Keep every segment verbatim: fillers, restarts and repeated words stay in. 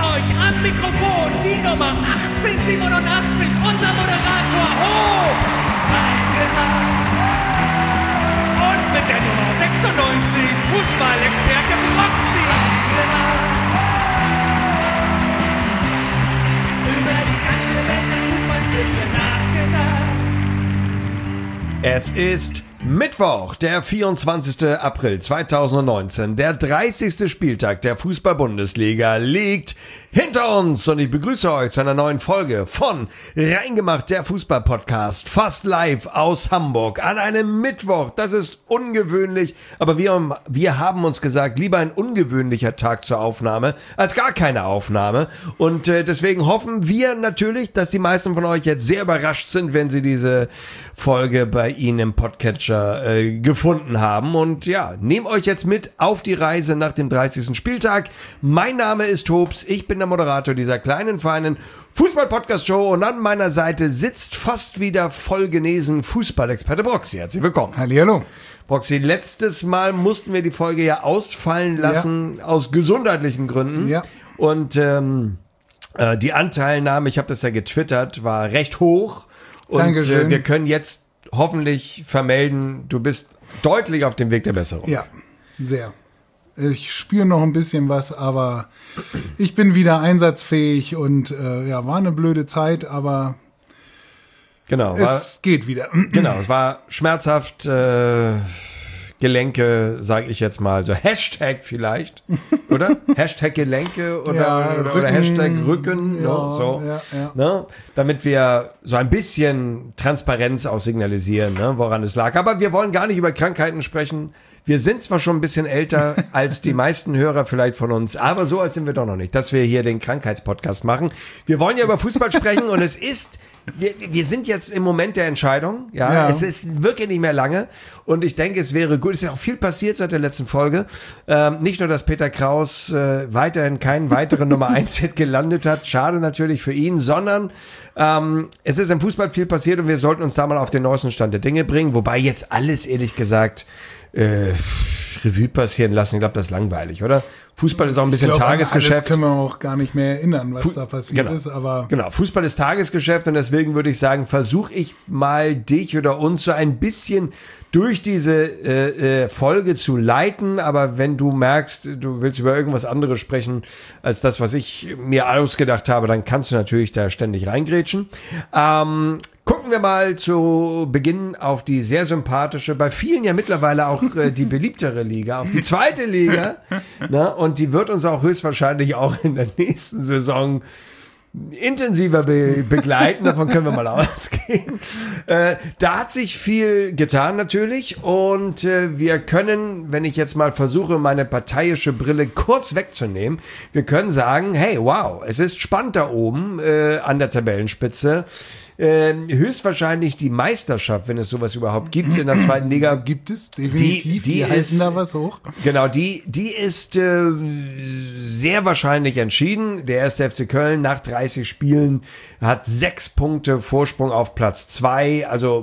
euch am Mikrofon die Nummer achtzehnhundertsiebenundachtzig, unser Moderator Hob. Und mit der Nummer sechsundneunzig, Fußballexperte Proxy. Über die ganze Welt Fußballspiele nachgedacht. Es ist Mittwoch, der vierundzwanzigster April zweitausendneunzehn. Der dreißigste Spieltag der Fußball-Bundesliga liegt hinter uns und ich begrüße euch zu einer neuen Folge von Reingemacht, der Fußball-Podcast, fast live aus Hamburg an einem Mittwoch. Das ist ungewöhnlich, aber wir, wir haben uns gesagt, lieber ein ungewöhnlicher Tag zur Aufnahme als gar keine Aufnahme. Und äh, deswegen hoffen wir natürlich, dass die meisten von euch jetzt sehr überrascht sind, wenn sie diese Folge bei Ihnen im Podcatcher äh, gefunden haben. Und ja, nehmt euch jetzt mit auf die Reise nach dem dreißigsten Spieltag. Mein Name ist Hobbs, ich bin der Moderator dieser kleinen, feinen Fußball-Podcast-Show und an meiner Seite sitzt fast wieder voll genesen Fußballexperte Broxy. Herzlich willkommen. Hallihallo. Broxy, letztes Mal mussten wir die Folge ja ausfallen lassen, ja. aus gesundheitlichen Gründen. Ja. Und ähm, äh, die Anteilnahme, ich habe das ja getwittert, war recht hoch. Und Dankeschön. Äh, wir können jetzt hoffentlich vermelden, du bist deutlich auf dem Weg der Besserung. Ja, sehr. Ich spüre noch ein bisschen was, aber ich bin wieder einsatzfähig und äh, ja, war eine blöde Zeit, aber genau, war, es geht wieder. Genau, es war schmerzhaft, äh, Gelenke, sage ich jetzt mal, so Hashtag vielleicht, oder? Hashtag Gelenke oder, Ja, oder, Rücken, oder Hashtag Rücken, ja, ne, so, ja, ja. Ne? Damit wir so ein bisschen Transparenz auch signalisieren, ne, woran es lag. Aber wir wollen gar nicht über Krankheiten sprechen. Wir sind zwar schon ein bisschen älter als die meisten Hörer vielleicht von uns, aber so alt sind wir doch noch nicht, dass wir hier den Krankheitspodcast machen. Wir wollen ja über Fußball sprechen und es ist, wir, wir sind jetzt im Moment der Entscheidung. Ja, Ja. Es ist wirklich nicht mehr lange und ich denke, es wäre gut. Es ist ja auch viel passiert seit der letzten Folge. Ähm, nicht nur, dass Peter Kraus äh, weiterhin keinen weiteren Nummer eins Hit gelandet hat, schade natürlich für ihn, sondern ähm, es ist im Fußball viel passiert und wir sollten uns da mal auf den neuesten Stand der Dinge bringen, wobei jetzt alles ehrlich gesagt Äh, Revue passieren lassen. Ich glaube, das ist langweilig, oder? Fußball ist auch ein bisschen ich glaub, Tagesgeschäft. Alles können wir auch gar nicht mehr erinnern, was Fu- da passiert genau. ist, aber Genau, Fußball ist Tagesgeschäft und deswegen würde ich sagen, versuche ich mal dich oder uns so ein bisschen durch diese äh, äh, Folge zu leiten, aber wenn du merkst, du willst über irgendwas anderes sprechen als das, was ich mir ausgedacht habe, dann kannst du natürlich da ständig reingrätschen. Ähm, gucken wir mal zu Beginn auf die sehr sympathische, bei vielen ja mittlerweile auch äh, die beliebtere Liga, auf die zweite Liga, ne? Und die wird uns auch höchstwahrscheinlich auch in der nächsten Saison intensiver be- begleiten, davon können wir mal ausgehen. Äh, da hat sich viel getan natürlich und äh, wir können, wenn ich jetzt mal versuche, meine parteiische Brille kurz wegzunehmen, wir können sagen, hey, wow, es ist spannend da oben äh, an der Tabellenspitze. Äh, höchstwahrscheinlich die Meisterschaft, wenn es sowas überhaupt gibt in der zweiten Liga. gibt es definitiv, Die- die die halten ist- da was hoch. Genau, die, die ist äh, sehr wahrscheinlich entschieden. Der erste F C Köln nach dreißig Spielen hat sechs Punkte Vorsprung auf Platz zwei. Also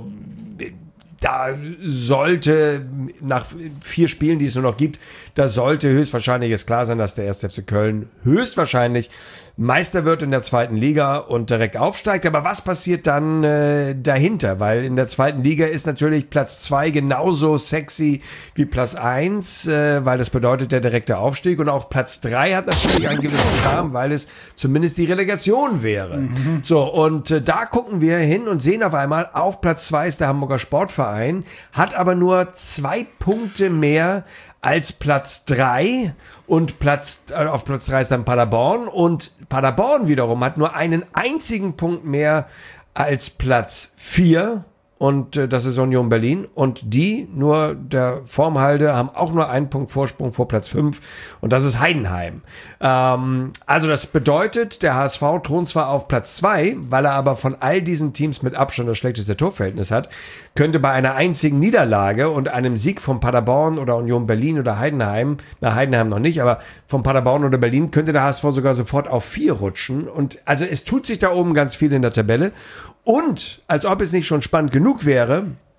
da sollte nach vier Spielen, die es nur noch gibt, da sollte höchstwahrscheinlich es klar sein, dass der erste F C Köln höchstwahrscheinlich Meister wird in der zweiten Liga und direkt aufsteigt. Aber was passiert dann äh, dahinter? Weil in der zweiten Liga ist natürlich Platz zwei genauso sexy wie Platz eins, äh, weil das bedeutet der direkte Aufstieg. Und auch Platz drei hat natürlich einen gewissen Charme, weil es zumindest die Relegation wäre. Mhm. So, und äh, da gucken wir hin und sehen auf einmal, auf Platz zwei ist der Hamburger Sportverein, hat aber nur zwei Punkte mehr als Platz drei und Platz, äh, auf Platz drei ist dann Paderborn und Paderborn wiederum hat nur einen einzigen Punkt mehr als Platz vier und äh, das ist Union Berlin und die, nur der Formhalde, haben auch nur einen Punkt Vorsprung vor Platz fünf und das ist Heidenheim. Ähm, also das bedeutet, der H S V thront zwar auf Platz zwei, weil er aber von all diesen Teams mit Abstand das schlechteste Torverhältnis hat, könnte bei einer einzigen Niederlage und einem Sieg von Paderborn oder Union Berlin oder Heidenheim, na Heidenheim noch nicht, aber von Paderborn oder Berlin könnte der H S V sogar sofort auf vier rutschen und also es tut sich da oben ganz viel in der Tabelle. Und, als ob es nicht schon spannend genug wäre,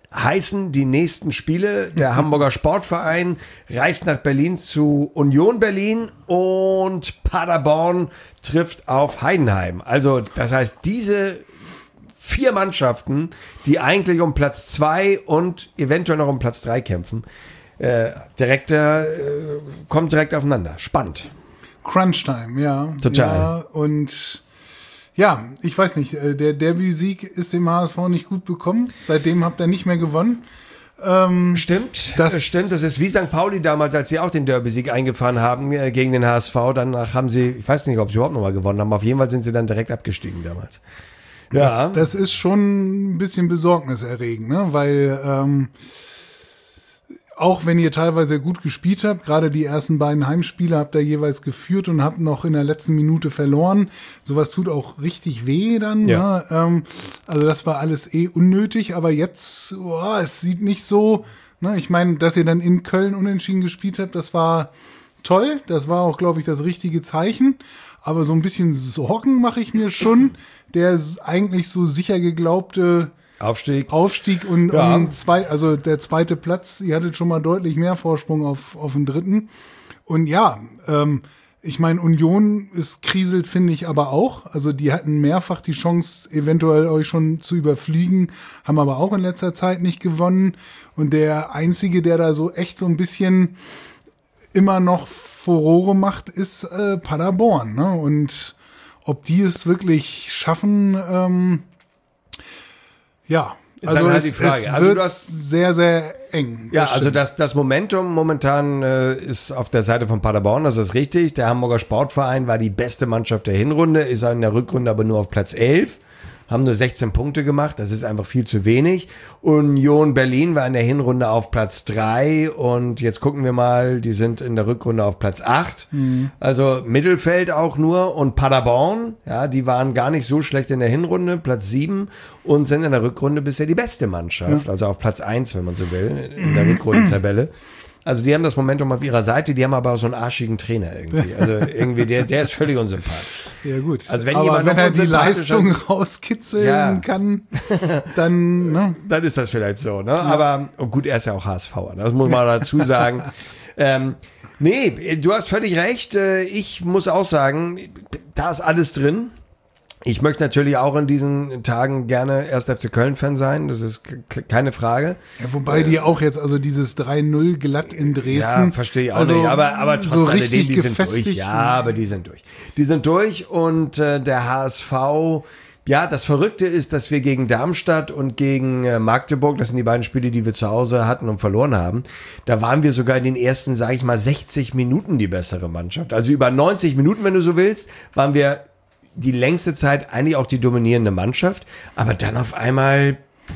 heißen die nächsten Spiele. Der Hamburger Sportverein reist nach Berlin zu Union Berlin und Paderborn trifft auf Heidenheim. Also das heißt, diese vier Mannschaften, die eigentlich um Platz zwei und eventuell noch um Platz drei kämpfen, äh, direkt, äh, kommen direkt aufeinander. Spannend. Crunch-Time, ja. Total. Ja, und ja, ich weiß nicht, der Derby-Sieg ist dem H S V nicht gut bekommen. Seitdem habt ihr nicht mehr gewonnen. Ähm, stimmt, das das stimmt. Das ist wie Sankt Pauli damals, als sie auch den Derby-Sieg eingefahren haben äh, gegen den H S V. Danach haben sie, ich weiß nicht, ob sie überhaupt nochmal gewonnen haben. Auf jeden Fall sind sie dann direkt abgestiegen damals. Ja. Das, das ist schon ein bisschen besorgniserregend, ne? Weil ähm, auch wenn ihr teilweise gut gespielt habt, gerade die ersten beiden Heimspiele habt ihr jeweils geführt und habt noch in der letzten Minute verloren. Sowas tut auch richtig weh dann. Ja. Ne? Ähm, also das war alles eh unnötig, aber jetzt, oh, es sieht nicht so, ne? Ich meine, dass ihr dann in Köln unentschieden gespielt habt, das war toll. Das war auch, glaube ich, das richtige Zeichen. Aber so ein bisschen Sorgen mache ich mir schon, der eigentlich so sicher geglaubte Aufstieg. Aufstieg und, Ja. und zwei, also der zweite Platz, ihr hattet schon mal deutlich mehr Vorsprung auf, auf den dritten. Und ja, ähm, ich meine, Union ist kriselt, finde ich aber auch. Also die hatten mehrfach die Chance, eventuell euch schon zu überfliegen, haben aber auch in letzter Zeit nicht gewonnen. Und der Einzige, der da so echt so ein bisschen immer noch Furore macht, ist äh, Paderborn. Ne? Und ob die es wirklich schaffen, ähm, ja, Ist also dann halt es, die Frage. es Also wird du hast- sehr, sehr eng. Ja, Das also stimmt. das, das Momentum momentan äh, ist auf der Seite von Paderborn, das ist richtig. Der Hamburger Sportverein war die beste Mannschaft der Hinrunde, ist in der Rückrunde aber nur auf Platz elf. Haben nur sechzehn Punkte gemacht, das ist einfach viel zu wenig. Union Berlin war in der Hinrunde auf Platz drei und jetzt gucken wir mal, die sind in der Rückrunde auf Platz acht. Mhm. Also Mittelfeld auch nur und Paderborn, ja, die waren gar nicht so schlecht in der Hinrunde, Platz sieben und sind in der Rückrunde bisher die beste Mannschaft, Ja. also auf Platz eins, wenn man so will, in der Rückrundentabelle. Also die haben das Momentum auf ihrer Seite, die haben aber auch so einen arschigen Trainer irgendwie. Also irgendwie, der, der ist völlig unsympathisch. Ja gut. Also wenn aber jemand wenn noch er die unsympathischer Leistung ist- rauskitzeln Ja. kann, dann, ne? Dann ist das vielleicht so, ne? Aber und gut, er ist ja auch HSVer, ne? Das muss man dazu sagen. ähm, nee, du hast völlig recht. Äh, Ich muss auch sagen, da ist alles drin. Ich möchte natürlich auch in diesen Tagen gerne erster F C Köln-Fan sein, das ist k- keine Frage. Ja, wobei die auch jetzt, also dieses drei null glatt in Dresden. Ja, verstehe ich auch also nicht, aber, aber trotz so alledem, richtig die sind durch. gefestigt. Ja, aber die sind durch. Die sind durch und äh, der H S V, ja, das Verrückte ist, dass wir gegen Darmstadt und gegen äh, Magdeburg, das sind die beiden Spiele, die wir zu Hause hatten und verloren haben, da waren wir sogar in den ersten, sage ich mal, sechzig Minuten die bessere Mannschaft. Also über neunzig Minuten, wenn du so willst, waren wir die längste Zeit eigentlich auch die dominierende Mannschaft, aber dann auf einmal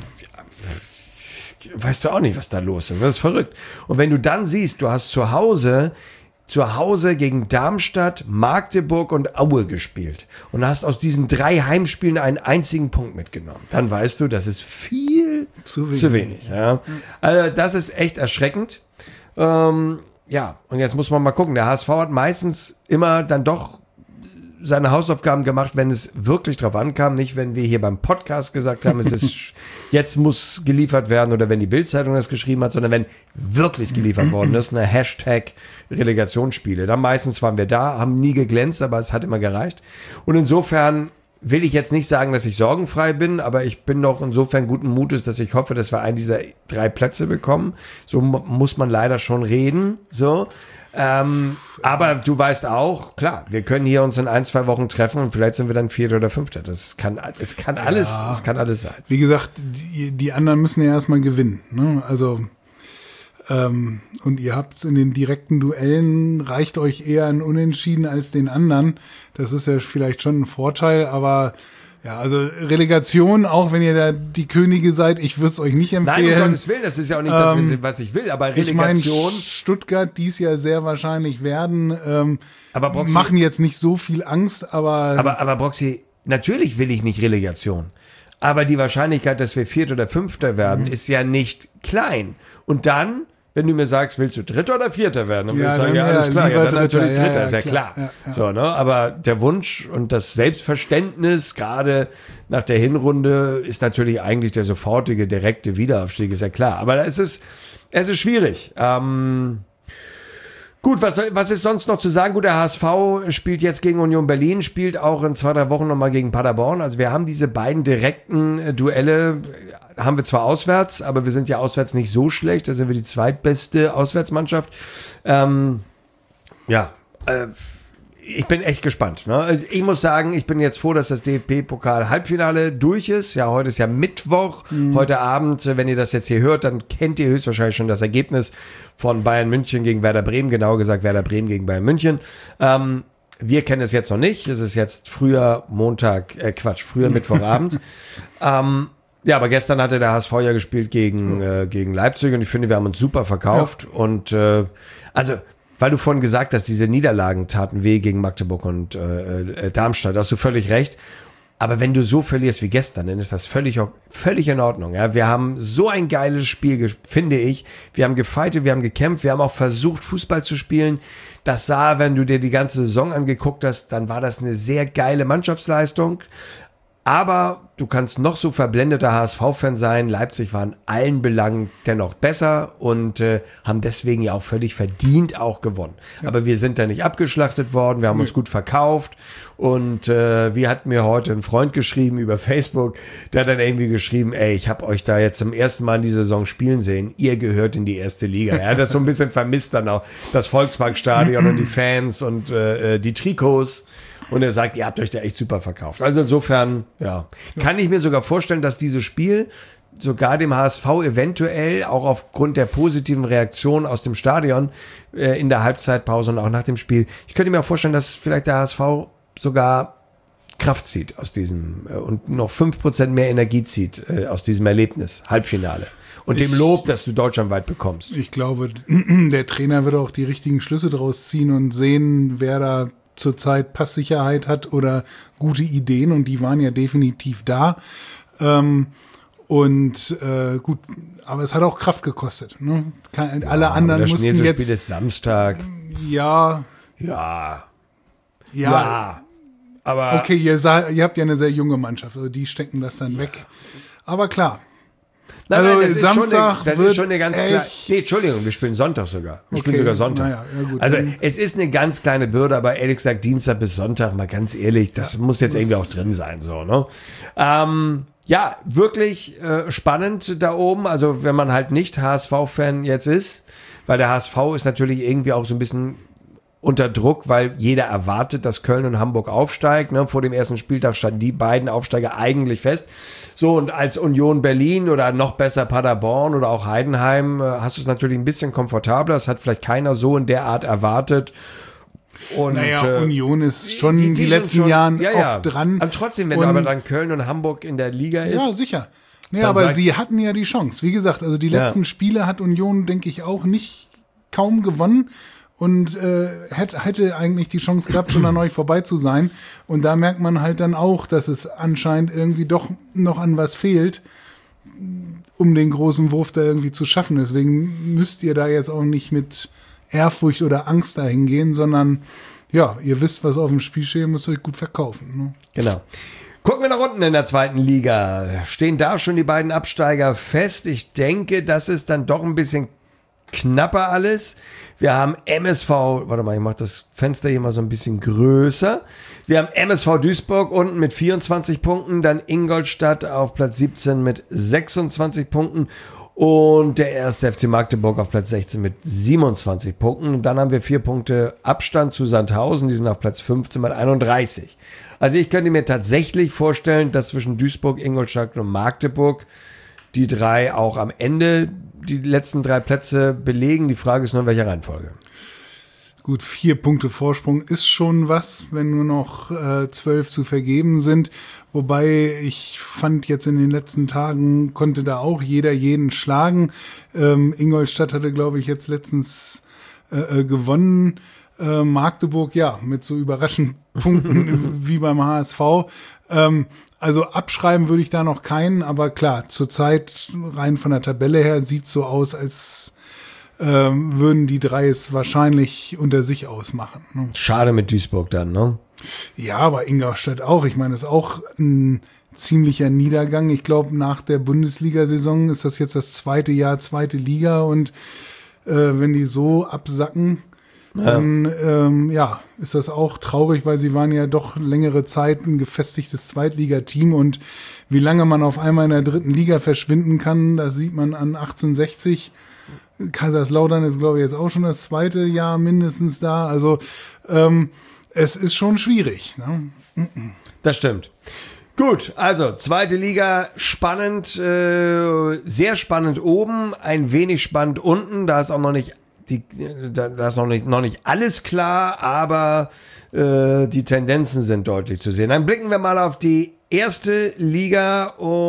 weißt du auch nicht, was da los ist. Das ist verrückt. Und wenn du dann siehst, du hast zu Hause, zu Hause gegen Darmstadt, Magdeburg und Aue gespielt und hast aus diesen drei Heimspielen einen einzigen Punkt mitgenommen, dann weißt du, das ist viel Zu wenig. zu wenig. Ja. Also das ist echt erschreckend. Ähm, ja, und jetzt muss man mal gucken. Der H S V hat meistens immer dann doch seine Hausaufgaben gemacht, wenn es wirklich drauf ankam, nicht wenn wir hier beim Podcast gesagt haben, es ist jetzt muss geliefert werden oder wenn die Bild-Zeitung das geschrieben hat, sondern wenn wirklich geliefert worden ist, eine Hashtag Relegationsspiele. Dann meistens waren wir da, haben nie geglänzt, aber es hat immer gereicht. Und insofern will ich jetzt nicht sagen, dass ich sorgenfrei bin, aber ich bin doch insofern guten Mutes, dass ich hoffe, dass wir einen dieser drei Plätze bekommen. So mu- muss man leider schon reden, so. Ähm, aber du weißt auch, klar, wir können hier uns in ein, zwei Wochen treffen und vielleicht sind wir dann Vierter oder Fünfter. Das kann, es kann alles, es kann alles sein. Wie gesagt, die, die anderen müssen ja erstmal gewinnen. Ne? Also, ähm, und ihr habt in den direkten Duellen, reicht euch eher ein Unentschieden als den anderen. Das ist ja vielleicht schon ein Vorteil, aber ja, also Relegation, auch wenn ihr da die Könige seid, ich würde es euch nicht Nein, empfehlen. um Gottes Willen, das ist ja auch nicht das, Ähm, was ich will, aber Ich meine, Relegation. Stuttgart dies Jahr sehr wahrscheinlich werden, ähm, Aber Broxy- machen jetzt nicht so viel Angst, aber, Aber, aber Broxy, natürlich will ich nicht Relegation. Aber die Wahrscheinlichkeit, dass wir Vierter oder Fünfter werden, ist ja nicht klein. Und dann Wenn du mir sagst, willst du Dritter oder Vierter werden? Dann Ja, würde ich sagen, dann ja, ja, alles klar, ja, lieber dann natürlich Dritter, ja, Dritter, ja, ist ja klar. klar. Ja, ja. So, ne? Aber der Wunsch und das Selbstverständnis, gerade nach der Hinrunde, ist natürlich eigentlich der sofortige, direkte Wiederaufstieg, ist ja klar. Aber es ist, es ist schwierig. Ähm, Gut, was, was ist sonst noch zu sagen? Gut, der H S V spielt jetzt gegen Union Berlin, spielt auch in zwei, drei Wochen nochmal gegen Paderborn. Also wir haben diese beiden direkten äh, Duelle, äh, haben wir zwar auswärts, aber wir sind ja auswärts nicht so schlecht. Da sind wir die zweitbeste Auswärtsmannschaft. Ähm, ja, äh, ich bin echt gespannt. Ne? Ich muss sagen, ich bin jetzt froh, dass das D F B-Pokal-Halbfinale durch ist. Ja, heute ist ja Mittwoch. Mhm. Heute Abend, wenn ihr das jetzt hier hört, dann kennt ihr höchstwahrscheinlich schon das Ergebnis von Bayern München gegen Werder Bremen. Genauer gesagt, Werder Bremen gegen Bayern München. Ähm, wir kennen es jetzt noch nicht. Es ist jetzt früher Montag, äh Quatsch, früher Mittwochabend. ähm, ja, aber gestern hatte der H S V ja gespielt gegen, äh, gegen Leipzig und ich finde, wir haben uns super verkauft. Ja. Und äh, also... Weil du vorhin gesagt hast, diese Niederlagen taten weh gegen Magdeburg und äh, äh, Darmstadt, da hast du völlig recht. Aber wenn du so verlierst wie gestern, dann ist das völlig, völlig in Ordnung. Ja, wir haben so ein geiles Spiel, finde ich. Wir haben gefightet, wir haben gekämpft, wir haben auch versucht, Fußball zu spielen. Das sah, wenn du dir die ganze Saison angeguckt hast, dann war das eine sehr geile Mannschaftsleistung. Aber du kannst noch so verblendeter H S V-Fan sein. Leipzig war in allen Belangen dennoch besser und äh, haben deswegen ja auch völlig verdient auch gewonnen. Ja. Aber wir sind da nicht abgeschlachtet worden. Wir haben nee. uns gut verkauft. Und äh, wie hat mir heute ein Freund geschrieben über Facebook, der hat dann irgendwie geschrieben, ey, ich habe euch da jetzt zum ersten Mal in die Saison spielen sehen. Ihr gehört in die erste Liga. Er hat das so ein bisschen vermisst dann auch. Das Volksparkstadion und die Fans und äh, die Trikots. Und er sagt, ihr habt euch da echt super verkauft. Also insofern, ja, kann ich mir sogar vorstellen, dass dieses Spiel sogar dem H S V eventuell auch aufgrund der positiven Reaktion aus dem Stadion äh, in der Halbzeitpause und auch nach dem Spiel, ich könnte mir auch vorstellen, dass vielleicht der H S V sogar Kraft zieht aus diesem äh, und noch fünf Prozent mehr Energie zieht äh, aus diesem Erlebnis, Halbfinale. Und dem Lob, das du deutschlandweit bekommst. Ich glaube, der Trainer wird auch die richtigen Schlüsse draus ziehen und sehen, wer da zurzeit Passsicherheit hat oder gute Ideen, und die waren ja definitiv da. Ähm, und äh, gut, aber es hat auch Kraft gekostet. Ne? Keine, ja, alle anderen das mussten jetzt. Das Spiel ist Samstag. Ja. Ja. Ja. Ja. Aber okay, ihr, sah, ihr habt ja eine sehr junge Mannschaft, also die stecken das dann ja. weg. Aber klar. Nein, also nein, das Samstag ist schon eine, das ist schon eine ganz kleine. Nee, Entschuldigung, wir spielen Sonntag sogar. Wir okay. spielen sogar Sonntag. Naja, ja gut, also es ist eine ganz kleine Bürde, aber ehrlich gesagt, Dienstag bis Sonntag, mal ganz ehrlich, das ja, muss jetzt irgendwie auch drin sein. So, ne? Ähm, ja, wirklich äh, spannend da oben. Also wenn man halt nicht H S V-Fan jetzt ist, weil der H S V ist natürlich irgendwie auch so ein bisschen unter Druck, weil jeder erwartet, dass Köln und Hamburg aufsteigt. Ne? Vor dem ersten Spieltag standen die beiden Aufsteiger eigentlich fest. So, und als Union Berlin oder noch besser Paderborn oder auch Heidenheim äh, hast du es natürlich ein bisschen komfortabler. Das hat vielleicht keiner so in der Art erwartet. Und, naja, äh, Union ist schon die, die, die letzten schon, Jahren ja, ja. oft dran. Und trotzdem, wenn und, du aber dann Köln und Hamburg in der Liga ist. Ja, sicher. Nee, aber sie hatten ja die Chance. Wie gesagt, also die letzten ja. Spiele hat Union, denke ich, auch nicht kaum gewonnen. Und äh, hätte, hätte eigentlich die Chance gehabt, schon an euch vorbei zu sein. Und da merkt man halt dann auch, dass es anscheinend irgendwie doch noch an was fehlt, um den großen Wurf da irgendwie zu schaffen. Deswegen müsst ihr da jetzt auch nicht mit Ehrfurcht oder Angst dahin gehen, sondern ja, ihr wisst, was auf dem Spiel steht, müsst euch gut verkaufen. Ne? Genau. Gucken wir nach unten in der zweiten Liga. Stehen da schon die beiden Absteiger fest? Ich denke, das ist dann doch ein bisschen knapper alles. Wir haben M S V, warte mal, ich mache das Fenster hier mal so ein bisschen größer. Wir haben M S V Duisburg unten mit vierundzwanzig Punkten, dann Ingolstadt auf Platz siebzehn mit sechsundzwanzig Punkten und der erste F C Magdeburg auf Platz sechzehn mit siebenundzwanzig Punkten. Und dann haben wir vier Punkte Abstand zu Sandhausen, die sind auf Platz fünfzehn mit einunddreißig. Also ich könnte mir tatsächlich vorstellen, dass zwischen Duisburg, Ingolstadt und Magdeburg die drei auch am Ende die letzten drei Plätze belegen. Die Frage ist nur, in welcher Reihenfolge. Gut, vier Punkte Vorsprung ist schon was, wenn nur noch äh, zwölf zu vergeben sind. Wobei ich fand jetzt in den letzten Tagen konnte da auch jeder jeden schlagen. Ähm, Ingolstadt hatte, glaube ich, jetzt letztens äh, äh, gewonnen. Äh, Magdeburg, ja, mit so überraschenden Punkten wie beim H S V. Ähm, also abschreiben würde ich da noch keinen, aber klar, zurzeit rein von der Tabelle her sieht so aus, als ähm, würden die drei es wahrscheinlich unter sich ausmachen. Ne? Schade mit Duisburg dann, ne? Ja, aber Ingolstadt auch. Ich meine, es ist auch ein ziemlicher Niedergang. Ich glaube, nach der Bundesliga-Saison ist das jetzt das zweite Jahr, zweite Liga. Und äh, wenn die so absacken, ja. dann ähm, ja, ist das auch traurig, weil sie waren ja doch längere Zeit ein gefestigtes Zweitligateam. Und wie lange man auf einmal in der dritten Liga verschwinden kann, das sieht man an achtzehnhundertsechzig. Kaiserslautern ist, glaube ich, jetzt auch schon das zweite Jahr mindestens da. Also ähm, es ist schon schwierig. Ne? Das stimmt. Gut, also zweite Liga, spannend, äh, sehr spannend oben, ein wenig spannend unten. Da ist auch noch nicht die, da, da ist noch nicht noch nicht alles klar, aber äh, die Tendenzen sind deutlich zu sehen. Dann blicken wir mal auf die erste Liga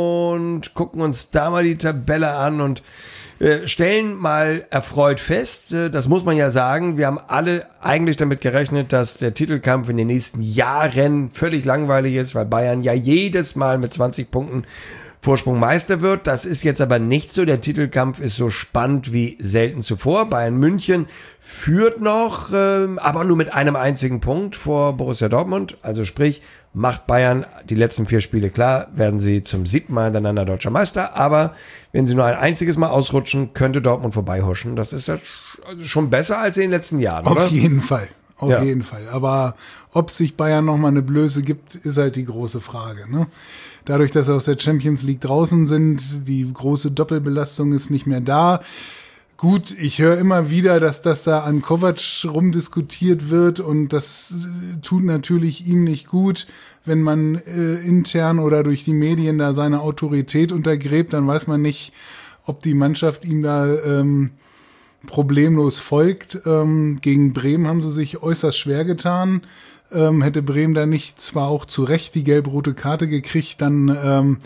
und gucken uns da mal die Tabelle an und äh, stellen mal erfreut fest, äh, das muss man ja sagen, wir haben alle eigentlich damit gerechnet, dass der Titelkampf in den nächsten Jahren völlig langweilig ist, weil Bayern ja jedes Mal mit zwanzig Punkten Vorsprung Meister wird. Das ist jetzt aber nicht so. Der Titelkampf ist so spannend wie selten zuvor. Bayern München führt noch, äh, aber nur mit einem einzigen Punkt vor Borussia Dortmund. Also sprich, macht Bayern die letzten vier Spiele klar, werden sie zum siebten Mal hintereinander deutscher Meister. Aber wenn sie nur ein einziges Mal ausrutschen, könnte Dortmund vorbeihuschen. Das ist ja schon besser als in den letzten Jahren, oder? Auf jeden Fall. Auf ja. jeden Fall. Aber ob sich Bayern nochmal eine Blöße gibt, ist halt die große Frage. Ne? Dadurch, dass sie aus der Champions League draußen sind, die große Doppelbelastung ist nicht mehr da. Gut, ich höre immer wieder, dass das da an Kovac rumdiskutiert wird und das tut natürlich ihm nicht gut, wenn man äh, intern oder durch die Medien da seine Autorität untergräbt, dann weiß man nicht, ob die Mannschaft ihm da ähm, problemlos folgt. Ähm, gegen Bremen haben sie sich äußerst schwer getan. Ähm, hätte Bremen da nicht zwar auch zu Recht die gelb-rote Karte gekriegt, dann ähm,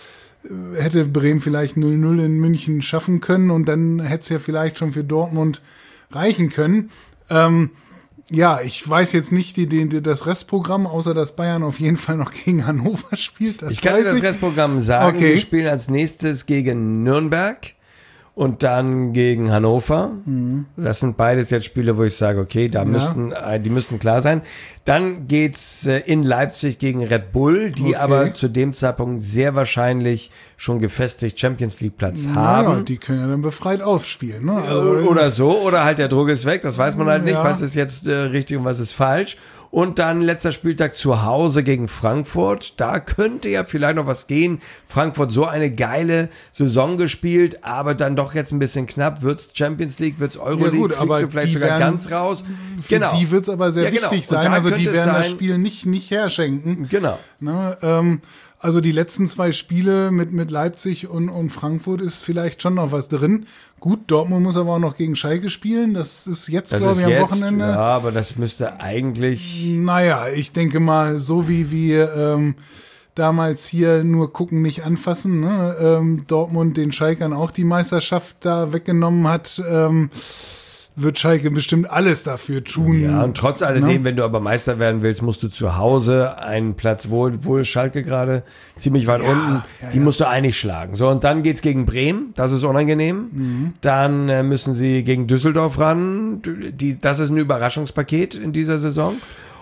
hätte Bremen vielleicht null null in München schaffen können und dann hätte es ja vielleicht schon für Dortmund reichen können. Ähm, ja, ich weiß jetzt nicht die, die, das Restprogramm, außer dass Bayern auf jeden Fall noch gegen Hannover spielt. Das ich kann dir das ich. Restprogramm sagen. Okay. Sie spielen als nächstes gegen Nürnberg. Und dann gegen Hannover. Mhm. Das sind beides jetzt Spiele, wo ich sage, okay, da ja. müssten, die müssten klar sein. Dann geht's in Leipzig gegen Red Bull, die okay. aber zu dem Zeitpunkt sehr wahrscheinlich schon gefestigt Champions League Platz ja, haben. Die können ja dann befreit aufspielen. Ne? Also, oder so, oder halt der Druck ist weg. Das weiß man halt nicht, ja. was ist jetzt äh, richtig und was ist falsch. Und dann letzter Spieltag zu Hause gegen Frankfurt. Da könnte ja vielleicht noch was gehen. Frankfurt so eine geile Saison gespielt, aber dann doch jetzt ein bisschen knapp. Wird's Champions League, wird's Euroleague, ja gut, fliegst du vielleicht sogar werden, ganz raus. Für genau. die wird's aber sehr ja, genau. wichtig sein. Also die werden sein, das Spiel nicht, nicht herschenken. Genau. Ne, ähm, also die letzten zwei Spiele mit, mit Leipzig und, und Frankfurt ist vielleicht schon noch was drin. Gut, Dortmund muss aber auch noch gegen Schalke spielen. Das ist jetzt, glaube ich, am jetzt, Wochenende. Ja, aber das müsste eigentlich... Naja, ich denke mal, so wie wir ähm, damals hier nur gucken, nicht anfassen. Ne? Ähm, Dortmund den Schalkern auch die Meisterschaft da weggenommen hat, ähm, wird Schalke bestimmt alles dafür tun. Ja, und trotz alledem, ne? Wenn du aber Meister werden willst, musst du zu Hause einen Platz, wo, wo ist Schalke gerade ziemlich weit ja, unten, ja, die ja. musst du eigentlich schlagen. So, und dann geht's gegen Bremen, das ist unangenehm. Mhm. Dann äh, müssen sie gegen Düsseldorf ran, die, das ist ein Überraschungspaket in dieser Saison.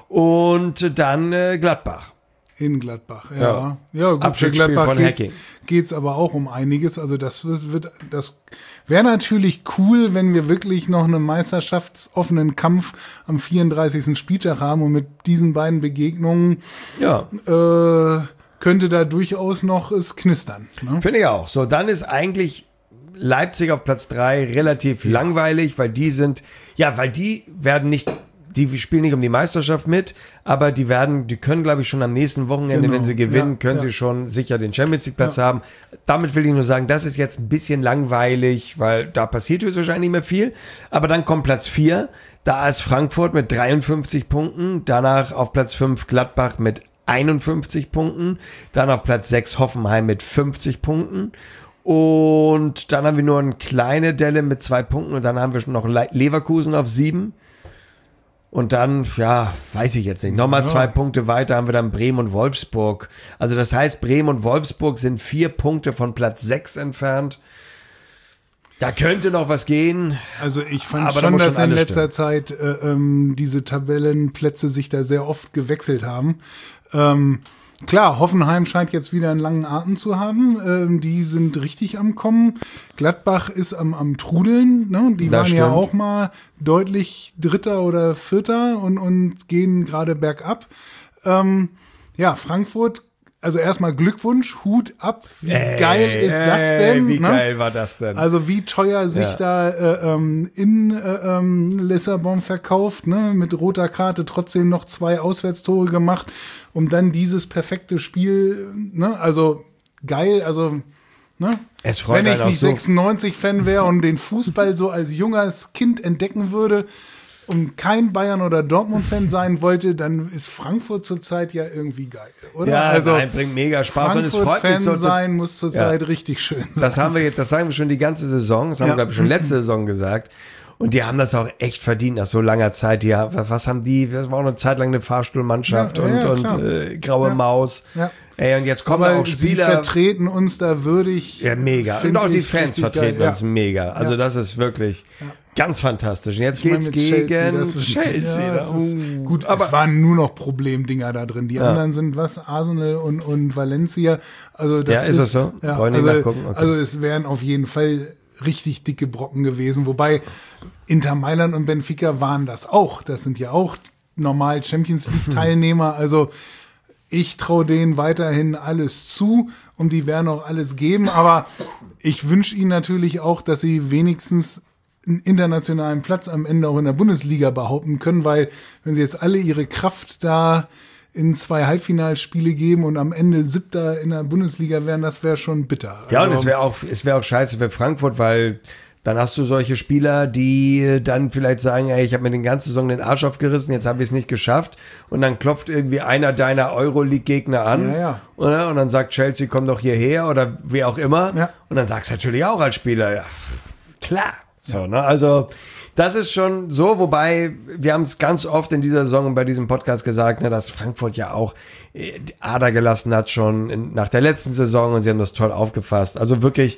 Und dann äh, Gladbach. In Gladbach, ja. Ja, ja gut, Abschiedsspiel Gladbach von geht's, Hacking. geht's aber auch um einiges. Also das wird, das wäre natürlich cool, wenn wir wirklich noch einen meisterschaftsoffenen Kampf am vierunddreißigsten Spieltag haben und mit diesen beiden Begegnungen ja. äh, könnte da durchaus noch es knistern. Ne? Finde ich auch. So, dann ist eigentlich Leipzig auf Platz drei relativ ja. langweilig, weil die sind, ja, weil die werden nicht Die spielen nicht um die Meisterschaft mit, aber die werden, die können, glaube ich, schon am nächsten Wochenende, genau. wenn sie gewinnen, ja, können ja. sie schon sicher den Champions League Platz ja. haben. Damit will ich nur sagen, das ist jetzt ein bisschen langweilig, weil da passiert höchstwahrscheinlich nicht mehr viel. Aber dann kommt Platz vier, da ist Frankfurt mit dreiundfünfzig Punkten, danach auf Platz fünf Gladbach mit einundfünfzig Punkten, dann auf Platz sechs Hoffenheim mit fünfzig Punkten. Und dann haben wir nur eine kleine Delle mit zwei Punkten und dann haben wir noch Leverkusen auf sieben. Und dann, ja, weiß ich jetzt nicht. Nochmal ja. zwei Punkte weiter haben wir dann Bremen und Wolfsburg. Also das heißt, Bremen und Wolfsburg sind vier Punkte von Platz sechs entfernt. Da könnte noch was gehen. Also ich fand aber schon, da dass schon in alles letzter stimmen. Zeit äh, ähm, diese Tabellenplätze sich da sehr oft gewechselt haben. Ähm, klar, Hoffenheim scheint jetzt wieder einen langen Atem zu haben. Ähm, die sind richtig am Kommen. Gladbach ist am, am Trudeln. Ne? Die Das waren ja stimmt. auch mal deutlich Dritter oder Vierter und, und gehen gerade bergab. Ähm, ja, Frankfurt. Also erstmal Glückwunsch, Hut ab. Wie Ey, geil ist das ey, denn? Wie ne? geil war das denn? Also wie teuer sich Ja. da äh, ähm, in äh, ähm, Lissabon verkauft, ne? Mit roter Karte trotzdem noch zwei Auswärtstore gemacht, um dann dieses perfekte Spiel, ne? Also geil, also ne? Es freut Wenn ich einen auch nicht so. sechsundneunzig-Fan wäre und den Fußball so als junges Kind entdecken würde und kein Bayern- oder Dortmund-Fan sein wollte, dann ist Frankfurt zurzeit ja irgendwie geil, oder? Ja, also nein, bringt mega Spaß und es freut mich Frankfurt-Fan so. sein muss zurzeit richtig schön sein. Das haben wir jetzt, das sagen wir schon die ganze Saison, das haben Ja. wir glaube ich schon letzte Saison gesagt. Und die haben das auch echt verdient nach so langer Zeit. Die, haben- was haben die? Das war auch eine Zeit lang eine Fahrstuhlmannschaft Ja, ja, und, ja, und klar. äh, graue Ja. Maus. Ja. Ey, und jetzt kommen Aber da auch sie Spieler. vertreten uns da würdig. Ja, mega. Find Und auch die ich Fans richtig vertreten geil. uns mega. Also Ja. das ist wirklich ganz fantastisch. Und jetzt Ich meine, geht's mit gegen Chelsea, das ist- Chelsea. Ja, das da. ist, Uh. gut, aber es waren nur noch Problemdinger da drin. Die Ja. anderen sind was? Arsenal und, und Valencia. Also das Ja, ist das so? Ja, Wollen die also, nachgucken? Okay. also es wären auf jeden Fall richtig dicke Brocken gewesen. Wobei Inter Mailand und Benfica waren das auch. Das sind ja auch normal Champions League Teilnehmer. Also ich traue denen weiterhin alles zu und die werden auch alles geben. Aber ich wünsche ihnen natürlich auch, dass sie wenigstens einen internationalen Platz am Ende auch in der Bundesliga behaupten können, weil wenn sie jetzt alle ihre Kraft da in zwei Halbfinalspiele geben und am Ende Siebter in der Bundesliga wären, das wäre schon bitter. ja, und Also, es wäre auch, es wäre auch scheiße für Frankfurt, weil dann hast du solche Spieler, die dann vielleicht sagen, ey, ich habe mir den ganzen Saison den Arsch aufgerissen, jetzt habe ich es nicht geschafft. Und dann klopft irgendwie einer deiner Euroleague-Gegner an. Ja, ja. Oder? Und dann sagt Chelsea, komm doch hierher oder wie auch immer. Ja. Und dann sagst du natürlich auch als Spieler, ja, klar. So, ne? Also das ist schon so, wobei wir haben es ganz oft in dieser Saison und bei diesem Podcast gesagt, ne, dass Frankfurt ja auch äh, die Ader gelassen hat schon in, nach der letzten Saison und sie haben das toll aufgefasst. Also wirklich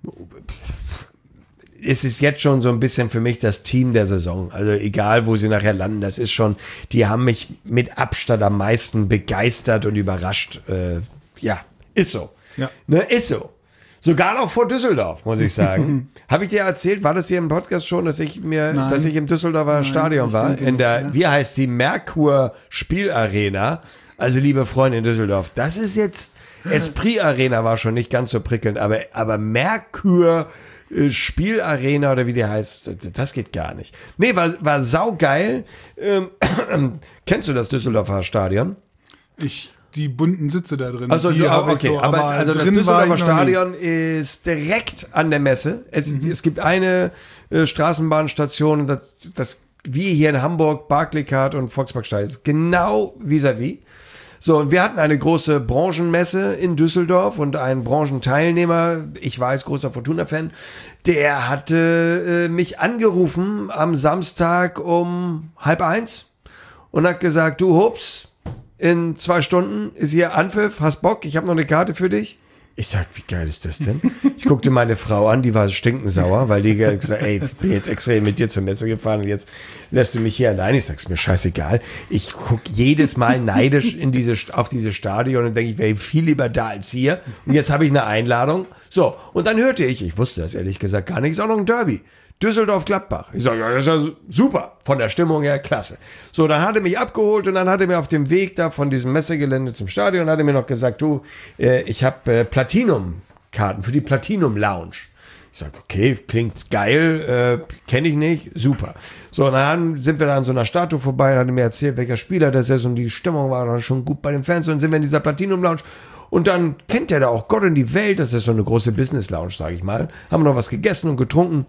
ist es jetzt schon so ein bisschen für mich das Team der Saison. Also egal, wo sie nachher landen, das ist schon, die haben mich mit Abstand am meisten begeistert und überrascht. Äh, ja, ist so. Ja. Ne, ist so. Sogar noch vor Düsseldorf, muss ich sagen. Habe ich dir erzählt, war das hier im Podcast schon, dass ich mir, Nein. dass ich im Düsseldorfer Stadion ich war? denke In nicht, der, ja. wie heißt die, Merkur Spielarena. Also liebe Freunde in Düsseldorf, das ist jetzt, Esprit Arena war schon nicht ganz so prickelnd, aber, aber Merkur äh, Spielarena oder wie die heißt, das geht gar nicht. Nee, war, war saugeil. Ähm, kennst du das Düsseldorfer Stadion? Ich, die bunten Sitze da drin. Also, die ja, hab ich okay, so, aber, also das drin war Düsseldorfer ich noch nie. Stadion ist direkt an der Messe. Es, es gibt eine äh, Straßenbahnstation, das, das wie hier in Hamburg, Barclaycard und Volksparkstadion, ist genau vis-à-vis. So, und wir hatten eine große Branchenmesse in Düsseldorf und ein Branchenteilnehmer, ich weiß, großer Fortuna-Fan, der hatte äh, mich angerufen am Samstag um halb eins und hat gesagt, du Hups, in zwei Stunden ist hier Anpfiff, hast Bock, ich habe noch eine Karte für dich. Ich sag, wie geil ist das denn? Ich guckte meine Frau an, die war stinkensauer, weil die gesagt, ey, ich bin jetzt extra mit dir zur Messe gefahren und jetzt lässt du mich hier allein. Ich sag's mir scheißegal. Ich guck jedes Mal neidisch in diese, auf diese Stadion und denke, ich wäre viel lieber da als hier. Und jetzt habe ich eine Einladung. So, und dann hörte ich, ich wusste das ehrlich gesagt gar nicht, ist auch noch ein Derby. Düsseldorf-Gladbach. Ich sage, ja, das ist ja super. Von der Stimmung her, klasse. So, dann hat er mich abgeholt und dann hat er mir auf dem Weg da von diesem Messegelände zum Stadion, hat er mir noch gesagt, du, äh, ich habe äh, Platinum-Karten für die Platinum-Lounge. Ich sage, okay, klingt geil, äh, kenne ich nicht, super. So, und dann sind wir da an so einer Statue vorbei, dann hat er mir erzählt, welcher Spieler das ist und die Stimmung war dann schon gut bei den Fans und dann sind wir in dieser Platinum-Lounge. Und dann kennt er da auch Gott in die Welt, das ist so eine große Business-Lounge, sage ich mal. Haben wir noch was gegessen und getrunken.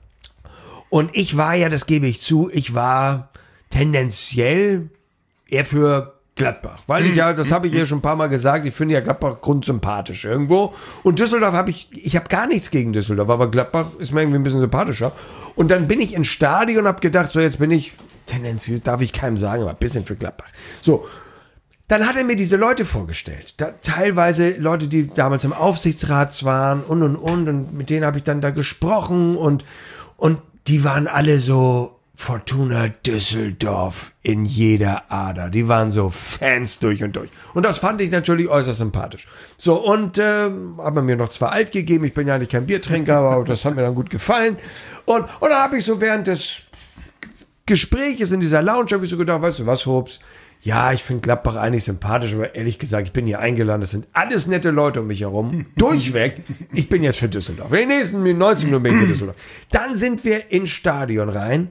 Und ich war ja, das gebe ich zu, ich war tendenziell eher für Gladbach. Weil ich ja, das habe ich ja schon ein paar Mal gesagt, ich finde ja Gladbach grundsympathisch irgendwo. Und Düsseldorf habe ich, ich habe gar nichts gegen Düsseldorf, aber Gladbach ist mir irgendwie ein bisschen sympathischer. Und dann bin ich ins Stadion und habe gedacht, so jetzt bin ich, tendenziell darf ich keinem sagen, aber ein bisschen für Gladbach. So, dann hat er mir diese Leute vorgestellt. Da, teilweise Leute, die damals im Aufsichtsrat waren und, und, und. Und mit denen habe ich dann da gesprochen. Und, und die waren alle so Fortuna Düsseldorf in jeder Ader. Die waren so Fans durch und durch. Und das fand ich natürlich äußerst sympathisch. So, und äh, haben mir noch zwei alt gegeben. Ich bin ja nicht kein Biertrinker, aber das hat mir dann gut gefallen. Und, und dann habe ich so während des Gespräches in dieser Lounge, habe ich so gedacht, weißt du was, Hobbs? Ja, ich finde Gladbach eigentlich sympathisch, aber ehrlich gesagt, ich bin hier eingeladen. Das sind alles nette Leute um mich herum. Durchweg. Ich bin jetzt für Düsseldorf. In den nächsten neunzig Minuten bin ich für Düsseldorf. Dann sind wir ins Stadion rein.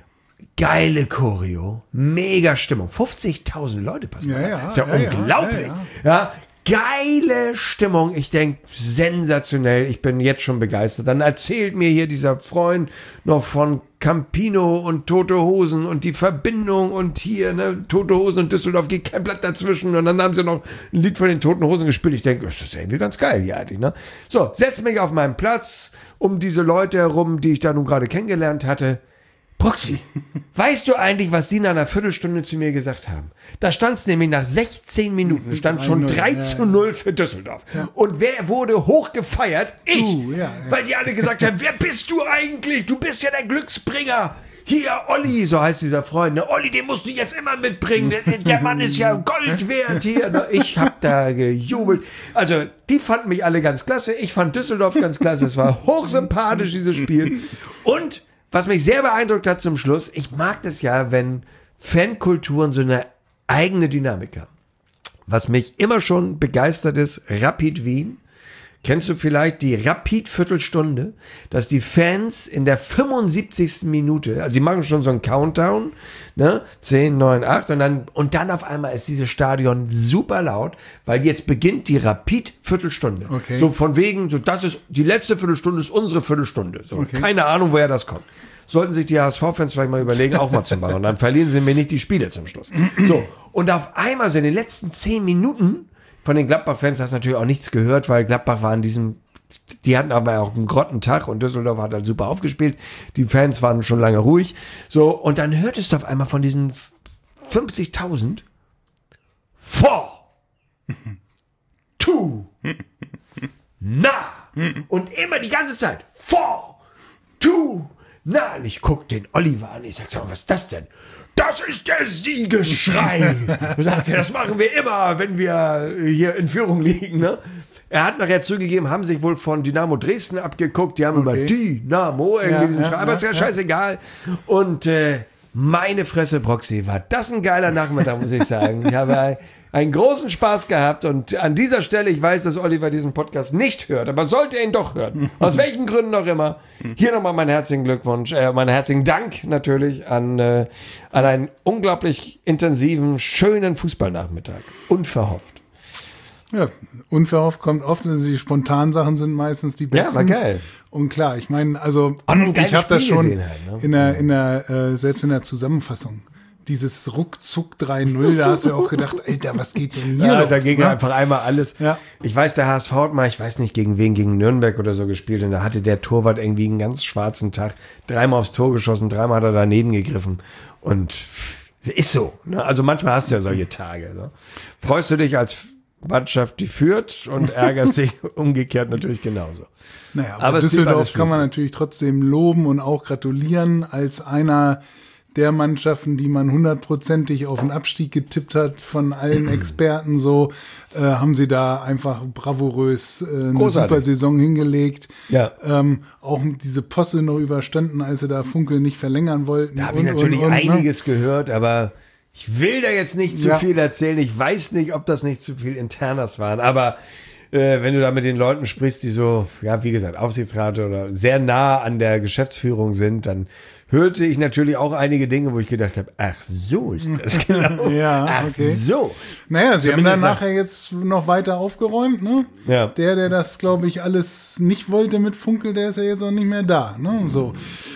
Geile Choreo. Mega Stimmung. fünfzigtausend Leute passen. Ja, ja, das ist ja, ja, unglaublich. ja, Ja, ja. Geile Stimmung. Ich denke, sensationell. Ich bin jetzt schon begeistert. Dann erzählt mir hier dieser Freund noch von Campino und Tote Hosen und die Verbindung und hier, ne, Tote Hosen und Düsseldorf, geht kein Blatt dazwischen. Und dann haben sie noch ein Lied von den Toten Hosen gespielt. Ich denke, das ist irgendwie ganz geil hier eigentlich, ne? So, setz mich auf meinen Platz um diese Leute herum, die ich da nun gerade kennengelernt hatte. Proxy, weißt du eigentlich, was die nach einer Viertelstunde zu mir gesagt haben? Da stand es nämlich nach sechzehn Minuten, stand schon drei zu null für Düsseldorf. Ja. Und wer wurde hochgefeiert? Ich. Du, ja, ja. Weil die alle gesagt haben, wer bist du eigentlich? Du bist ja der Glücksbringer. Hier, Olli, so heißt dieser Freund. Ne? Olli, den musst du jetzt immer mitbringen. Der, der Mann ist ja Gold wert hier. Ne? Ich hab da gejubelt. Also, die fanden mich alle ganz klasse. Ich fand Düsseldorf ganz klasse. Es war hochsympathisch, dieses Spiel. Und was mich sehr beeindruckt hat zum Schluss, ich mag das ja, wenn Fankulturen so eine eigene Dynamik haben. Was mich immer schon begeistert ist, Rapid Wien. Kennst du vielleicht die Rapid-Viertelstunde, dass die Fans in der fünfundsiebzigsten Minute, also sie machen schon so einen Countdown, ne, zehn, neun, acht und dann, und dann auf einmal ist dieses Stadion super laut, weil jetzt beginnt die Rapid-Viertelstunde. Okay. So von wegen, so das ist, die letzte Viertelstunde ist unsere Viertelstunde. So, okay. Keine Ahnung, woher das kommt. Sollten sich die H S V-Fans vielleicht mal überlegen, auch mal zu machen. Und dann verlieren sie mir nicht die Spiele zum Schluss. So, und auf einmal so in den letzten zehn Minuten von den Gladbach-Fans hast du natürlich auch nichts gehört, weil Gladbach war in diesem, die hatten aber auch einen Grottentag und Düsseldorf hat halt super aufgespielt. Die Fans waren schon lange ruhig. So, und dann hörtest du auf einmal von diesen fünfzigtausend Four, Two, Na. Und immer die ganze Zeit Four, Two, Na. Und ich guck den Oliver an, ich sag so, was ist das denn? Das ist der Siegesschrei. Und sagte, das machen wir immer, wenn wir hier in Führung liegen. Ne? Er hat nachher zugegeben, haben sich wohl von Dynamo Dresden abgeguckt. Die haben okay. immer Dynamo irgendwie ja, diesen ja, Schrei. Aber ja, ist ja, ja scheißegal. Und äh, meine Fresse, Proxy, war das ein geiler Nachmittag, muss ich sagen. Ich habe einen großen Spaß gehabt und an dieser Stelle, ich weiß, dass Oliver diesen Podcast nicht hört, aber sollte er ihn doch hören, aus welchen Gründen auch immer, hier nochmal meinen herzlichen Glückwunsch, äh, meinen herzlichen Dank natürlich an, äh, an einen unglaublich intensiven, schönen Fußballnachmittag. Unverhofft. Ja, unverhofft kommt oft, also die spontanen Sachen sind meistens die besten. Ja, war geil. Und klar, ich meine, also und ich habe das schon halt, ne? in der, in der äh, selbst in der Zusammenfassung. Dieses Ruckzuck drei null, da hast du ja auch gedacht, Alter, was geht denn hier ja, los? Da ging ne? einfach einmal alles. Ja. Ich weiß, der H S V hat mal, ich weiß nicht gegen wen, gegen Nürnberg oder so gespielt und da hatte der Torwart irgendwie einen ganz schwarzen Tag. Dreimal aufs Tor geschossen, dreimal hat er daneben gegriffen und ist so. Ne? Also manchmal hast du ja solche Tage. Ne? Freust du dich als Mannschaft, die führt und ärgerst dich umgekehrt natürlich genauso. Naja, aber, aber Düsseldorf kann man natürlich trotzdem loben und auch gratulieren als einer der Mannschaften, die man hundertprozentig auf den Abstieg getippt hat von allen Experten, so äh, haben sie da einfach bravourös äh, eine Großartig. Super Saison hingelegt. Ja. Ähm, auch diese Posse noch überstanden, als sie da Funkel nicht verlängern wollten. Da habe ich natürlich und, und, einiges ne? gehört, aber ich will da jetzt nicht zu ja. viel erzählen. Ich weiß nicht, ob das nicht zu viel Internas waren, aber äh, wenn du da mit den Leuten sprichst, die so, ja, wie gesagt, Aufsichtsrat oder sehr nah an der Geschäftsführung sind, dann hörte ich natürlich auch einige Dinge, wo ich gedacht habe, ach so ist das genau. ja, ach okay. so. Naja, sie Zumindest haben dann nachher jetzt noch weiter aufgeräumt, ne? Ja. Der, der das, glaube ich, alles nicht wollte mit Funkel, der ist ja jetzt auch nicht mehr da, ne? So.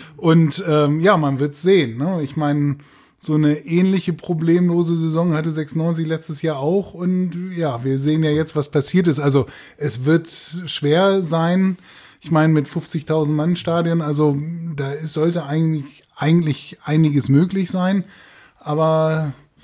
Und ähm, ja, man wird sehen, ne? Ich meine, so eine ähnliche problemlose Saison hatte sechsundneunzig letztes Jahr auch. Und ja, wir sehen ja jetzt, was passiert ist. Also es wird schwer sein. Ich meine, mit fünfzigtausend Mann Stadion, also da ist, sollte eigentlich, eigentlich einiges möglich sein. Aber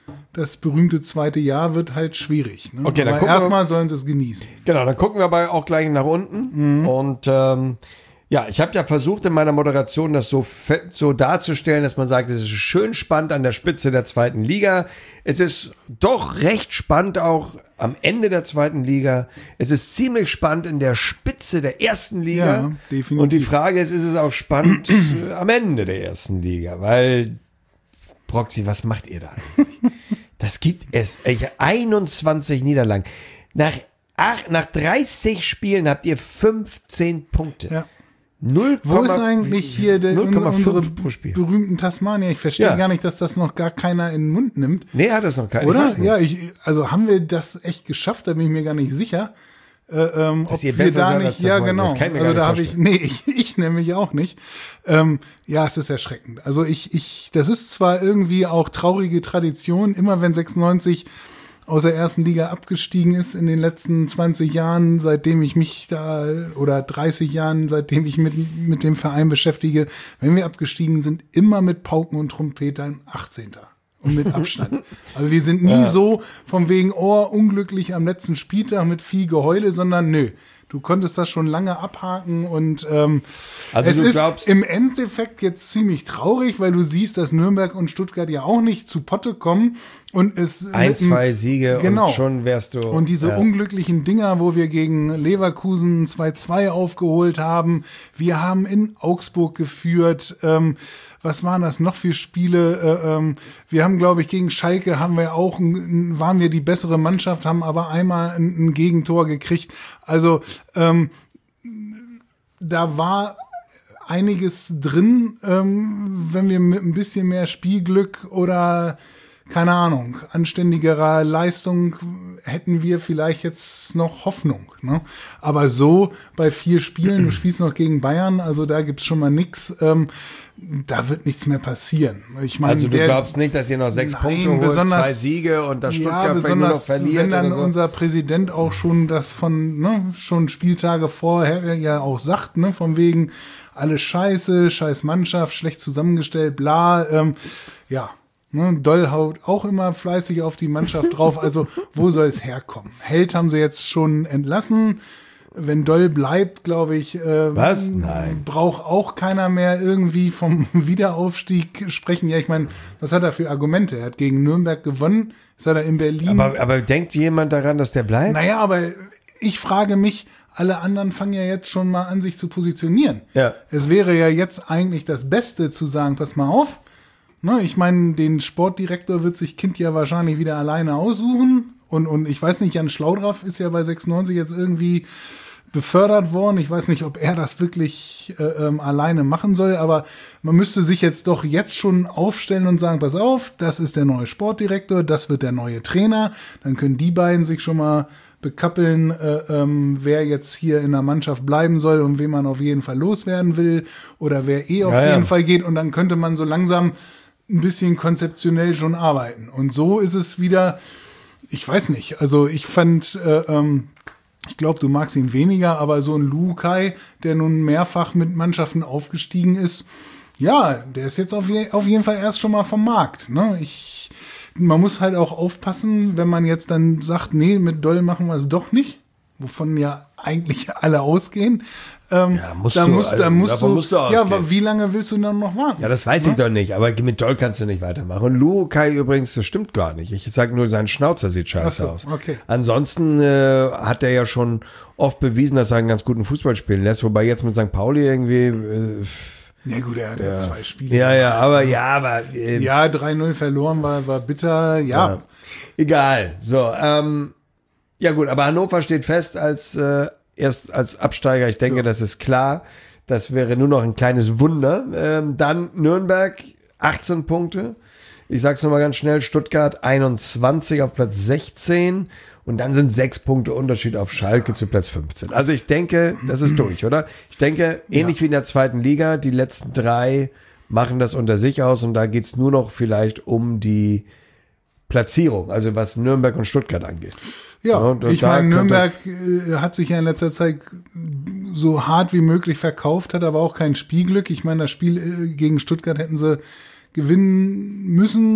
das berühmte zweite Jahr wird halt schwierig. Ne? Okay, dann aber gucken wir- erstmal sollen sie es genießen. Genau, dann gucken wir aber auch gleich nach unten. Mhm. Und ähm, ja, ich habe ja versucht in meiner Moderation das so fett, so darzustellen, dass man sagt, es ist schön spannend an der Spitze der zweiten Liga. Es ist doch recht spannend auch am Ende der zweiten Liga. Es ist ziemlich spannend in der Spitze der ersten Liga. Ja, definitiv. Und die Frage ist, ist es auch spannend äh, am Ende der ersten Liga? Weil, Proxy, was macht ihr da eigentlich? Das gibt es. Ich, einundzwanzig Niederlagen. Nach, ach, nach dreißig Spielen habt ihr fünfzehn Punkte. Ja. null, Wo ist eigentlich hier der, null Komma unsere fünf pro Spiel. berühmten Tasmanier? Ich verstehe Ja. gar nicht, dass das noch gar keiner in den Mund nimmt. Nee, hat das noch keiner. Oder? Ich weiß nicht. Ja, ich, also haben wir das echt geschafft? Da bin ich mir gar nicht sicher. Äh, ähm, Dass ob ihr wir besser da seid nicht, als ja Tasmanien, genau. das kann ich mir Also gar da nicht habe ich, nee, ich, ich nämlich auch nicht. Ähm, ja, es ist erschreckend. Also ich, ich, das ist zwar irgendwie auch traurige Tradition, immer wenn sechsundneunzig aus der ersten Liga abgestiegen ist in den letzten zwanzig Jahren, seitdem ich mich da, oder dreißig Jahren, seitdem ich mit, mit dem Verein beschäftige, wenn wir abgestiegen sind, immer mit Pauken und Trompetern achtzehnter Und mit Abstand. Also wir sind nie Ja. so von wegen, oh, unglücklich am letzten Spieltag mit viel Geheule, sondern nö. Du konntest das schon lange abhaken und ähm, Also es du ist glaubst- im Endeffekt jetzt ziemlich traurig, weil du siehst, dass Nürnberg und Stuttgart ja auch nicht zu Potte kommen und es Ein, mit dem- zwei Siege Genau. und schon wärst du. und diese ja. unglücklichen Dinger, wo wir gegen Leverkusen zwei zwei aufgeholt haben. Wir haben in Augsburg geführt. Ähm, was waren das noch für Spiele? Äh, ähm, wir haben, glaube ich, gegen Schalke haben wir auch, ein, waren wir die bessere Mannschaft, haben aber einmal ein, ein Gegentor gekriegt. Also ähm, da war einiges drin, ähm, wenn wir mit ein bisschen mehr Spielglück oder keine Ahnung, anständigerer Leistung hätten wir vielleicht jetzt noch Hoffnung. Ne? Aber so bei vier Spielen, du spielst noch gegen Bayern, also da gibt's schon mal nix, ähm, da wird nichts mehr passieren. Ich meine, Also du der- glaubst nicht, dass ihr noch sechs Nein, Punkte holt, besonders- zwei Siege und das Stuttgart ja, vielleicht nur noch besonders, verliert wenn dann oder so? unser Präsident auch schon das von, ne, schon Spieltage vorher ja auch sagt, ne, von wegen alles scheiße, scheiß Mannschaft, schlecht zusammengestellt, bla, ähm, ja. Ne, Doll haut auch immer fleißig auf die Mannschaft drauf. Also wo soll es herkommen? Held haben sie jetzt schon entlassen. Wenn Doll bleibt, glaube ich, äh, Was? Nein. braucht auch keiner mehr irgendwie vom Wiederaufstieg sprechen. Ja, ich meine, was hat er für Argumente? Er hat gegen Nürnberg gewonnen. Ist er da in Berlin? aber, aber denkt jemand daran, dass der bleibt? naja, aber ich frage mich, alle anderen fangen ja jetzt schon mal an, sich zu positionieren. Ja. Es wäre ja jetzt eigentlich das Beste zu sagen, pass mal auf. Ne, ich meine, den Sportdirektor wird sich Kind ja wahrscheinlich wieder alleine aussuchen. Und, und ich weiß nicht, Jan Schlaudraff ist ja bei sechsundneunzig jetzt irgendwie befördert worden. Ich weiß nicht, ob er das wirklich äh, ähm, alleine machen soll, aber man müsste sich jetzt doch jetzt schon aufstellen und sagen, pass auf, das ist der neue Sportdirektor, das wird der neue Trainer. Dann können die beiden sich schon mal bekappeln, äh, ähm, wer jetzt hier in der Mannschaft bleiben soll und wen man auf jeden Fall loswerden will oder wer eh auf Ja, ja. jeden Fall geht. Und dann könnte man so langsam ein bisschen konzeptionell schon arbeiten. Und so ist es wieder, ich weiß nicht, also ich fand, äh, ähm, ich glaube, du magst ihn weniger, aber so ein Lukai, der nun mehrfach mit Mannschaften aufgestiegen ist, ja, der ist jetzt auf, je, auf jeden Fall erst schon mal vom Markt. Ne? Ich, man muss halt auch aufpassen, wenn man jetzt dann sagt, nee, mit Doll machen wir es doch nicht, wovon ja eigentlich alle ausgehen. Ähm, Ja, musst da du, musst, also da musst davon du, musst du ja, ausgehen. aber wie lange willst du dann noch warten? Ja, das weiß ich doch nicht, aber mit Doll kannst du nicht weitermachen. Und Lukai übrigens, das stimmt gar nicht. Ich sage nur, sein Schnauzer sieht scheiße Ach so, aus. okay. Ansonsten äh, hat er ja schon oft bewiesen, dass er einen ganz guten Fußball spielen lässt, wobei jetzt mit Sankt Pauli irgendwie äh, Ja gut, er hat ja zwei Spiele. ja, ja, aber ja, aber äh, Ja, drei null verloren war, war bitter, ja. Ja. Egal. So, ähm, ja gut, aber Hannover steht fest als äh, erst als Absteiger. Ich denke, Ja. das ist klar. Das wäre nur noch ein kleines Wunder. Ähm, dann Nürnberg, achtzehn Punkte. Ich sag's nochmal ganz schnell, Stuttgart einundzwanzig auf Platz sechzehn und dann sind sechs Punkte Unterschied auf Schalke zu Platz fünfzehn. Also ich denke, das ist durch, oder? Ich denke, ähnlich Ja. wie in der zweiten Liga, die letzten drei machen das unter sich aus und da geht's nur noch vielleicht um die Platzierung, also was Nürnberg und Stuttgart angeht. Ja, und, und ich da meine, könnte- Nürnberg äh, hat sich ja in letzter Zeit so hart wie möglich verkauft, hat aber auch kein Spielglück. Ich meine, das Spiel äh, gegen Stuttgart hätten sie gewinnen müssen,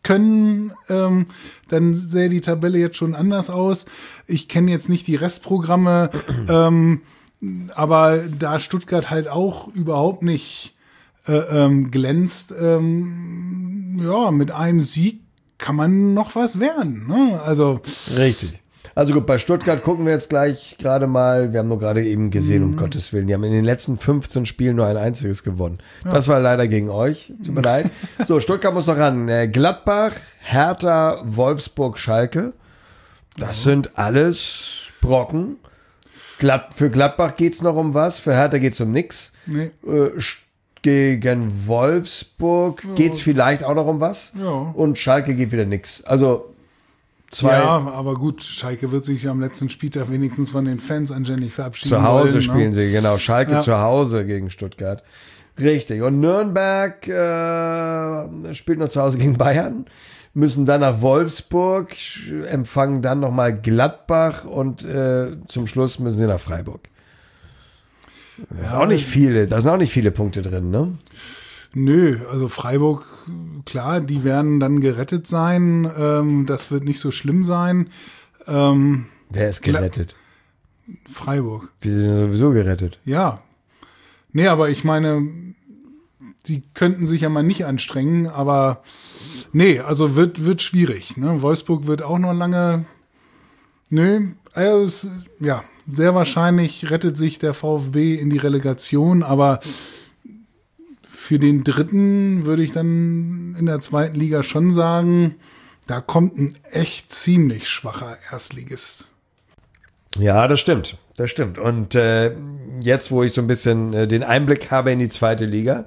können, ähm, dann sähe die Tabelle jetzt schon anders aus. Ich kenne jetzt nicht die Restprogramme, ähm, aber da Stuttgart halt auch überhaupt nicht äh, ähm, glänzt, ähm, ja, mit einem Sieg kann man noch was werden. Ne? Also richtig. Also gut, bei Stuttgart gucken wir jetzt gleich gerade mal, wir haben nur gerade eben gesehen, um Gottes Willen, die haben in den letzten fünfzehn Spielen nur ein einziges gewonnen. Ja. Das war leider gegen euch, tut mir leid. So, Stuttgart muss noch ran. Gladbach, Hertha, Wolfsburg, Schalke. Das ja. sind alles Brocken. Glad- für Gladbach geht's noch um was, für Hertha geht's um nix. Nee. Äh, gegen Wolfsburg ja. geht's vielleicht auch noch um was. Ja. Und Schalke geht wieder nix. Also Zwei. Ja, aber gut, Schalke wird sich am letzten Spieltag wenigstens von den Fans anständig verabschieden. Zu Hause wollen, spielen ne? sie, genau. Schalke ja. zu Hause gegen Stuttgart. Richtig. Und Nürnberg äh, spielt noch zu Hause gegen Bayern, müssen dann nach Wolfsburg, empfangen dann nochmal Gladbach und äh, zum Schluss müssen sie nach Freiburg. Das ja, ist auch nicht viele, da sind auch nicht viele Punkte drin, ne? Nö, also Freiburg, klar, die werden dann gerettet sein. Ähm, das wird nicht so schlimm sein. Ähm, Wer ist gerettet? Freiburg. Die sind sowieso gerettet. Ja. Nee, aber ich meine, die könnten sich ja mal nicht anstrengen, aber nee, also wird, wird schwierig. Ne? Wolfsburg wird auch noch lange. Nö, also es, ja, sehr wahrscheinlich rettet sich der VfB in die Relegation, aber für den dritten würde ich dann in der zweiten Liga schon sagen, da kommt ein echt ziemlich schwacher Erstligist. Ja, das stimmt. Das stimmt. Und äh, jetzt, wo ich so ein bisschen äh, den Einblick habe in die zweite Liga,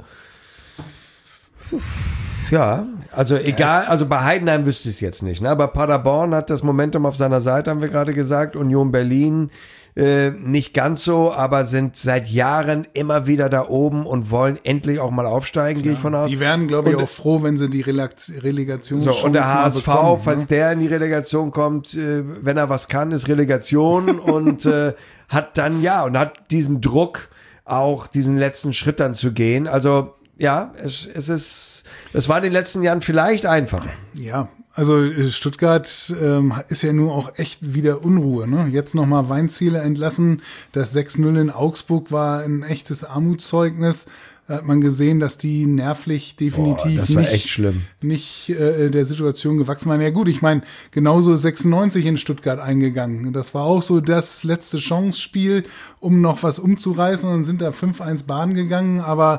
ja, also egal, also bei Heidenheim wüsste ich es jetzt nicht, ne? Aber Paderborn hat das Momentum auf seiner Seite, haben wir gerade gesagt. Union Berlin Äh, nicht ganz so, aber sind seit Jahren immer wieder da oben und wollen endlich auch mal aufsteigen, gehe ich von aus. Die wären, glaube ich, und, auch froh, wenn sie die Relegation so, und der H S V, bekommen, falls ne? der in die Relegation kommt, äh, wenn er was kann, ist Relegation und äh, hat dann, ja, und hat diesen Druck, auch diesen letzten Schritt dann zu gehen. Also, ja, es, es ist, es war in den letzten Jahren vielleicht einfacher. Ja, also Stuttgart ähm, ist ja nur auch echt wieder Unruhe. Ne? Jetzt nochmal Weinziele entlassen. Das sechs null in Augsburg war ein echtes Armutszeugnis. Da hat man gesehen, dass die nervlich definitiv Boah, das war nicht, echt schlimm. nicht äh, der Situation gewachsen waren. Ja gut, ich meine, genauso sechsundneunzig in Stuttgart eingegangen. Das war auch so das letzte Chance-Spiel, um noch was umzureißen. Und dann sind da fünf eins baden gegangen. Aber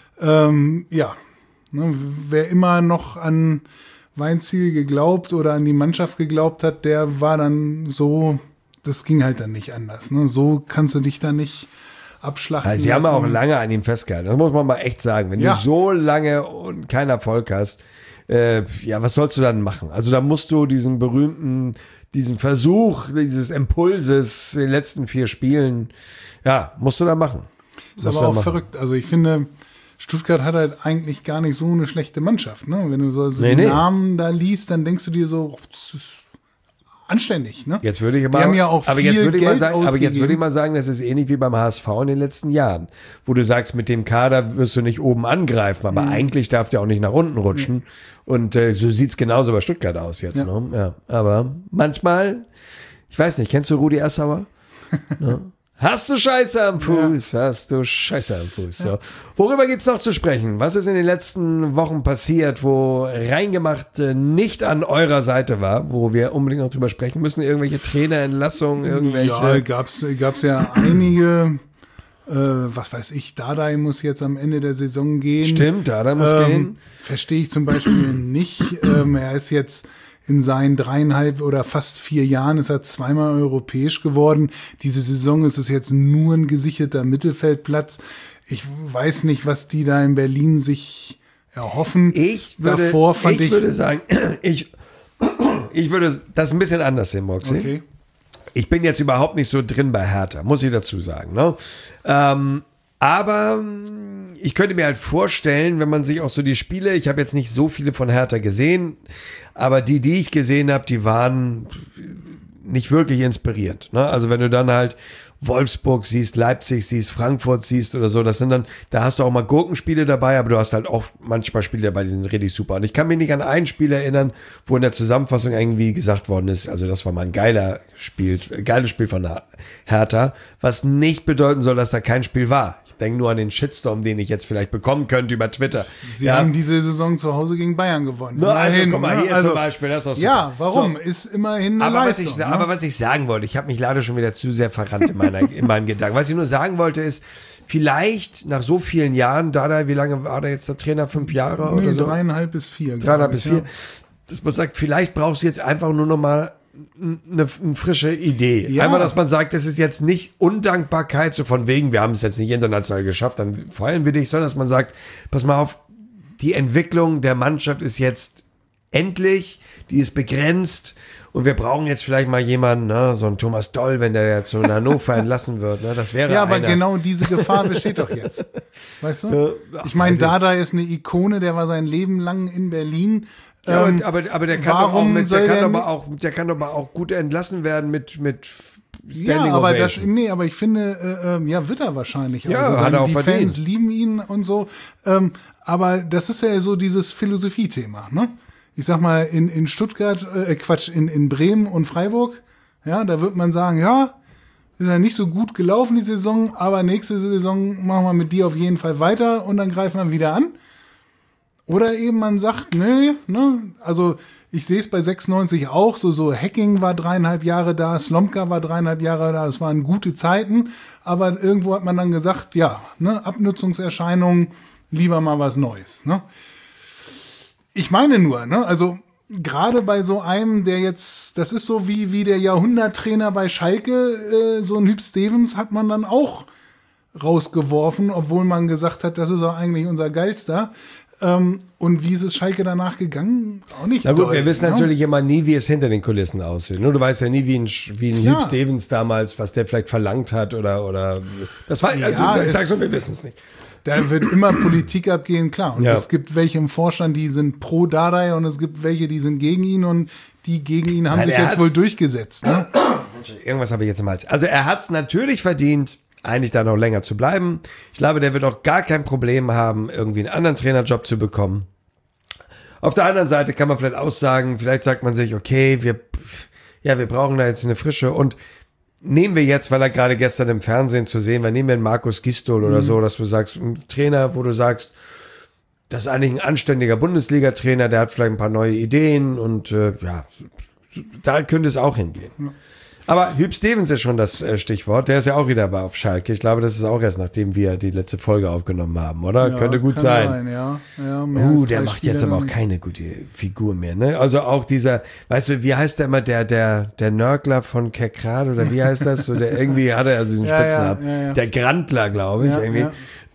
ähm, ja, ne, wer immer noch an Weinziel geglaubt oder an die Mannschaft geglaubt hat, der war dann so, das ging halt dann nicht anders. Ne? So kannst du dich da nicht abschlachten also sie lassen. haben auch lange an ihm festgehalten, das muss man mal echt sagen. Wenn ja. du so lange und keinen Erfolg hast, äh, ja, was sollst du dann machen? Also da musst du diesen berühmten, diesen Versuch, dieses Impulses in den letzten vier Spielen, ja, musst du da machen. Ist musst aber auch machen. Verrückt. Also ich finde, Stuttgart hat halt eigentlich gar nicht so eine schlechte Mannschaft. Ne? Wenn du so, so nee, die nee. Namen da liest, dann denkst du dir so, das ist anständig. Ne? Jetzt würde ich mal, die haben ja auch aber viel jetzt würde ich Geld mal sagen, ausgegeben. aber jetzt würde ich mal sagen, das ist ähnlich wie beim H S V in den letzten Jahren, wo du sagst, mit dem Kader wirst du nicht oben angreifen, aber mhm. eigentlich darf der auch nicht nach unten rutschen. Mhm. Und äh, so sieht's genauso bei Stuttgart aus jetzt. Ja. Ne? Ja, aber manchmal, ich weiß nicht, kennst du Rudi Assauer? Ja. Hast du Scheiße am Fuß? Ja. Hast du Scheiße am Fuß? So. Worüber gibt's noch zu sprechen? Was ist in den letzten Wochen passiert, wo Reingemacht nicht an eurer Seite war, wo wir unbedingt noch drüber sprechen müssen? Irgendwelche Trainerentlassungen, irgendwelche? Ja, gab's, gab's ja einige. Äh, was weiß ich, Dardai muss jetzt am Ende der Saison gehen. Stimmt, Dardai muss ähm, gehen. Verstehe ich zum Beispiel nicht. Ähm, er ist jetzt in seinen dreieinhalb oder fast vier Jahren ist er zweimal europäisch geworden. Diese Saison ist es jetzt nur ein gesicherter Mittelfeldplatz. Ich weiß nicht, was die da in Berlin sich erhoffen. Ich würde, Davor fand ich, ich würde sagen, ich, ich würde das ein bisschen anders sehen, Moxie. Okay. Ich bin jetzt überhaupt nicht so drin bei Hertha, muss ich dazu sagen. Ne? Ähm, aber ich könnte mir halt vorstellen, wenn man sich auch so die Spiele, ich habe jetzt nicht so viele von Hertha gesehen, aber die, die ich gesehen habe, die waren nicht wirklich inspirierend. Ne? Also wenn du dann halt Wolfsburg siehst, Leipzig siehst, Frankfurt siehst oder so, das sind dann, da hast du auch mal Gurkenspiele dabei, aber du hast halt auch manchmal Spiele dabei, die sind richtig super. Und ich kann mich nicht an ein Spiel erinnern, wo in der Zusammenfassung irgendwie gesagt worden ist, also das war mal ein geiler Spiel, geiles Spiel von Hertha, was nicht bedeuten soll, dass da kein Spiel war. Ich denke nur an den Shitstorm, den ich jetzt vielleicht bekommen könnte über Twitter. Sie ja. haben diese Saison zu Hause gegen Bayern gewonnen. No, also immerhin, guck mal, hier also, zum Beispiel, das ist auch super. Ja, warum? So. Ist immerhin eine aber Leistung. Was ich, ne? aber was ich sagen wollte, ich habe mich leider schon wieder zu sehr verrannt in, meiner, in meinen Gedanken. Was ich nur sagen wollte ist, vielleicht nach so vielen Jahren, Dada, wie lange war da jetzt der Trainer? Fünf Jahre nee, oder so? Dreieinhalb bis vier. Dreieinhalb bis ich, vier. Ja. Dass man sagt, vielleicht brauchst du jetzt einfach nur noch mal eine, eine frische Idee. Ja. Einfach, dass man sagt, das ist jetzt nicht Undankbarkeit, so von wegen, wir haben es jetzt nicht international geschafft, dann feuern wir dich, sondern dass man sagt, pass mal auf, die Entwicklung der Mannschaft ist jetzt endlich, die ist begrenzt und wir brauchen jetzt vielleicht mal jemanden, ne, so ein Thomas Doll, wenn der ja zu Hannover entlassen wird, ne, das wäre Ja, aber einer. genau diese Gefahr besteht doch jetzt. Weißt du? Ja, ich meine, weiß ich. Dada ist eine Ikone, der war sein Leben lang in Berlin. Ja, Ähm, aber, aber, aber der kann doch auch, warum mit, soll der kann der aber nicht- auch, der kann aber auch gut entlassen werden mit, mit Ja, Standing aber das, Ovation. nee, aber ich finde, äh, ähm, ja, wird er wahrscheinlich. Ja, also hat seine- er auch die verdient. Fans lieben ihn und so. Ähm, aber das ist ja so dieses Philosophie-Thema, ne? Ich sag mal, in, in Stuttgart, äh, Quatsch, in, in Bremen und Freiburg, ja, da wird man sagen, ja, ist ja nicht so gut gelaufen die Saison, aber nächste Saison machen wir mit dir auf jeden Fall weiter und dann greifen wir wieder an. Oder eben man sagt, nee, ne, also ich sehe es bei sechsundneunzig auch, so, so Hacking war dreieinhalb Jahre da, Slomka war dreieinhalb Jahre da, es waren gute Zeiten, aber irgendwo hat man dann gesagt, ja, ne, Abnutzungserscheinungen, lieber mal was Neues, ne. Ich meine nur, ne, also gerade bei so einem, der jetzt, das ist so wie, wie der Jahrhunderttrainer bei Schalke, äh, so ein Hüb Stevens hat man dann auch rausgeworfen, obwohl man gesagt hat, das ist auch eigentlich unser Geilster. Ähm, und wie ist es Schalke danach gegangen? Auch nicht. Na gut, doll, wir wissen ne? natürlich immer nie, wie es hinter den Kulissen aussieht. Nur du weißt ja nie, wie ein, wie ein Klar. Hüb Stevens damals, was der vielleicht verlangt hat oder, oder, das war, also Ja, ich sag es- so, wir wissen es nicht. Da wird immer Politik abgehen, klar. Und Ja. es gibt welche im Vorstand, die sind pro Dardai und es gibt welche, die sind gegen ihn und die gegen ihn haben Nein, sich er jetzt hat's- wohl durchgesetzt. Ne? Irgendwas habe ich jetzt im Hals. Also er hat es natürlich verdient, eigentlich da noch länger zu bleiben. Ich glaube, der wird auch gar kein Problem haben, irgendwie einen anderen Trainerjob zu bekommen. Auf der anderen Seite kann man vielleicht aussagen, vielleicht sagt man sich, okay, wir, ja, wir brauchen da jetzt eine Frische und nehmen wir jetzt, weil er gerade gestern im Fernsehen zu sehen war, nehmen wir einen Markus Gistol oder so, dass du sagst, ein Trainer, wo du sagst, das ist eigentlich ein anständiger Bundesliga-Trainer, der hat vielleicht ein paar neue Ideen und äh, ja, da könnte es auch hingehen. Aber Hüb Stevens ist schon das äh, Stichwort, der ist ja auch wieder bei auf Schalke. Ich glaube, das ist auch erst, nachdem wir die letzte Folge aufgenommen haben, oder? Ja, Könnte gut kann sein. ja. Ja, mehr Uh, als der drei macht Spiele jetzt aber noch auch nicht. keine gute Figur mehr, ne? Also auch dieser, weißt du, wie heißt der immer, der, der, der Nörgler von Kerkrade oder wie heißt das? So, der irgendwie hatte also diesen Ja, ja, Spitznamen. ja, ja. Der Grandler, glaube ich, Ja, irgendwie. ja.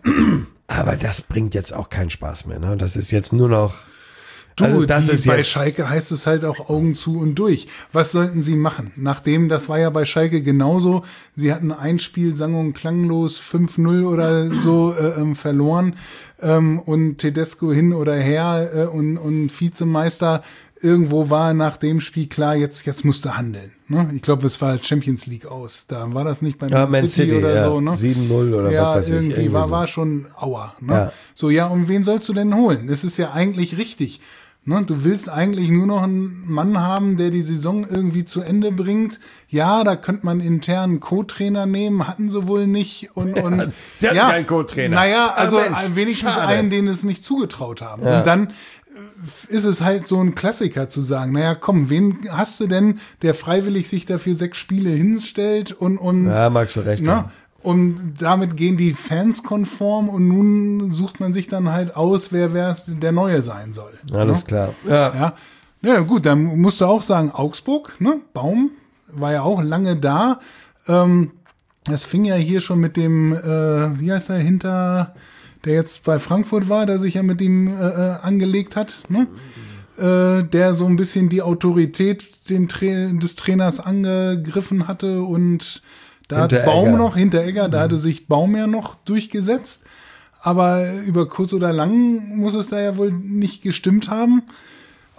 Aber das bringt jetzt auch keinen Spaß mehr, ne? Das ist jetzt nur noch. Du, also das die, ist bei jetzt, Schalke heißt es halt auch Augen zu und durch. Was sollten sie machen? Nachdem, das war ja bei Schalke genauso, sie hatten ein Spiel sang- und klanglos fünf null oder so äh, ähm, verloren ähm, und Tedesco hin oder her äh, und, und Vizemeister. Irgendwo war nach dem Spiel klar, jetzt, jetzt musst du handeln. Ne? Ich glaube, es war Champions League aus. Da war das nicht bei ja, Man City, oder ja, so. Ne? sieben null oder Ja, was weiß ich. irgendwie war, so. war schon Aua. Ne? Ja. So, ja, und wen sollst du denn holen? Das ist ja eigentlich richtig. Ne? Du willst eigentlich nur noch einen Mann haben, der die Saison irgendwie zu Ende bringt. Ja, da könnte man intern einen Co-Trainer nehmen, hatten sie wohl nicht. Und, und Sie hatten ja, keinen Co-Trainer. Naja, Ah, also Mensch, wenigstens schade. einen, den es nicht zugetraut haben. Ja. Und dann äh, ist es halt so ein Klassiker zu sagen, naja, komm, wen hast du denn, der freiwillig sich dafür sechs Spiele hinstellt und, und Ja, magst du recht ne? haben. Und damit gehen die Fans konform und nun sucht man sich dann halt aus, wer, wer der Neue sein soll. Alles ne? klar. Ja. Ja. Ja, gut, dann musst du auch sagen, Augsburg, ne? Baum war ja auch lange da. Ähm, das fing ja hier schon mit dem, äh, wie heißt der, hinter, der jetzt bei Frankfurt war, der sich ja mit ihm äh, äh, angelegt hat, ne? Äh, der so ein bisschen die Autorität den Tra- des Trainers angegriffen hatte und da hat Hinteregger. Baum noch, Hinteregger, da hatte sich Baum ja noch durchgesetzt. Aber über kurz oder lang muss es da ja wohl nicht gestimmt haben.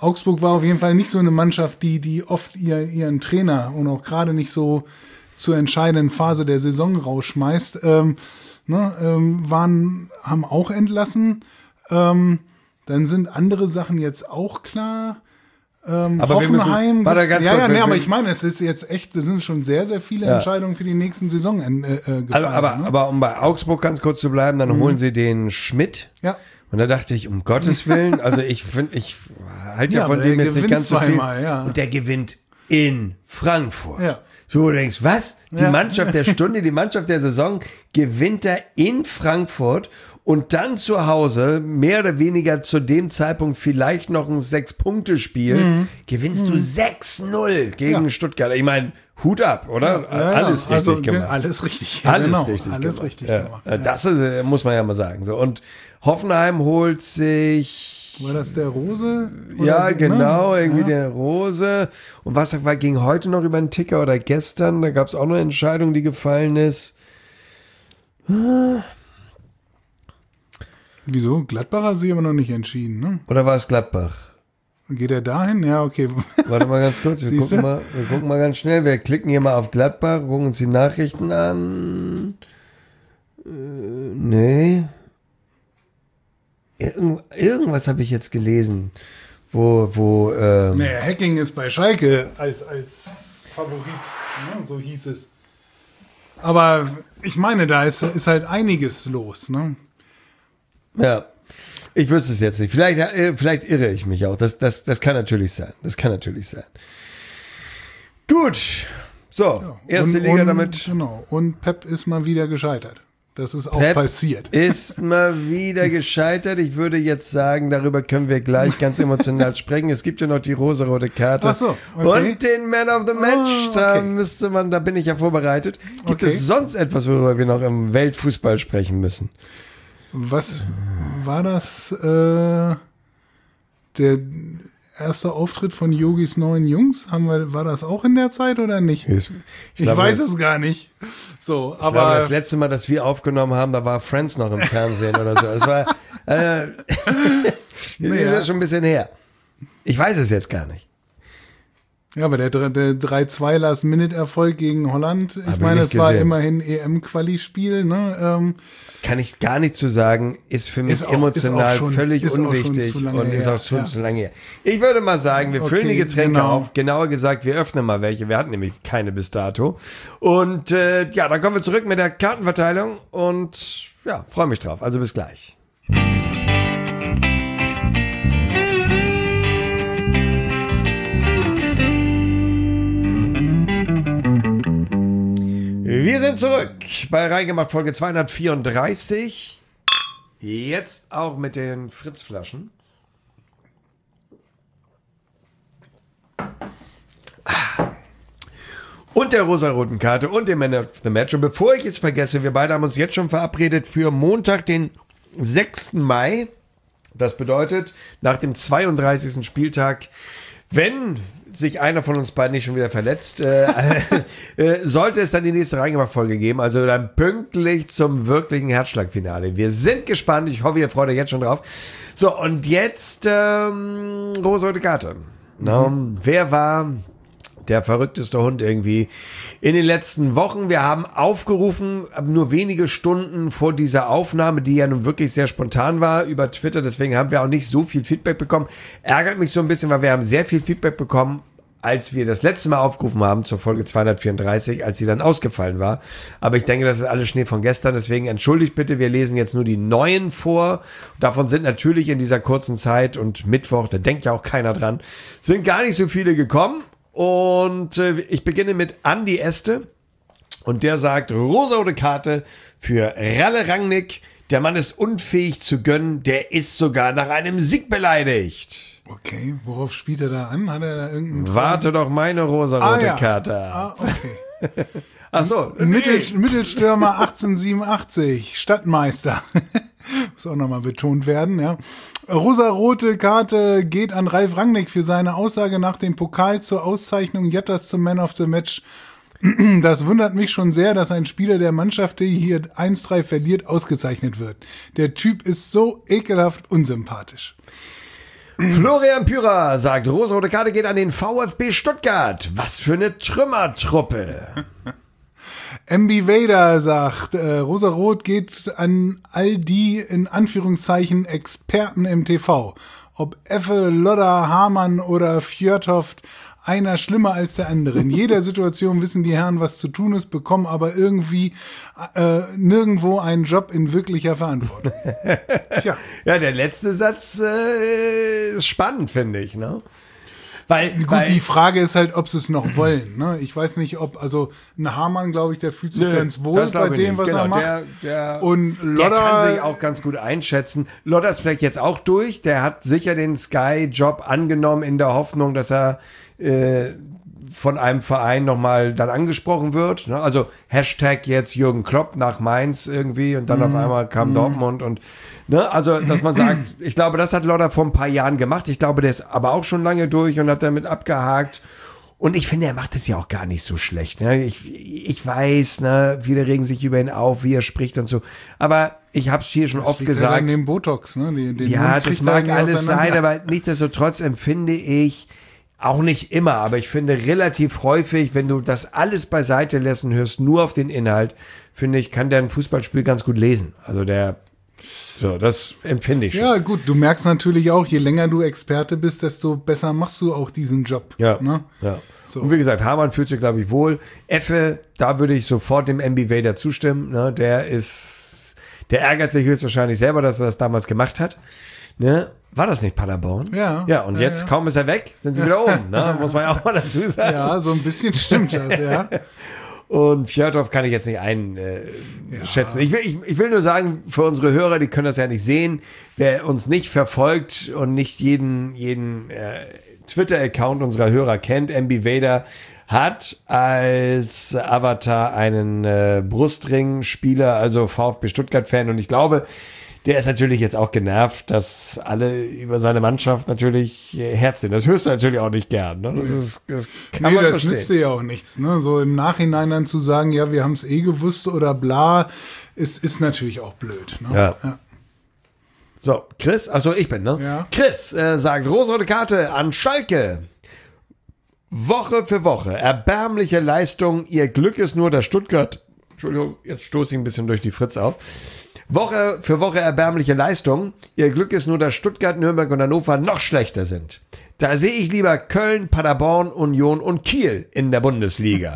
Augsburg war auf jeden Fall nicht so eine Mannschaft, die, die oft ihr, ihren Trainer und auch gerade nicht so zur entscheidenden Phase der Saison rausschmeißt. Ähm, ne, ähm, waren, haben auch entlassen. Ähm, dann sind andere Sachen jetzt auch klar. Ähm, aber Hoffenheim. Wir müssen, warte, ganz ja, kurz, ja, nee, wir, aber ich meine, es ist jetzt echt, das sind schon sehr, sehr viele ja. Entscheidungen für die nächsten Saison äh, gefallen. Also, aber, ne? aber um bei Augsburg ganz kurz zu bleiben, dann mhm. holen sie den Schmidt. Ja. Und da dachte ich, um Gottes Willen, also ich finde, ich halte ja, ja von dem jetzt nicht ganz so viel. Zweimal, ja. Und der gewinnt in Frankfurt. Ja. So, du denkst, was? Die ja. Mannschaft der Stunde, die Mannschaft der Saison gewinnt er in Frankfurt und dann zu Hause, mehr oder weniger zu dem Zeitpunkt vielleicht noch ein Sechs-Punkte-Spiel, mhm. gewinnst mhm. du sechs null gegen ja. Stuttgart. Ich meine, Hut ab, oder? Ja, ja, alles richtig also, gemacht. Alles richtig. Alles genau. richtig alles gemacht. richtig ja. gemacht. Ja. Das ist, muss man ja mal sagen. So. Und Hoffenheim holt sich... War das der Rose? Ja, die, genau, ne? irgendwie ja. der Rose. Und was war, ging heute noch über den Ticker oder gestern? Da gab es auch noch eine Entscheidung, die gefallen ist. Wieso? Gladbach hat sich aber noch nicht entschieden, ne? Oder war es Gladbach? Geht er dahin? Ja, okay. Warte mal ganz kurz, wir gucken mal, wir gucken mal ganz schnell. Wir klicken hier mal auf Gladbach, gucken uns die Nachrichten an. Äh, nee. Irgend, irgendwas habe ich jetzt gelesen, wo, wo, ähm Naja, Hacking ist bei Schalke als, als Favorit, ne? So hieß es. Aber ich meine, da ist, ist halt einiges los, ne? Ja, ich wüsste es jetzt nicht. Vielleicht, äh, vielleicht irre ich mich auch. Das, das, das kann natürlich sein. Das kann natürlich sein. Gut. So, ja. erste und, Liga und, damit. Genau. Und Pep ist mal wieder gescheitert. Das ist auch Pep passiert. Ist mal wieder gescheitert. Ich würde jetzt sagen, darüber können wir gleich ganz emotional sprechen. Es gibt ja noch die rosarote Karte. Ach so, okay. Und den Man of the Match. Oh, okay. Da müsste man, da bin ich ja vorbereitet. Gibt okay. es sonst etwas, worüber wir noch im Weltfußball sprechen müssen? Was war das? Äh, der erste Auftritt von Yogis neuen Jungs? Haben wir, war das auch in der Zeit oder nicht? Ich, ich, ich glaube, weiß das, es gar nicht. So, ich aber glaube, das letzte Mal, dass wir aufgenommen haben, da war Friends noch im Fernsehen oder so. Das war äh, naja. ist ja schon ein bisschen her. Ich weiß es jetzt gar nicht. Ja, aber der, der drei zwei Last-Minute-Erfolg gegen Holland, ich Hab meine, ich es war gesehen. immerhin E M-Quali-Spiel, ne? Ähm, Kann ich gar nicht zu sagen, ist für mich Ist auch- emotional ist auch schon- völlig ist auch schon unwichtig zu lange und ist her, auch schon ja. zu lange her. Ich würde mal sagen, wir Okay, füllen die Getränke genau. auf. Genauer gesagt, wir öffnen mal welche. Wir hatten nämlich keine bis dato. Und äh, ja, dann kommen wir zurück mit der Kartenverteilung und ja, freue mich drauf. Also bis gleich. Wir sind zurück bei Reingemacht Folge zweihundertvierunddreißig. Jetzt auch mit den Fritz-Flaschen. Und der rosaroten Karte und dem Man of the Match. Und bevor ich es vergesse, wir beide haben uns jetzt schon verabredet für Montag, den sechsten Mai. Das bedeutet, nach dem zweiunddreißigsten Spieltag, wenn sich einer von uns beiden nicht schon wieder verletzt, äh, äh, sollte es dann die nächste Reingemacht-Folge geben, also dann pünktlich zum wirklichen Herzschlagfinale. Wir sind gespannt, ich hoffe, ihr freut euch jetzt schon drauf. So, und jetzt ähm, rosarote Karte. Mhm. Um, wer war der verrückteste Hund irgendwie in den letzten Wochen? Wir haben aufgerufen, nur wenige Stunden vor dieser Aufnahme, die ja nun wirklich sehr spontan war, über Twitter. Deswegen haben wir auch nicht so viel Feedback bekommen. Ärgert mich so ein bisschen, weil wir haben sehr viel Feedback bekommen, als wir das letzte Mal aufgerufen haben zur Folge zweihundertvierunddreißig, als sie dann ausgefallen war. Aber ich denke, das ist alles Schnee von gestern. Deswegen entschuldigt bitte, wir lesen jetzt nur die neuen vor. Davon sind natürlich in dieser kurzen Zeit und Mittwoch, da denkt ja auch keiner dran, sind gar nicht so viele gekommen. Und äh, ich beginne mit Andi Este und der sagt, rosarote Karte für Ralle Rangnick. Der Mann ist unfähig zu gönnen, der ist sogar nach einem Sieg beleidigt. okay, worauf spielt er da an? Hat er da irgendeinen... Warte doch meine rosarote ah, ja. Karte. Ah, okay. Ach so, Mittel, Mittelstürmer achtzehnhundertsiebenundachtzig, Stadtmeister. Muss auch nochmal betont werden, ja. Rosarote Karte geht an Ralf Rangnick für seine Aussage nach dem Pokal zur Auszeichnung Jettas zum Man of the Match. Das wundert mich schon sehr, dass ein Spieler der Mannschaft, die hier eins drei verliert, ausgezeichnet wird. Der Typ ist so ekelhaft unsympathisch. Florian Pürer sagt, rosa-rote Karte geht an den VfB Stuttgart. Was für eine Trümmertruppe. M B Vader sagt, äh, Rosa-Rot geht an all die in Anführungszeichen Experten im T V. Ob Effe, Lodder, Hamann oder Fjörtoft, einer schlimmer als der andere. In jeder Situation wissen die Herren, was zu tun ist, bekommen aber irgendwie äh, nirgendwo einen Job in wirklicher Verantwortung. Tja. Ja, der letzte Satz äh, ist spannend, finde ich, ne? Weil, Gut, weil, die Frage ist halt, ob sie es noch wollen. Ne? Ich weiß nicht, ob, also ein Hamann, glaube ich, der fühlt sich Nö, ganz wohl bei dem, nicht. was Genau, er macht. Der, der, und Lodder, der kann sich auch ganz gut einschätzen. Lodder ist vielleicht jetzt auch durch. Der hat sicher den Sky-Job angenommen in der Hoffnung, dass er äh, von einem Verein nochmal dann angesprochen wird. Ne? Also Hashtag jetzt Jürgen Klopp nach Mainz irgendwie und dann mm. auf einmal kam mm. Dortmund und ne? Also, dass man sagt, ich glaube, das hat Lodder vor ein paar Jahren gemacht. Ich glaube, der ist aber auch schon lange durch und hat damit abgehakt. Und ich finde, er macht es ja auch gar nicht so schlecht. Ne? Ich, ich weiß, ne, viele regen sich über ihn auf, wie er spricht und so. Aber ich habe es hier schon das oft liegt gesagt. Ja, an dem Botox, ne? Den, den ja, Mund das kriegt mag er alles sein, auseinander. aber nichtsdestotrotz empfinde ich, auch nicht immer, aber ich finde relativ häufig, wenn du das alles beiseite lässt und hörst nur auf den Inhalt, finde ich, kann der ein Fußballspiel ganz gut lesen. Also der, so, das empfinde ich schon. Ja, gut, du merkst natürlich auch, je länger du Experte bist, desto besser machst du auch diesen Job. Ja, ne? ja. So. Und wie gesagt, Hamann fühlt sich, glaube ich, wohl. Effe, da würde ich sofort dem M B Vader zustimmen. Ne? Der ist, der ärgert sich höchstwahrscheinlich selber, dass er das damals gemacht hat. Ne? War das nicht Paderborn? Ja. Ja, und ja, jetzt, ja. kaum ist er weg, sind sie wieder oben. Ne? Muss man ja auch mal dazu sagen. Ja, so ein bisschen stimmt das, ja. Und Fjörtoft kann ich jetzt nicht einschätzen. Ja. Ich will, ich, ich will nur sagen, für unsere Hörer, die können das ja nicht sehen, wer uns nicht verfolgt und nicht jeden, jeden äh, Twitter-Account unserer Hörer kennt, M B Vader hat als Avatar einen äh, Brustring-Spieler, also VfB Stuttgart-Fan. Und ich glaube, der ist natürlich jetzt auch genervt, dass alle über seine Mannschaft natürlich herziehen. Das hörst du natürlich auch nicht gern. Ne? Das, ist, das kann nee, man das verstehen. nützt dir ja auch nichts. Ne? So im Nachhinein dann zu sagen, ja, wir haben es eh gewusst oder bla, ist, ist natürlich auch blöd. Ne? Ja. Ja. So, Chris, achso, ich bin, ne? Ja. Chris äh, sagt, rosa-rote Karte an Schalke. Woche für Woche, erbärmliche Leistung, ihr Glück ist nur, dass Stuttgart, Entschuldigung, jetzt stoße ich ein bisschen durch die Fritz auf. Woche für Woche erbärmliche Leistung, ihr Glück ist nur, dass Stuttgart, Nürnberg und Hannover noch schlechter sind. Da sehe ich lieber Köln, Paderborn, Union und Kiel in der Bundesliga.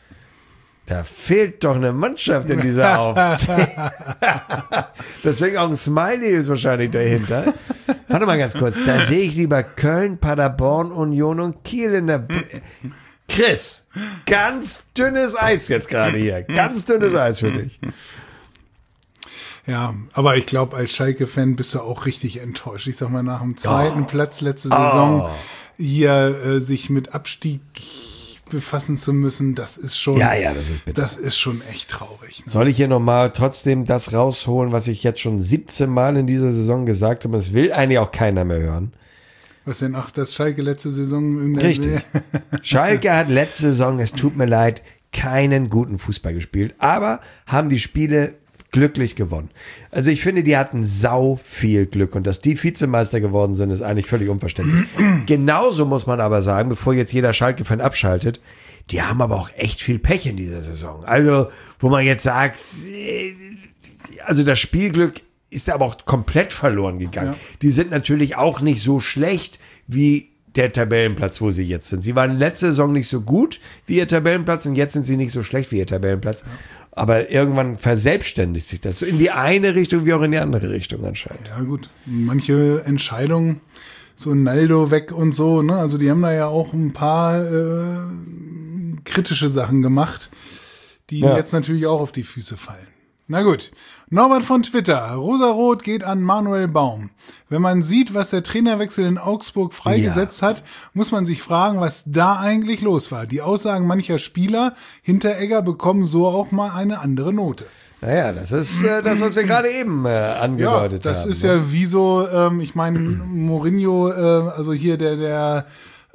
Da fehlt doch eine Mannschaft in dieser Aufzählung. Deswegen auch ein Smiley ist wahrscheinlich dahinter. Warte mal ganz kurz. Da sehe ich lieber Köln, Paderborn, Union und Kiel in der... Bu- Chris, ganz dünnes Eis jetzt gerade hier. Ganz dünnes Eis für dich. Ja, aber ich glaube, als Schalke-Fan bist du auch richtig enttäuscht. Ich sag mal, nach dem zweiten Oh. Platz letzte Saison Oh. hier äh, sich mit Abstieg befassen zu müssen, das ist schon, Ja, ja, das ist bitter. das ist schon echt traurig. Ne? Soll ich hier nochmal trotzdem das rausholen, was ich jetzt schon siebzehn Mal in dieser Saison gesagt habe? Das will eigentlich auch keiner mehr hören. Was denn? Ach, das Schalke letzte Saison in der Richtig. Schalke hat letzte Saison, es tut mir leid, keinen guten Fußball gespielt, aber haben die Spiele glücklich gewonnen. Also ich finde, die hatten sau viel Glück und dass die Vizemeister geworden sind, ist eigentlich völlig unverständlich. Genauso muss man aber sagen, bevor jetzt jeder Schalke-Fan abschaltet, die haben aber auch echt viel Pech in dieser Saison. Also, wo man jetzt sagt, äh, also das Spielglück ist aber auch komplett verloren gegangen. Ja. Die sind natürlich auch nicht so schlecht wie der Tabellenplatz, wo sie jetzt sind. Sie waren letzte Saison nicht so gut wie ihr Tabellenplatz und jetzt sind sie nicht so schlecht wie ihr Tabellenplatz. Ja. Aber irgendwann verselbstständigt sich das so in die eine Richtung wie auch in die andere Richtung anscheinend. Ja gut, manche Entscheidungen, so Naldo weg und so, ne? Also die haben da ja auch ein paar äh, kritische Sachen gemacht, die Ja. jetzt natürlich auch auf die Füße fallen. Na gut, Norbert von Twitter. Rosarot geht an Manuel Baum. Wenn man sieht, was der Trainerwechsel in Augsburg freigesetzt Ja. hat, muss man sich fragen, was da eigentlich los war. Die Aussagen mancher Spieler, Hinteregger, bekommen so auch mal eine andere Note. Naja, das ist äh, das, was wir gerade eben äh, angedeutet ja, das haben. ist ne? ja wie so, ähm, ich meine, Mourinho, äh, also hier der, der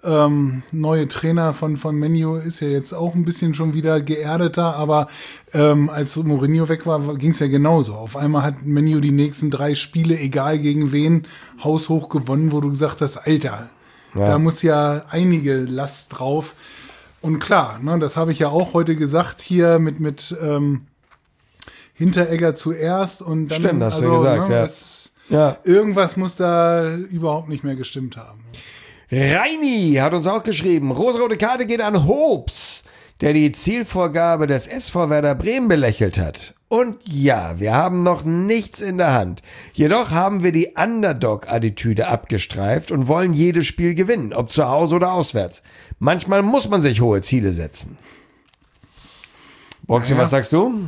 ähm, neue Trainer von, von Man U ist ja jetzt auch ein bisschen schon wieder geerdeter, aber ähm, als Mourinho weg war, ging es ja genauso. Auf einmal hat Man U die nächsten drei Spiele, egal gegen wen, haushoch gewonnen, wo du gesagt hast, Alter, ja. Da muss ja einige Last drauf. Und klar, ne, das habe ich ja auch heute gesagt, hier mit, mit ähm, Hinteregger zuerst und dann. Stimmt, hast also, du gesagt, ne, ja. es, ja. Irgendwas muss da überhaupt nicht mehr gestimmt haben. Reini hat uns auch geschrieben, rosarote Karte geht an Hobbs, der die Zielvorgabe des S V Werder Bremen belächelt hat. Und ja, wir haben noch nichts in der Hand. Jedoch haben wir die Underdog-Attitüde abgestreift und wollen jedes Spiel gewinnen, ob zu Hause oder auswärts. Manchmal muss man sich hohe Ziele setzen. Boxy, naja. Was sagst du?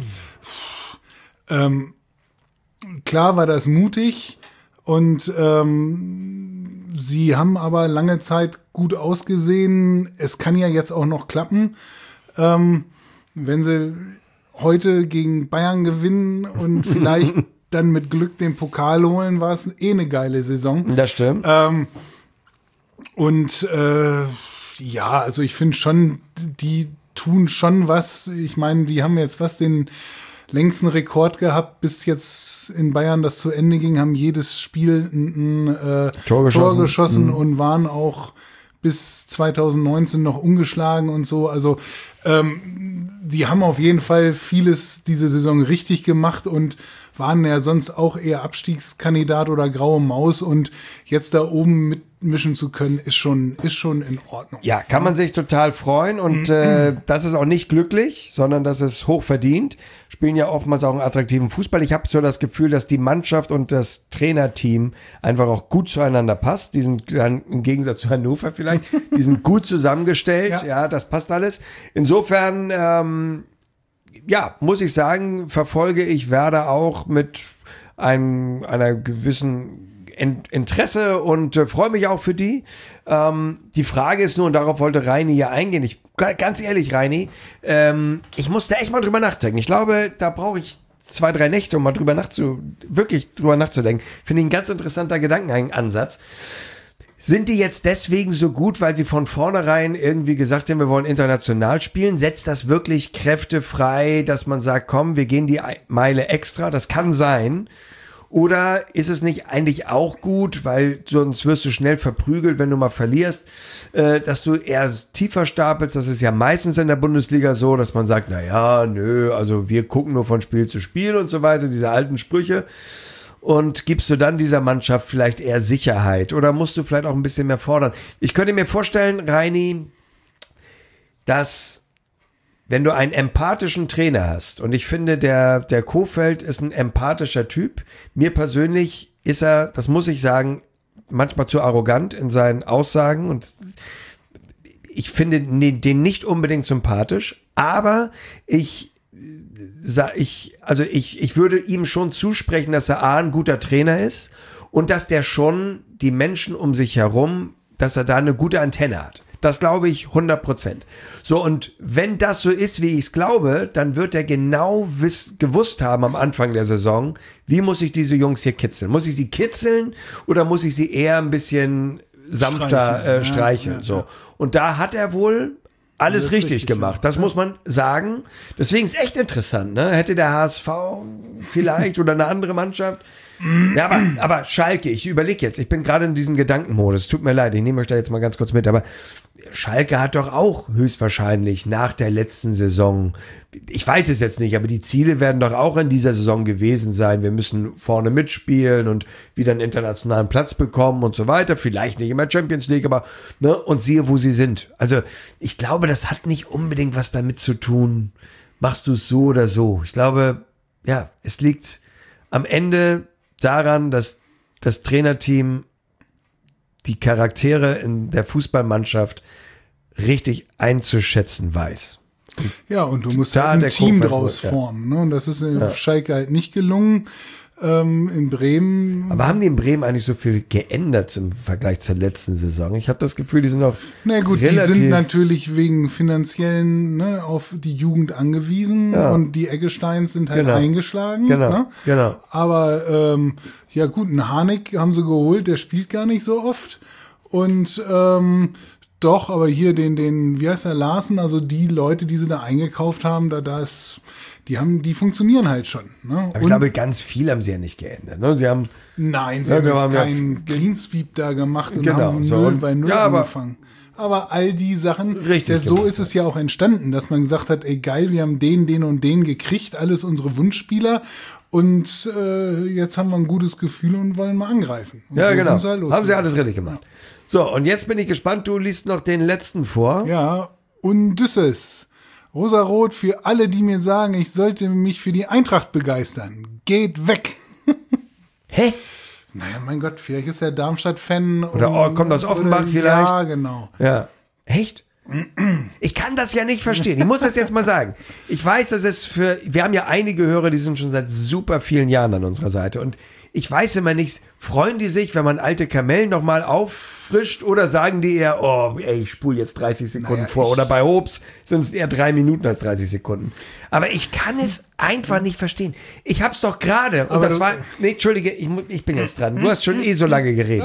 Ähm, klar war das mutig und ähm, sie haben aber lange Zeit gut ausgesehen. Es kann ja jetzt auch noch klappen, ähm, wenn sie heute gegen Bayern gewinnen und vielleicht dann mit Glück den Pokal holen, war es eh eine geile Saison. Das stimmt. Ähm, und äh, ja, also ich finde schon, die tun schon was. Ich meine, die haben jetzt was den längsten Rekord gehabt, bis jetzt in Bayern das zu Ende ging, haben jedes Spiel ein, ein äh, Tor geschossen, Tor geschossen mhm. und waren auch bis zwanzig neunzehn noch ungeschlagen und so. Also ähm, die haben auf jeden Fall vieles diese Saison richtig gemacht und waren ja sonst auch eher Abstiegskandidat oder graue Maus und jetzt da oben mitmischen zu können, ist schon, ist schon in Ordnung. Ja, kann man sich total freuen und äh, das ist auch nicht glücklich, sondern das ist hochverdient. Spielen ja oftmals auch einen attraktiven Fußball. Ich habe so das Gefühl, dass die Mannschaft und das Trainerteam einfach auch gut zueinander passt. Die sind im Gegensatz zu Hannover vielleicht, die sind gut zusammengestellt. Ja, ja das passt alles. Insofern, ähm, ja, muss ich sagen, verfolge ich Werder auch mit einem, einer gewissen Interesse und äh, freue mich auch für die. Ähm, die Frage ist nur, und darauf wollte Reini ja eingehen, ich, ganz ehrlich, Reini, ähm, ich musste echt mal drüber nachdenken. Ich glaube, da brauche ich zwei, drei Nächte, um mal drüber nachzu, wirklich drüber nachzudenken. Finde ich ein ganz interessanter Gedankenansatz. Sind die jetzt deswegen so gut, weil sie von vornherein irgendwie gesagt haben, wir wollen international spielen? Setzt das wirklich Kräfte frei, dass man sagt, komm, wir gehen die Meile extra? Das kann sein. Oder ist es nicht eigentlich auch gut, weil sonst wirst du schnell verprügelt, wenn du mal verlierst, äh, dass du eher tiefer stapelst? Das ist ja meistens in der Bundesliga so, dass man sagt, na ja, nö, also wir gucken nur von Spiel zu Spiel und so weiter, diese alten Sprüche. Und gibst du dann dieser Mannschaft vielleicht eher Sicherheit? Oder musst du vielleicht auch ein bisschen mehr fordern? Ich könnte mir vorstellen, Reini, dass wenn du einen empathischen Trainer hast, und ich finde, der, der Kohfeldt ist ein empathischer Typ. Mir persönlich ist er, das muss ich sagen, manchmal zu arrogant in seinen Aussagen und ich finde den nicht unbedingt sympathisch, aber ich Ich, also ich, ich würde ihm schon zusprechen, dass er A, ein guter Trainer ist und dass der schon die Menschen um sich herum, dass er da eine gute Antenne hat. Das glaube ich hundert Prozent. So, und wenn das so ist, wie ich es glaube, dann wird er genau wiss, gewusst haben am Anfang der Saison, wie muss ich diese Jungs hier kitzeln? Muss ich sie kitzeln oder muss ich sie eher ein bisschen sanfter streicheln? Äh, streicheln ja, ja, so. Ja. Und da hat er wohl Alles, Alles richtig, richtig gemacht, das ja. muss man sagen. Deswegen ist echt interessant, ne? Hätte der H S V vielleicht oder eine andere Mannschaft. Ja, aber, aber Schalke, ich überlege jetzt, ich bin gerade in diesem Gedankenmodus, tut mir leid, ich nehme euch da jetzt mal ganz kurz mit, aber Schalke hat doch auch höchstwahrscheinlich nach der letzten Saison, ich weiß es jetzt nicht, aber die Ziele werden doch auch in dieser Saison gewesen sein, wir müssen vorne mitspielen und wieder einen internationalen Platz bekommen und so weiter, vielleicht nicht immer Champions League, aber, ne, und siehe, wo sie sind. Also, ich glaube, das hat nicht unbedingt was damit zu tun, machst du es so oder so. Ich glaube, ja, es liegt am Ende daran, dass das Trainerteam die Charaktere in der Fußballmannschaft richtig einzuschätzen weiß. Und ja, und du musst halt ein Team draus formen. Ne? Und das ist in ja. Schalke halt nicht gelungen. Ähm, in Bremen. Aber haben die in Bremen eigentlich so viel geändert im Vergleich zur letzten Saison? Ich habe das Gefühl, die sind auch Na gut, die sind natürlich wegen finanziellen ne, auf die Jugend angewiesen ja. und die Eggesteins sind halt genau. eingeschlagen. Genau, ne? genau. Aber ähm, ja gut, einen Harnik haben sie geholt, der spielt gar nicht so oft und ähm, Doch, aber hier den, den, wie heißt der, Larsen, also die Leute, die sie da eingekauft haben, da, da ist, die haben, die funktionieren halt schon. Ne? Aber ich glaube, ganz viel haben sie ja nicht geändert. Ne? Sie haben, nein, sie ja, haben wir jetzt haben ja- keinen Clean Sweep da gemacht und Genau, haben so. null bei null Ja, aber- angefangen. Aber all die Sachen, Richtig der, so gemacht, ist es ja auch entstanden, dass man gesagt hat, ey geil, wir haben den, den und den gekriegt, alles unsere Wunschspieler und äh, jetzt haben wir ein gutes Gefühl und wollen mal angreifen. Und ja, so genau. sind sie halt Haben sie losgegangen. alles richtig gemacht. So, und jetzt bin ich gespannt, du liest noch den letzten vor. Ja, Odysseus. Rosarot für alle, die mir sagen, ich sollte mich für die Eintracht begeistern. Geht weg. Hä? Naja, mein Gott, vielleicht ist er Darmstadt-Fan. Oder und- kommt aus Offenbach oder- vielleicht? Ja, genau. Ja. Echt? Ich kann das ja nicht verstehen. Ich muss das jetzt mal sagen. Ich weiß, dass es für, wir haben ja einige Hörer, die sind schon seit super vielen Jahren an unserer Seite. Und ich weiß immer nicht, freuen die sich, wenn man alte Kamellen nochmal auffrischt oder sagen die eher, oh, ey, ich spule jetzt dreißig Sekunden Naja, vor. ich- Oder bei Hobbs sind es eher drei Minuten als dreißig Sekunden. Aber ich kann es einfach nicht verstehen. Ich hab's doch gerade, und Aber das du- war, nee, Entschuldige, ich, mu- ich bin jetzt dran. Du hast schon eh so lange geredet.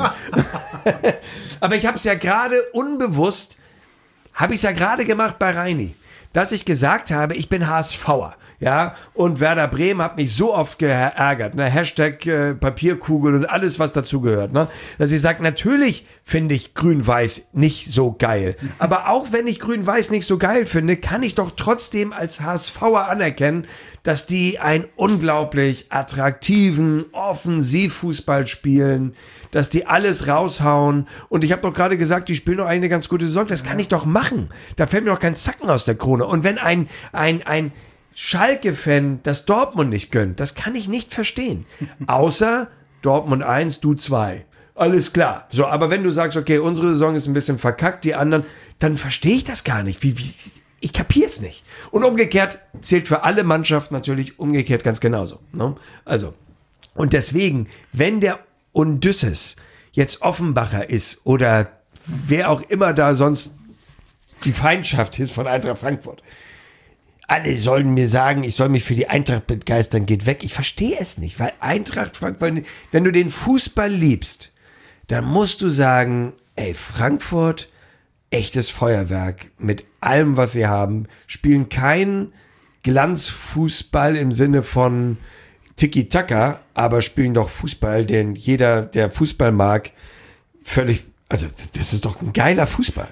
Aber ich hab's ja gerade unbewusst, habe ich es ja gerade gemacht bei Reini, dass ich gesagt habe, ich bin HSVer. Ja, und Werder Bremen hat mich so oft geärgert, ne? Hashtag äh, Papierkugel und alles, was dazu gehört, ne? Dass ich sage, natürlich finde ich Grün-Weiß nicht so geil. Aber auch wenn ich Grün-Weiß nicht so geil finde, kann ich doch trotzdem als HSVer anerkennen, dass die einen unglaublich attraktiven Offensivfußball spielen, dass die alles raushauen. Und ich habe doch gerade gesagt, die spielen doch eigentlich eine ganz gute Saison. Das kann ich doch machen. Da fällt mir doch kein Zacken aus der Krone. Und wenn ein, ein, ein Schalke-Fan das Dortmund nicht gönnt, das kann ich nicht verstehen. Außer Dortmund eins, du zwei. Alles klar. So, aber wenn du sagst, okay, unsere Saison ist ein bisschen verkackt, die anderen, dann verstehe ich das gar nicht. Wie, wie, ich kapier's nicht. Und umgekehrt zählt für alle Mannschaften natürlich umgekehrt ganz genauso. Ne? Also, und deswegen, wenn der Odysseus jetzt Offenbacher ist oder wer auch immer da sonst die Feindschaft ist von Eintracht Frankfurt, alle sollen mir sagen, ich soll mich für die Eintracht begeistern, geht weg. Ich verstehe es nicht, weil Eintracht Frankfurt, wenn du den Fußball liebst, dann musst du sagen, ey, Frankfurt, echtes Feuerwerk mit allem, was sie haben, spielen keinen Glanzfußball im Sinne von Tiki-Taka, aber spielen doch Fußball, den jeder, der Fußball mag, völlig, also das ist doch ein geiler Fußball.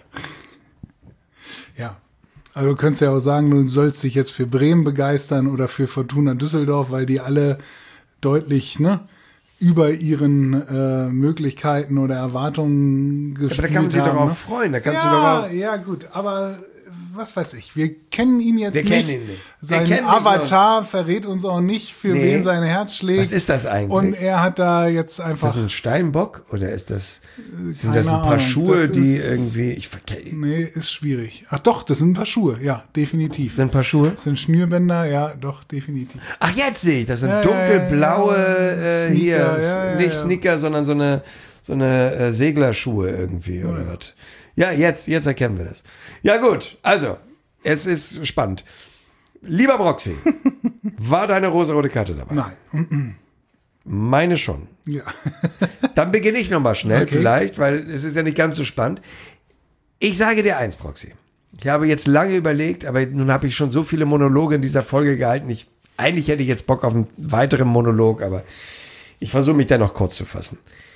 Ja. Also du könntest ja auch sagen, du sollst dich jetzt für Bremen begeistern oder für Fortuna Düsseldorf, weil die alle deutlich, ne, über ihren äh, Möglichkeiten oder Erwartungen gespielt haben. Aber da kann man sich haben, doch auch ne? freuen. Da kannst ja, du doch auch. ja, gut, aber was weiß ich, wir kennen ihn jetzt Wir nicht. kennen ihn nicht. Wir Sein kennen nicht Avatar verrät uns auch nicht, für Nee. wen sein Herz schlägt. Was ist das eigentlich? Und er hat da jetzt Ist einfach... das ein Steinbock oder ist das, sind keine das ein paar Ahnung. Schuhe, Das die ist- irgendwie, ich verkenne, Nee, ist schwierig. Ach doch, das sind ein paar Schuhe, ja, definitiv. sind ein paar Schuhe? Das sind Schnürbänder, ja, doch, definitiv. Ach, jetzt sehe ich, das sind Ja, dunkelblaue, ja, ja. äh, Sneaker, hier, ja, ja, nicht ja. Sneaker, sondern so eine, so eine äh, Seglerschuhe irgendwie oder was. Ja, jetzt, jetzt erkennen wir das. Ja gut, also, es ist spannend. Lieber Broxy, war deine rosarote Karte dabei? Nein. Meine schon. Ja. Dann beginne ich nochmal schnell Okay. vielleicht, weil es ist ja nicht ganz so spannend. Ich sage dir eins, Proxy. Ich habe jetzt lange überlegt, aber nun habe ich schon so viele Monologe in dieser Folge gehalten. Ich, eigentlich hätte ich jetzt Bock auf einen weiteren Monolog, aber ich versuche mich dennoch kurz zu fassen.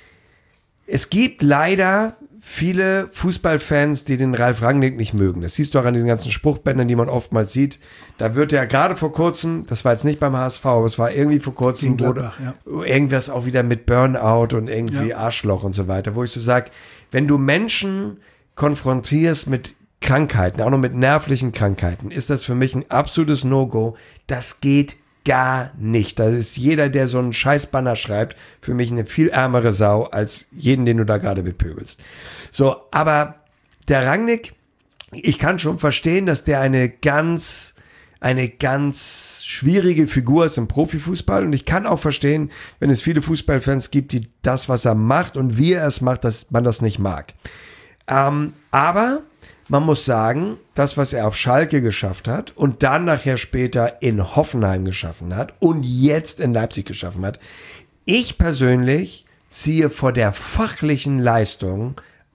Es gibt leider viele Fußballfans, die den Ralf Rangnick nicht mögen. Das siehst du auch an diesen ganzen Spruchbändern, die man oftmals sieht. Da wird ja gerade vor kurzem, das war jetzt nicht beim H S V, aber es war irgendwie vor kurzem, Gegen wo Gladbach, ja. irgendwas auch wieder mit Burnout und irgendwie Ja. Arschloch und so weiter, wo ich so sage, wenn du Menschen konfrontierst mit Krankheiten, auch noch mit nervlichen Krankheiten, ist das für mich ein absolutes No-Go. Das geht gar nicht. Da ist jeder, der so einen Scheißbanner schreibt, für mich eine viel ärmere Sau als jeden, den du da gerade bepöbelst. So, aber der Rangnick, ich kann schon verstehen, dass der eine ganz, eine ganz schwierige Figur ist im Profifußball und ich kann auch verstehen, wenn es viele Fußballfans gibt, die das, was er macht und wie er es macht, dass man das nicht mag. Ähm, aber man muss sagen, das, was er auf Schalke geschafft hat und dann nachher später in Hoffenheim geschaffen hat und jetzt in Leipzig geschaffen hat, ich persönlich ziehe vor der fachlichen Leistung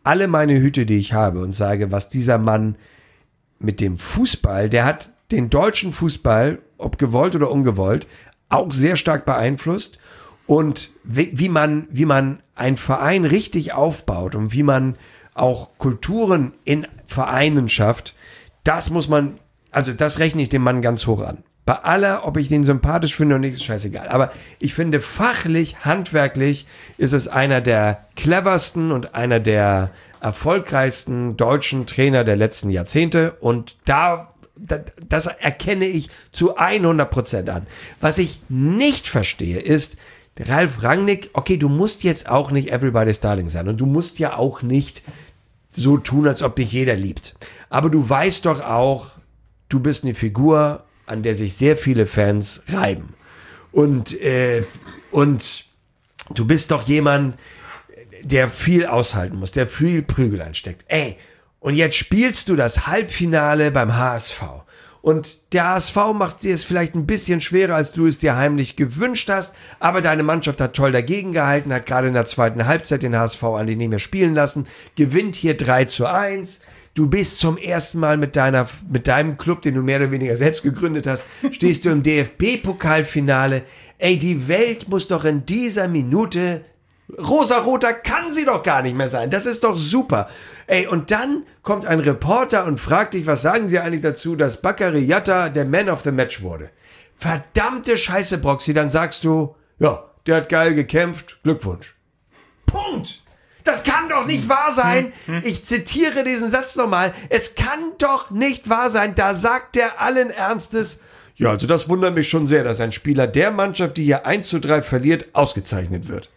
alle meine Hüte, die ich habe und sage, was dieser Mann mit dem Fußball, der hat den deutschen Fußball, ob gewollt oder ungewollt, auch sehr stark beeinflusst. Und wie, wie man, wie man einen Verein richtig aufbaut und wie man auch Kulturen in Vereinen schafft, das muss man, also das rechne ich dem Mann ganz hoch an. Bei aller, ob ich den sympathisch finde oder nicht, ist scheißegal. Aber ich finde, fachlich, handwerklich ist es einer der cleversten und einer der erfolgreichsten deutschen Trainer der letzten Jahrzehnte. Und da, das erkenne ich zu hundert Prozent an. Was ich nicht verstehe, ist, Ralf Rangnick, okay, du musst jetzt auch nicht Everybody's Darling sein und du musst ja auch nicht so tun, als ob dich jeder liebt. Aber du weißt doch auch, du bist eine Figur, an der sich sehr viele Fans reiben. Und, äh, und du bist doch jemand, der viel aushalten muss, der viel Prügel einsteckt. Ey, und jetzt spielst du das Halbfinale beim H S V. Und der H S V macht dir es vielleicht ein bisschen schwerer, als du es dir heimlich gewünscht hast, aber deine Mannschaft hat toll dagegen gehalten, hat gerade in der zweiten Halbzeit den H S V an die nicht mehr spielen lassen, gewinnt hier drei zu eins. Du bist zum ersten Mal mit deiner, mit deinem Club, den du mehr oder weniger selbst gegründet hast, stehst du im D F B-Pokalfinale. Ey, die Welt muss doch in dieser Minute, rosaroter kann sie doch gar nicht mehr sein. Das ist doch super. Ey, und dann kommt ein Reporter und fragt dich, was sagen sie eigentlich dazu, dass Bakary Yatta der Man of the Match wurde? Verdammte Scheiße, Broxy, dann sagst du, ja, der hat geil gekämpft, Glückwunsch. Punkt. Das kann doch nicht wahr sein. Ich zitiere diesen Satz nochmal. Es kann doch nicht wahr sein. Da sagt er allen Ernstes, ja, also das wundert mich schon sehr, dass ein Spieler der Mannschaft, die hier eins zu drei verliert, ausgezeichnet wird.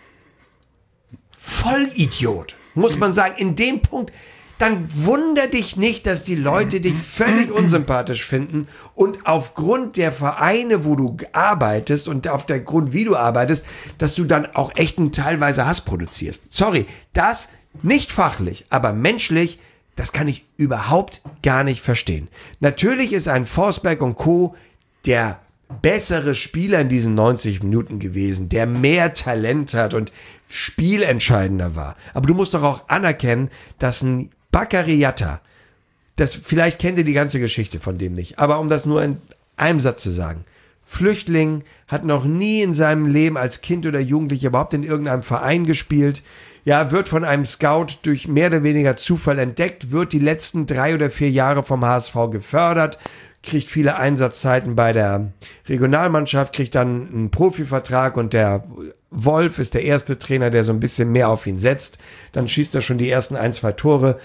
Vollidiot, muss man sagen. In dem Punkt, dann wunder dich nicht, dass die Leute dich völlig unsympathisch finden und aufgrund der Vereine, wo du arbeitest und auf der Grund, wie du arbeitest, dass du dann auch echten teilweise Hass produzierst. Sorry, das nicht fachlich, aber menschlich, das kann ich überhaupt gar nicht verstehen. Natürlich ist ein Forsberg und Co. der bessere Spieler in diesen neunzig Minuten gewesen, der mehr Talent hat und spielentscheidender war. Aber du musst doch auch anerkennen, dass ein Bakary Yatta, das, vielleicht kennt ihr die ganze Geschichte von dem nicht, aber um das nur in einem Satz zu sagen, Flüchtling, hat noch nie in seinem Leben als Kind oder Jugendlicher überhaupt in irgendeinem Verein gespielt, ja, wird von einem Scout durch mehr oder weniger Zufall entdeckt, wird die letzten drei oder vier Jahre vom H S V gefördert, kriegt viele Einsatzzeiten bei der Regionalmannschaft, kriegt dann einen Profivertrag und der Wolf ist der erste Trainer, der so ein bisschen mehr auf ihn setzt. Dann schießt er schon die ersten ein, zwei Tore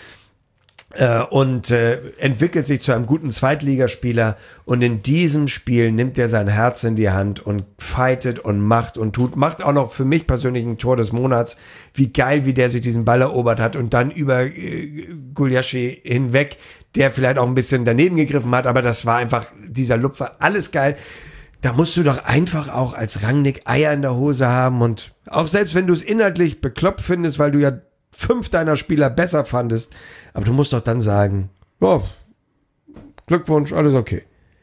äh, und äh, entwickelt sich zu einem guten Zweitligaspieler. Und in diesem Spiel nimmt er sein Herz in die Hand und fightet und macht und tut. Macht auch noch für mich persönlich ein Tor des Monats. Wie geil, wie der sich diesen Ball erobert hat und dann über äh, Gulyaschi hinweg, der vielleicht auch ein bisschen daneben gegriffen hat, aber das war einfach dieser Lupfer, alles geil. Da musst du doch einfach auch als Rangnick Eier in der Hose haben und auch selbst wenn du es inhaltlich bekloppt findest, weil du ja fünf deiner Spieler besser fandest, aber du musst doch dann sagen, oh, Glückwunsch, alles okay.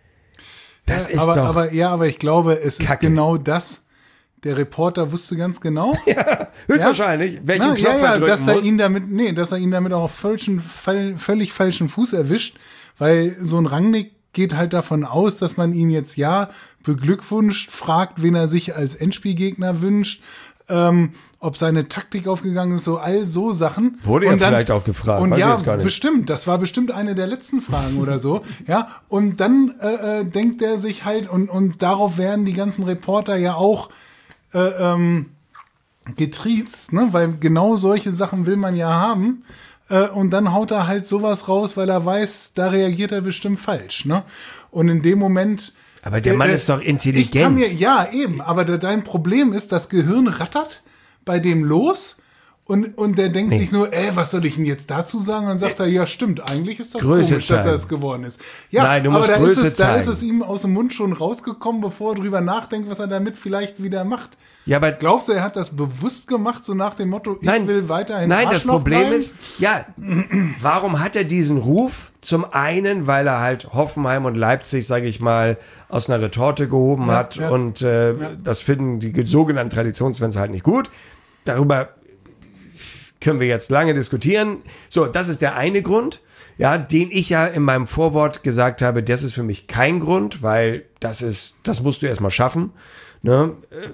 Das ja, ist aber, doch aber ja, aber ich glaube, es Kacke. ist genau das. Der Reporter wusste ganz genau, ja, höchstwahrscheinlich, ja? welchen Na, Knopf ja, ja, er drücken dass er muss. ihn damit, nee, dass er ihn damit auch auf falschen, fall, völlig falschen Fuß erwischt, weil so ein Rangnick geht halt davon aus, dass man ihn jetzt ja beglückwünscht, fragt, wen er sich als Endspielgegner wünscht, ähm, ob seine Taktik aufgegangen ist, so all so Sachen. Wurde und ja vielleicht auch gefragt, und weiß ja, ich jetzt gar nicht. bestimmt, das war bestimmt eine der letzten Fragen oder so, ja, und dann äh, äh, denkt er sich halt, und, und darauf werden die ganzen Reporter ja auch äh, ähm, getriezt, ne, weil genau solche Sachen will man ja haben. Und dann haut er halt sowas raus, weil er weiß, da reagiert er bestimmt falsch, ne? Und in dem Moment. Aber der Mann äh, ist doch intelligent. Ich kann mir, ja, eben. Aber de, dein Problem ist, das Gehirn rattert bei dem los. Und, und der denkt Nee. sich nur, ey, was soll ich denn jetzt dazu sagen? Und dann sagt er, ja, stimmt, eigentlich ist das Größe komisch, dass er zeigen. das geworden ist. Ja, Nein, du musst aber da Größe ist es, da ist zeigen. es ihm aus dem Mund schon rausgekommen, bevor er drüber nachdenkt, was er damit vielleicht wieder macht. Ja, aber Glaubst du, er hat das bewusst gemacht, so nach dem Motto, ich Nein, will weiterhin Nein, das Arschloch Problem bleiben? ist, ja, warum hat er diesen Ruf? Zum einen, weil er halt Hoffenheim und Leipzig, sage ich mal, aus einer Retorte gehoben Ja, hat ja. und äh, Ja. das finden die sogenannten Traditionsfans halt nicht gut. Darüber können wir jetzt lange diskutieren. So, das ist der eine Grund, ja, den ich ja in meinem Vorwort gesagt habe, das ist für mich kein Grund, weil das ist, das musst du erstmal schaffen, ne?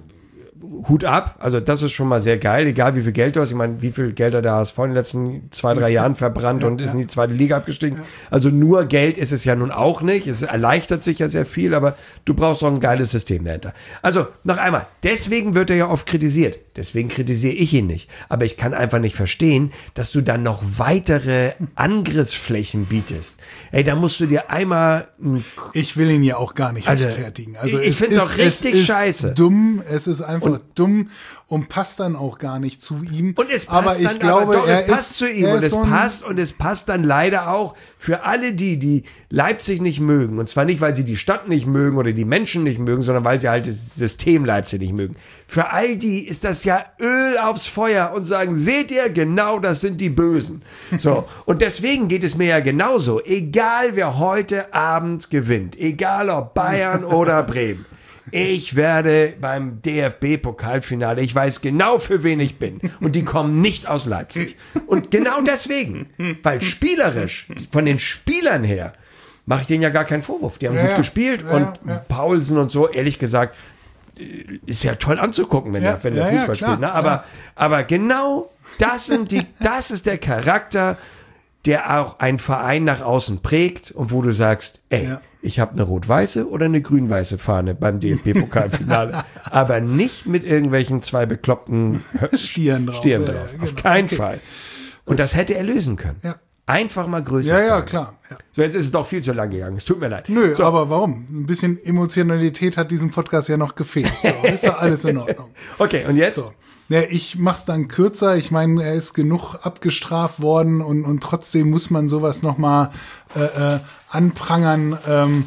Hut ab, also das ist schon mal sehr geil, egal wie viel Geld du hast. Ich meine, wie viel Geld hat der H S V in den letzten zwei, drei Jahren verbrannt ja, und ist ja. in die zweite Liga abgestiegen. Ja. Also nur Geld ist es ja nun auch nicht. Es erleichtert sich ja sehr viel, aber du brauchst auch ein geiles System dahinter. Also noch einmal, deswegen wird er ja oft kritisiert. Deswegen kritisiere ich ihn nicht. Aber ich kann einfach nicht verstehen, dass du dann noch weitere Angriffsflächen bietest. Ey, da musst du dir einmal... Ich will ihn ja auch gar nicht Also, rechtfertigen. Also ich es find's ist- auch richtig es ist scheiße. Dumm, es ist einfach Und- dumm und passt dann auch gar nicht zu ihm. Und es passt aber ich dann, glaube, aber doch, er es passt ist, zu ihm er und ist es so ein- passt und es passt dann leider auch für alle die, die Leipzig nicht mögen. Und zwar nicht, weil sie die Stadt nicht mögen oder die Menschen nicht mögen, sondern weil sie halt das System Leipzig nicht mögen. Für all die ist das ja Öl aufs Feuer und sagen, seht ihr, genau das sind die Bösen. So, und deswegen geht es mir ja genauso. Egal, wer heute Abend gewinnt, egal ob Bayern oder Bremen. Ich werde beim D F B-Pokalfinale, ich weiß genau, für wen ich bin. Und die kommen nicht aus Leipzig. Und genau deswegen, weil spielerisch, von den Spielern her, mache ich denen ja gar keinen Vorwurf. Die haben Ja, gut ja. gespielt Ja, und ja, ja. Paulsen und so, ehrlich gesagt, ist ja toll anzugucken, wenn Ja, der, wenn der ja, ja, Fußball klar, spielt. Ne? Aber, klar. aber genau das sind die, das ist der Charakter, der auch einen Verein nach außen prägt und wo du sagst, ey, Ja. ich habe eine rot-weiße oder eine grün-weiße Fahne beim D F B-Pokalfinale, aber nicht mit irgendwelchen zwei bekloppten Stieren drauf. Stieren Ja, drauf. ja, Auf genau. keinen Okay. Fall. Und das hätte er lösen können. Ja. Einfach mal größer Ja, ja, sein. klar. Ja. So, jetzt ist es doch viel zu lang gegangen. Es tut mir leid. Nö, so, aber warum? Ein bisschen Emotionalität hat diesem Podcast ja noch gefehlt. So, ist ja alles in Ordnung. okay, und jetzt? So. Ja, ich mach's dann kürzer. Ich meine, er ist genug abgestraft worden und, und trotzdem muss man sowas nochmal äh, äh, anprangern. Ähm,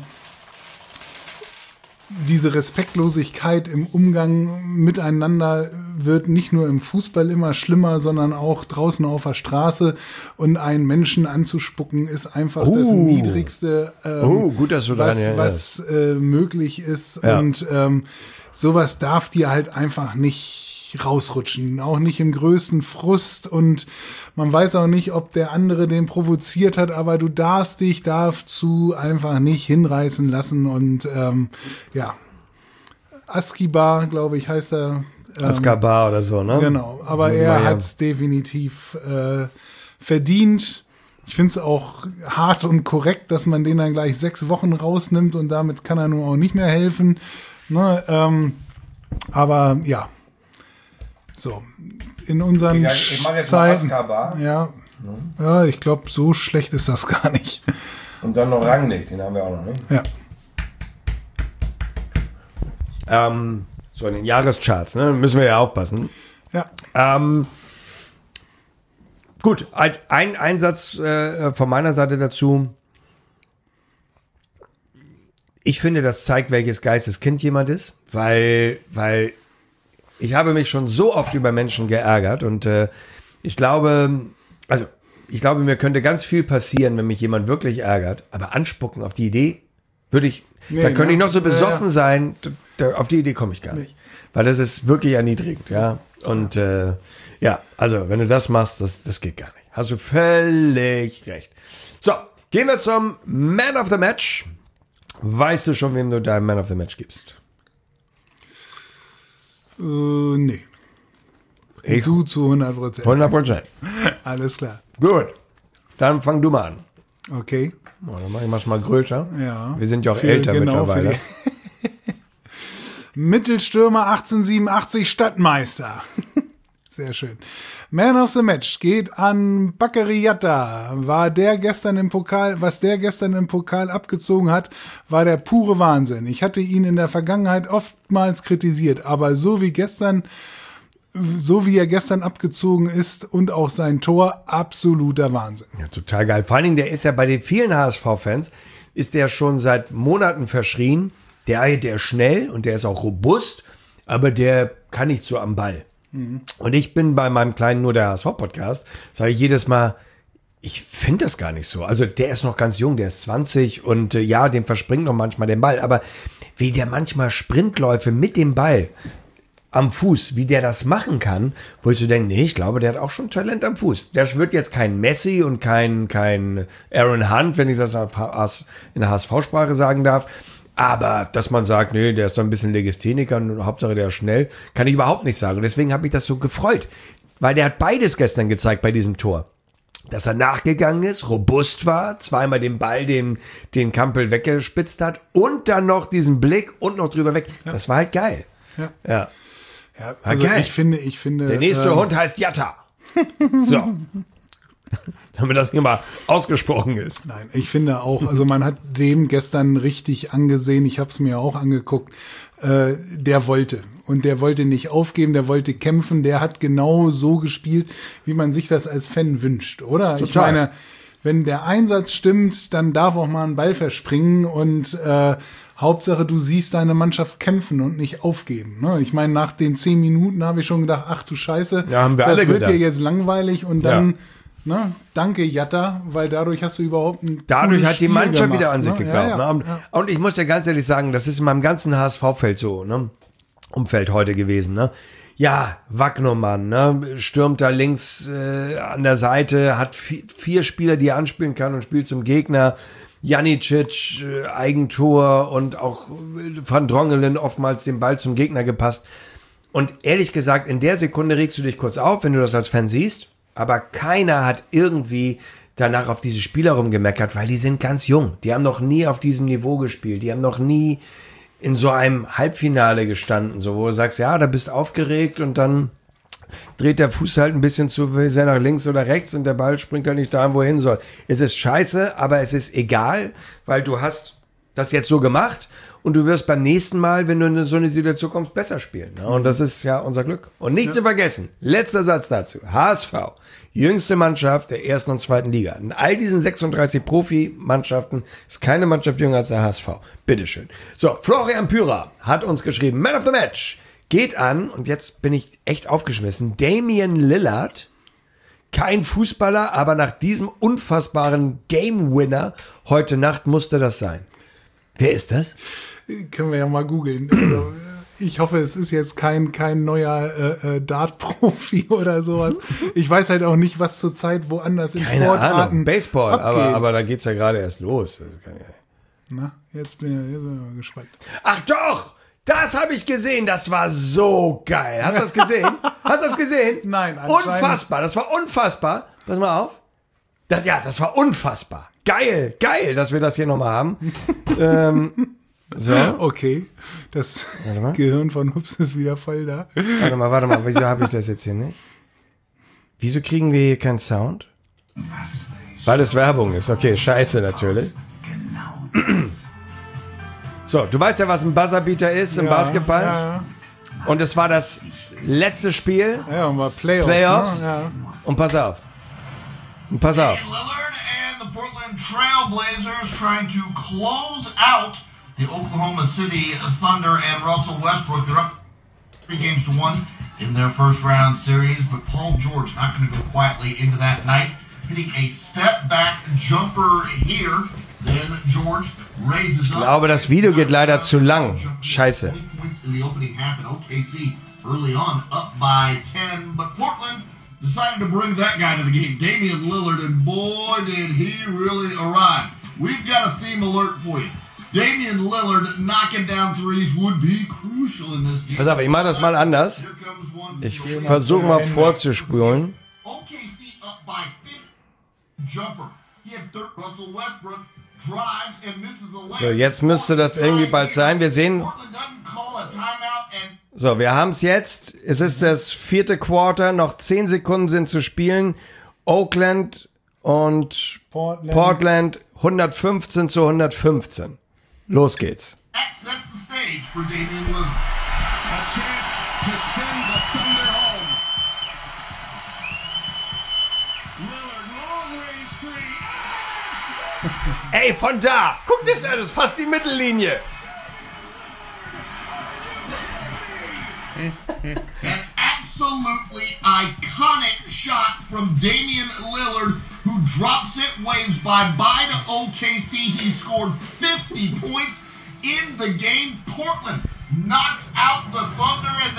diese Respektlosigkeit im Umgang miteinander wird nicht nur im Fußball immer schlimmer, sondern auch draußen auf der Straße. Und einen Menschen anzuspucken ist einfach das Oh. Niedrigste, ähm, Oh, gut, dass du was, daran erinnerst. was äh, möglich ist. Ja. Und ähm, sowas darf dir halt einfach nicht rausrutschen, auch nicht im größten Frust, und man weiß auch nicht, ob der andere den provoziert hat, aber du darfst dich dazu einfach nicht hinreißen lassen. Und ähm, ja, Askibar, glaube ich, heißt er. Ähm, Askabar oder so, ne? Genau, aber Muss ich mal er hier- hat es definitiv äh, verdient. Ich finde es auch hart und korrekt, dass man den dann gleich sechs Wochen rausnimmt und damit kann er nun auch nicht mehr helfen. Ne, ähm, aber ja, so in unseren Ich mache jetzt mal Zeiten. Askabar. Ja, ja, ich glaube, so schlecht ist das gar nicht. Und dann noch Rangnick, den haben wir auch noch, ne? Ja, Ähm, so in den Jahrescharts, ne? Müssen wir ja aufpassen. ja, Ähm, gut, ein, ein Einsatz äh, von meiner Seite dazu. Ich finde, das zeigt, welches Geisteskind jemand ist, weil, weil ich habe mich schon so oft über Menschen geärgert und äh, ich glaube, also ich glaube, mir könnte ganz viel passieren, wenn mich jemand wirklich ärgert, aber anspucken auf die Idee würde ich, Nee, da könnte ne? ich noch so Ja, besoffen ja. sein, da, da, auf die Idee komme ich gar nicht. Weil das ist wirklich erniedrigend, ja. Und äh, ja, also wenn du das machst, das, das geht gar nicht. Hast du völlig recht. So, gehen wir zum Man of the Match. Weißt du schon, wem du deinen Man of the Match gibst? äh, nee. Ich- Du zu hundert Prozent. hundert Prozent. Alles klar. Gut, dann fang du mal an. Okay. Oh, dann mach ich mach's mal größer. Ja. Wir sind ja auch Für- älter genau, für mittlerweile. Mittelstürmer achtzehnhundertsiebenundachtzig Stadtmeister. Sehr schön. Man of the Match geht an Bakary Yatta. War der gestern im Pokal, was der gestern im Pokal abgezogen hat, war der pure Wahnsinn. Ich hatte ihn in der Vergangenheit oftmals kritisiert, aber so wie gestern, so wie er gestern abgezogen ist und auch sein Tor, absoluter Wahnsinn. Ja, total geil. Vor allen Dingen, der ist ja bei den vielen H S V-Fans, ist der schon seit Monaten verschrien. Der, der ist schnell und der ist auch robust, aber der kann nicht so am Ball. Und ich bin bei meinem kleinen Nur der H S V-Podcast, sage ich jedes Mal, ich finde das gar nicht so. Also der ist noch ganz jung, der ist zwanzig und äh, ja, dem verspringt noch manchmal den Ball. Aber wie der manchmal Sprintläufe mit dem Ball am Fuß, wie der das machen kann, wo ich so denke, nee, ich glaube, der hat auch schon Talent am Fuß. Das wird jetzt kein Messi und kein, kein Aaron Hunt, wenn ich das in der H S V-Sprache sagen darf. Aber dass man sagt, nee, der ist so ein bisschen Legistheniker und Hauptsache der ist schnell, kann ich überhaupt nicht sagen. Und deswegen habe ich das so gefreut, weil der hat beides gestern gezeigt bei diesem Tor. Dass er nachgegangen ist, robust war, zweimal den Ball, den, den Kampel weggespitzt hat und dann noch diesen Blick und noch drüber weg. Ja. Das war halt geil. Ja. Ja. Ja, also ich finde, ich finde. Der nächste ähm, Hund heißt Jatta. So. Damit das hier mal ausgesprochen ist. Nein, ich finde auch, also man hat dem gestern richtig angesehen, ich habe es mir auch angeguckt, äh, der wollte. Und der wollte nicht aufgeben, der wollte kämpfen, der hat genau so gespielt, wie man sich das als Fan wünscht, oder? Total. Ich meine, wenn der Einsatz stimmt, dann darf auch mal ein Ball verspringen und äh, Hauptsache, du siehst deine Mannschaft kämpfen und nicht aufgeben. Ne? Ich meine, nach den zehn Minuten habe ich schon gedacht, ach du Scheiße, ja, haben wir das alle wird gedacht. dir jetzt langweilig und dann, ja. ne, danke Jatta, weil dadurch hast du überhaupt ein Dadurch hat die Spiel Mannschaft gemacht, wieder an sich ne? geglaubt. Ja, ja, ne? ja. Und ich muss dir ganz ehrlich sagen, das ist in meinem ganzen H S V-Feld so, ne? Umfeld heute gewesen, ne? Ja, Wagnermann, ne, stürmt da links äh, an der Seite, hat vier, vier Spieler, die er anspielen kann und spielt zum Gegner. Janicic, äh, Eigentor und auch Van Drongelen oftmals den Ball zum Gegner gepasst. Und ehrlich gesagt, in der Sekunde regst du dich kurz auf, wenn du das als Fan siehst, aber keiner hat irgendwie danach auf diese Spieler rumgemeckert, weil die sind ganz jung. Die haben noch nie auf diesem Niveau gespielt, die haben noch nie in so einem Halbfinale gestanden, so wo du sagst, ja, da bist aufgeregt und dann dreht der Fuß halt ein bisschen zu sehr nach links oder rechts und der Ball springt halt nicht dahin, wo er hin soll. Es ist scheiße, aber es ist egal, weil du hast das jetzt so gemacht und du wirst beim nächsten Mal, wenn du in so eine Situation kommst, besser spielen. Und das ist ja unser Glück. Und nicht ja. zu vergessen, letzter Satz dazu, H S V, jüngste Mannschaft der ersten und zweiten Liga. In all diesen sechsunddreißig Profi-Mannschaften ist keine Mannschaft jünger als der H S V. Bitteschön. So, Florian Pürer hat uns geschrieben, Man of the Match geht an, und jetzt bin ich echt aufgeschmissen, Damian Lillard, kein Fußballer, aber nach diesem unfassbaren Game-Winner heute Nacht musste das sein. Wer ist das? Können wir ja mal googeln. Also, ich hoffe, es ist jetzt kein, kein neuer äh, Dart-Profi oder sowas. Ich weiß halt auch nicht, was zurzeit woanders in Keine Sportarten Ahnung. Baseball, abgeht. aber, aber da geht's ja gerade erst los. Das kann ja Na, jetzt bin ich, jetzt bin ich mal gespannt. Ach doch! Das habe ich gesehen, das war so geil. Hast du das gesehen? Hast du das gesehen? Nein, anscheinend. Unfassbar, das war unfassbar. Pass mal auf. Das, ja, das war unfassbar. Geil, geil, dass wir das hier nochmal haben. ähm, so. Okay, das Gehirn von Hups ist wieder voll da. Warte mal, warte mal, wieso habe ich das jetzt hier nicht? Wieso kriegen wir hier keinen Sound? Weil es Werbung ist. Okay, scheiße natürlich. So, du weißt ja, was ein Buzzerbeater ist im ja, Basketball. Ja. Und es war das letzte Spiel. Ja, und war Playoffs. Playoffs. Ne? Ja. Und pass auf. Und pass auf. Lillard and the Portland Trailblazers trying to close out the Oklahoma City Thunder and Russell Westbrook. They're up three games to one in their first round series, but Paul George not going to go quietly into that night, hitting a step back jumper here. Then George raises up. Ich glaube, das Video geht leider zu lang. Scheiße. In the opening half, and O K C early on up by ten, but Portland decided to bring that guy to the game, Damian Lillard, and boy did he really arrive. We've got a theme alert for you. Damian Lillard knocking down threes would be crucial in this game. Pass auf, ich mache das mal anders. Ich versuche mal vorzuspulen. O K C up by fifty. Jumper. He had third. Russell Westbrook drives and misses a layup. So, jetzt müsste das irgendwie bald sein. Wir sehen. So, wir haben es jetzt. Es ist das vierte Quarter. Noch zehn Sekunden sind zu spielen. Oakland und Portland, Portland hundertfünfzehn zu hundertfünfzehn. Los geht's. That sets the stage for Damian Lillard. A chance to send the Thunder home. Lillard, long range three. Ey, von da! Guck das an, das ist fast die Mittellinie. An absolutely iconic shot from Damian Lillard, who drops it, waves bye-bye to O K C. He scored fifty points in the game. Portland knocks out the Thunder and they...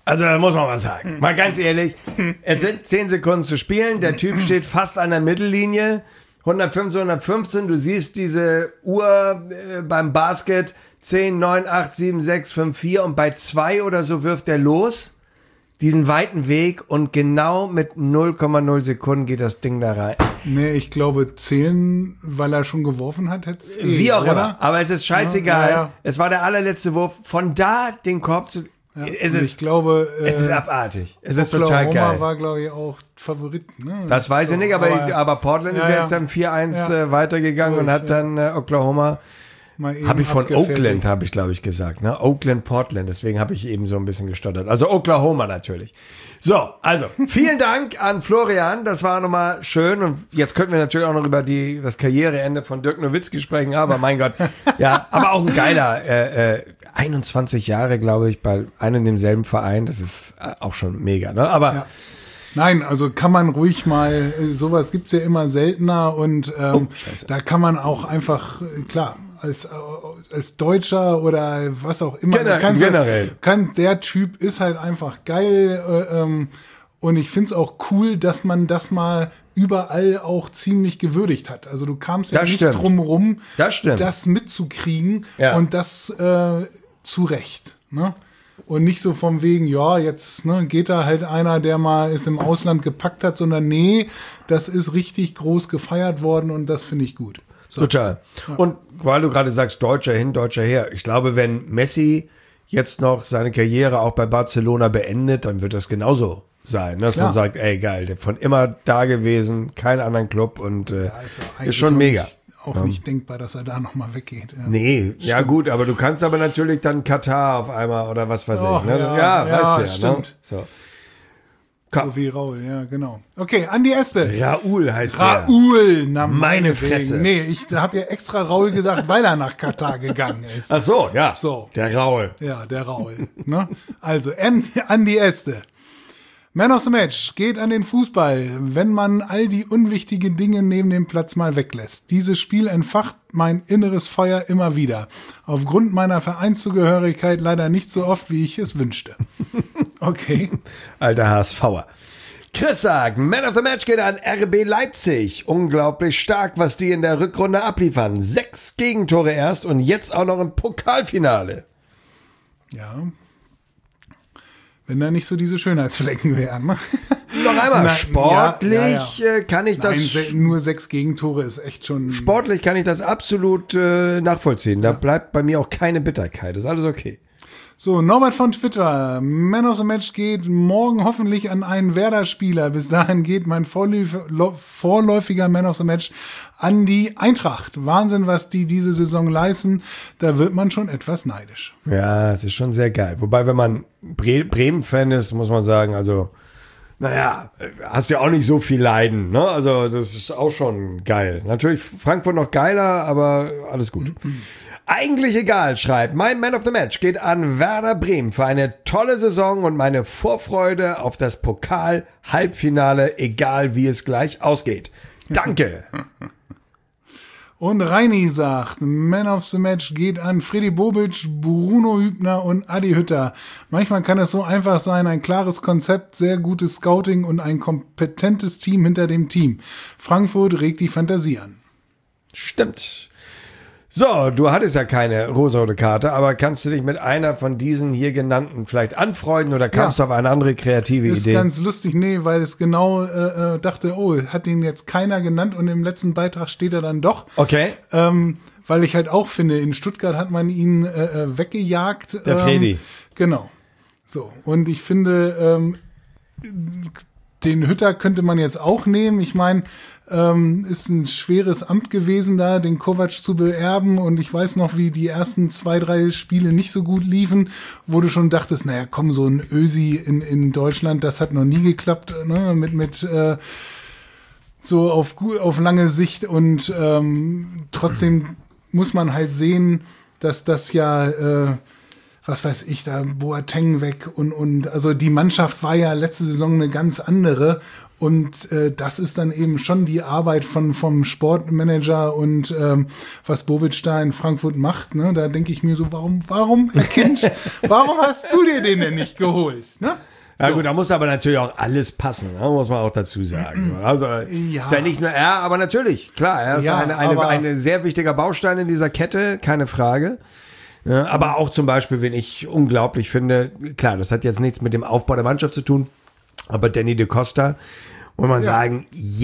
Also da muss man was sagen. Mal ganz ehrlich, es sind zehn Sekunden zu spielen, der Typ steht fast an der Mittellinie, hundertfünfzehn, hundertfünfzehn, du siehst diese Uhr äh, beim Basket, zehn, neun, acht, sieben, sechs, fünf, vier und bei zwei oder so wirft er los, diesen weiten Weg und genau mit null Komma null Sekunden geht das Ding da rein. Nee, ich glaube, zählen, weil er schon geworfen hat, hätte es Wie auch oder? immer, aber es ist scheißegal. Ja, ja, ja. Es war der allerletzte Wurf, von da den Korb zu... Ja, es, und ist, ich glaube, äh, es ist abartig. Es ist total Oklahoma geil. war, glaube ich, auch Favorit. Ne? Das weiß so, ich nicht, aber, aber, aber Portland ja, ist ja. jetzt dann vier eins Ja. äh, weitergegangen Durch, und hat ja. dann äh, Oklahoma, mal eben habe ich von abgefertigt. Oakland, habe ich glaube ich gesagt, ne? Oakland, Portland, deswegen habe ich eben so ein bisschen gestottert. Also Oklahoma natürlich. So, also vielen Dank an Florian, das war nochmal schön und jetzt könnten wir natürlich auch noch über die, das Karriereende von Dirk Nowitzki sprechen, aber mein Gott, ja, aber auch ein geiler, äh, äh, einundzwanzig Jahre glaube ich bei einem und demselben Verein, das ist äh, auch schon mega, ne? Aber Ja. Nein, also kann man ruhig mal, äh, sowas gibt's ja immer seltener und ähm, Scheiße. da kann man auch einfach, äh, klar, als, äh, als Deutscher oder was auch immer, Gener- kannst du- generell. kann, der Typ ist halt einfach geil äh, ähm, und ich find's auch cool, dass man das mal überall auch ziemlich gewürdigt hat. Also du kamst ja Das nicht stimmt. drum rum, Das stimmt. das mitzukriegen Ja. und das äh, zu Recht, ne? Und nicht so vom wegen, ja, jetzt ne, geht da halt einer, der mal es im Ausland gepackt hat, sondern nee, das ist richtig groß gefeiert worden und das finde ich gut. So. total. Und weil du gerade sagst, Deutscher hin, Deutscher her, ich glaube, wenn Messi jetzt noch seine Karriere auch bei Barcelona beendet, dann wird das genauso sein, dass Klar. man sagt, ey geil, der von immer da gewesen, keinen anderen Club und äh, Ja, ist ja ist eigentlich schon auch mega. Nicht, auch nicht denkbar, dass er da nochmal weggeht. Ja. Nee, ja gut, aber du kannst aber natürlich dann Katar auf einmal oder was weiß Oh, ich. Ne? ja, Ja, ja, weißt du ja. stimmt. Ne? So. So wie Raul, ja, genau. Okay, Andi Este. Raoul heißt der. Raoul, na Meine meine Fresse. Fresse. Nee, ich habe ja extra Raul gesagt, weil er nach Katar gegangen ist. Ach so, ja. So. Der Raoul. Ja, der Raul. Ne? Also, An- Andi Este. Man of the Match geht an den Fußball, wenn man all die unwichtigen Dinge neben dem Platz mal weglässt. Dieses Spiel entfacht mein inneres Feuer immer wieder. Aufgrund meiner Vereinszugehörigkeit leider nicht so oft, wie ich es wünschte. Okay. Alter HSVer. Chris sagt, Man of the Match geht an R B Leipzig. Unglaublich stark, was die in der Rückrunde abliefern. Sechs Gegentore erst und jetzt auch noch im Pokalfinale. Ja. Wenn da nicht so diese Schönheitsflecken wären. Ne? Noch einmal, Na, sportlich ja, ja, ja. äh, kann ich Nein, das... se- nur sechs Gegentore ist echt schon... Sportlich kann ich das absolut äh, nachvollziehen. Da bleibt bei mir auch keine Bitterkeit. Das ist alles okay. So, Norbert von Twitter. Man of the Match geht morgen hoffentlich an einen Werder-Spieler. Bis dahin geht mein vorläuf- lo- vorläufiger Man of the Match an die Eintracht. Wahnsinn, was die diese Saison leisten. Da wird man schon etwas neidisch. Ja, es ist schon sehr geil. Wobei, wenn man Bre Bremen-Fan ist, muss man sagen, also, naja, hast ja auch nicht so viel Leiden, ne? Also, das ist auch schon geil. Natürlich Frankfurt noch geiler, aber alles gut. Eigentlich egal, schreibt, mein Man of the Match geht an Werder Bremen für eine tolle Saison und meine Vorfreude auf das Pokal-Halbfinale, egal wie es gleich ausgeht. Danke. Und Reini sagt, Man of the Match geht an Freddy Bobic, Bruno Hübner und Adi Hütter. Manchmal kann es so einfach sein, ein klares Konzept, sehr gutes Scouting und ein kompetentes Team hinter dem Team. Frankfurt regt die Fantasie an. Stimmt. So, du hattest ja keine rosarote Karte, aber kannst du dich mit einer von diesen hier genannten vielleicht anfreunden oder kamst Ja. du auf eine andere kreative Ist Idee? ganz lustig, nee, weil es genau äh, äh, dachte, oh, hat den jetzt keiner genannt und im letzten Beitrag steht er dann doch. Okay, Ähm, weil ich halt auch finde, in Stuttgart hat man ihn äh, äh, weggejagt. Der ähm, Fredi. Genau. So, und ich finde, ähm, den Hütter könnte man jetzt auch nehmen. Ich meine, ähm, ist ein schweres Amt gewesen, da den Kovac zu beerben. Und ich weiß noch, wie die ersten zwei, drei Spiele nicht so gut liefen, wo du schon dachtest, naja, komm, so ein Ösi in, in Deutschland, das hat noch nie geklappt, ne? Mit, mit äh, so auf, gu- auf lange Sicht. Und ähm, trotzdem muss man halt sehen, dass das ja, äh, was weiß ich, da Boateng weg und, und also die Mannschaft war ja letzte Saison eine ganz andere und äh, das ist dann eben schon die Arbeit von vom Sportmanager und ähm, was Bobic da in Frankfurt macht, ne? Da denke ich mir so, warum, warum, Herr Kind, warum hast du dir den denn nicht geholt, ne? Ja So. gut, da muss aber natürlich auch alles passen, ne? Muss man auch dazu sagen. Also Ja. ist ja nicht nur er, aber natürlich, klar, er ist Ja, eine, eine, aber- eine sehr wichtiger Baustein in dieser Kette, keine Frage. Ja, aber auch zum Beispiel, wenn ich unglaublich finde, klar, das hat jetzt nichts mit dem Aufbau der Mannschaft zu tun, aber Danny de Costa, muss man sagen,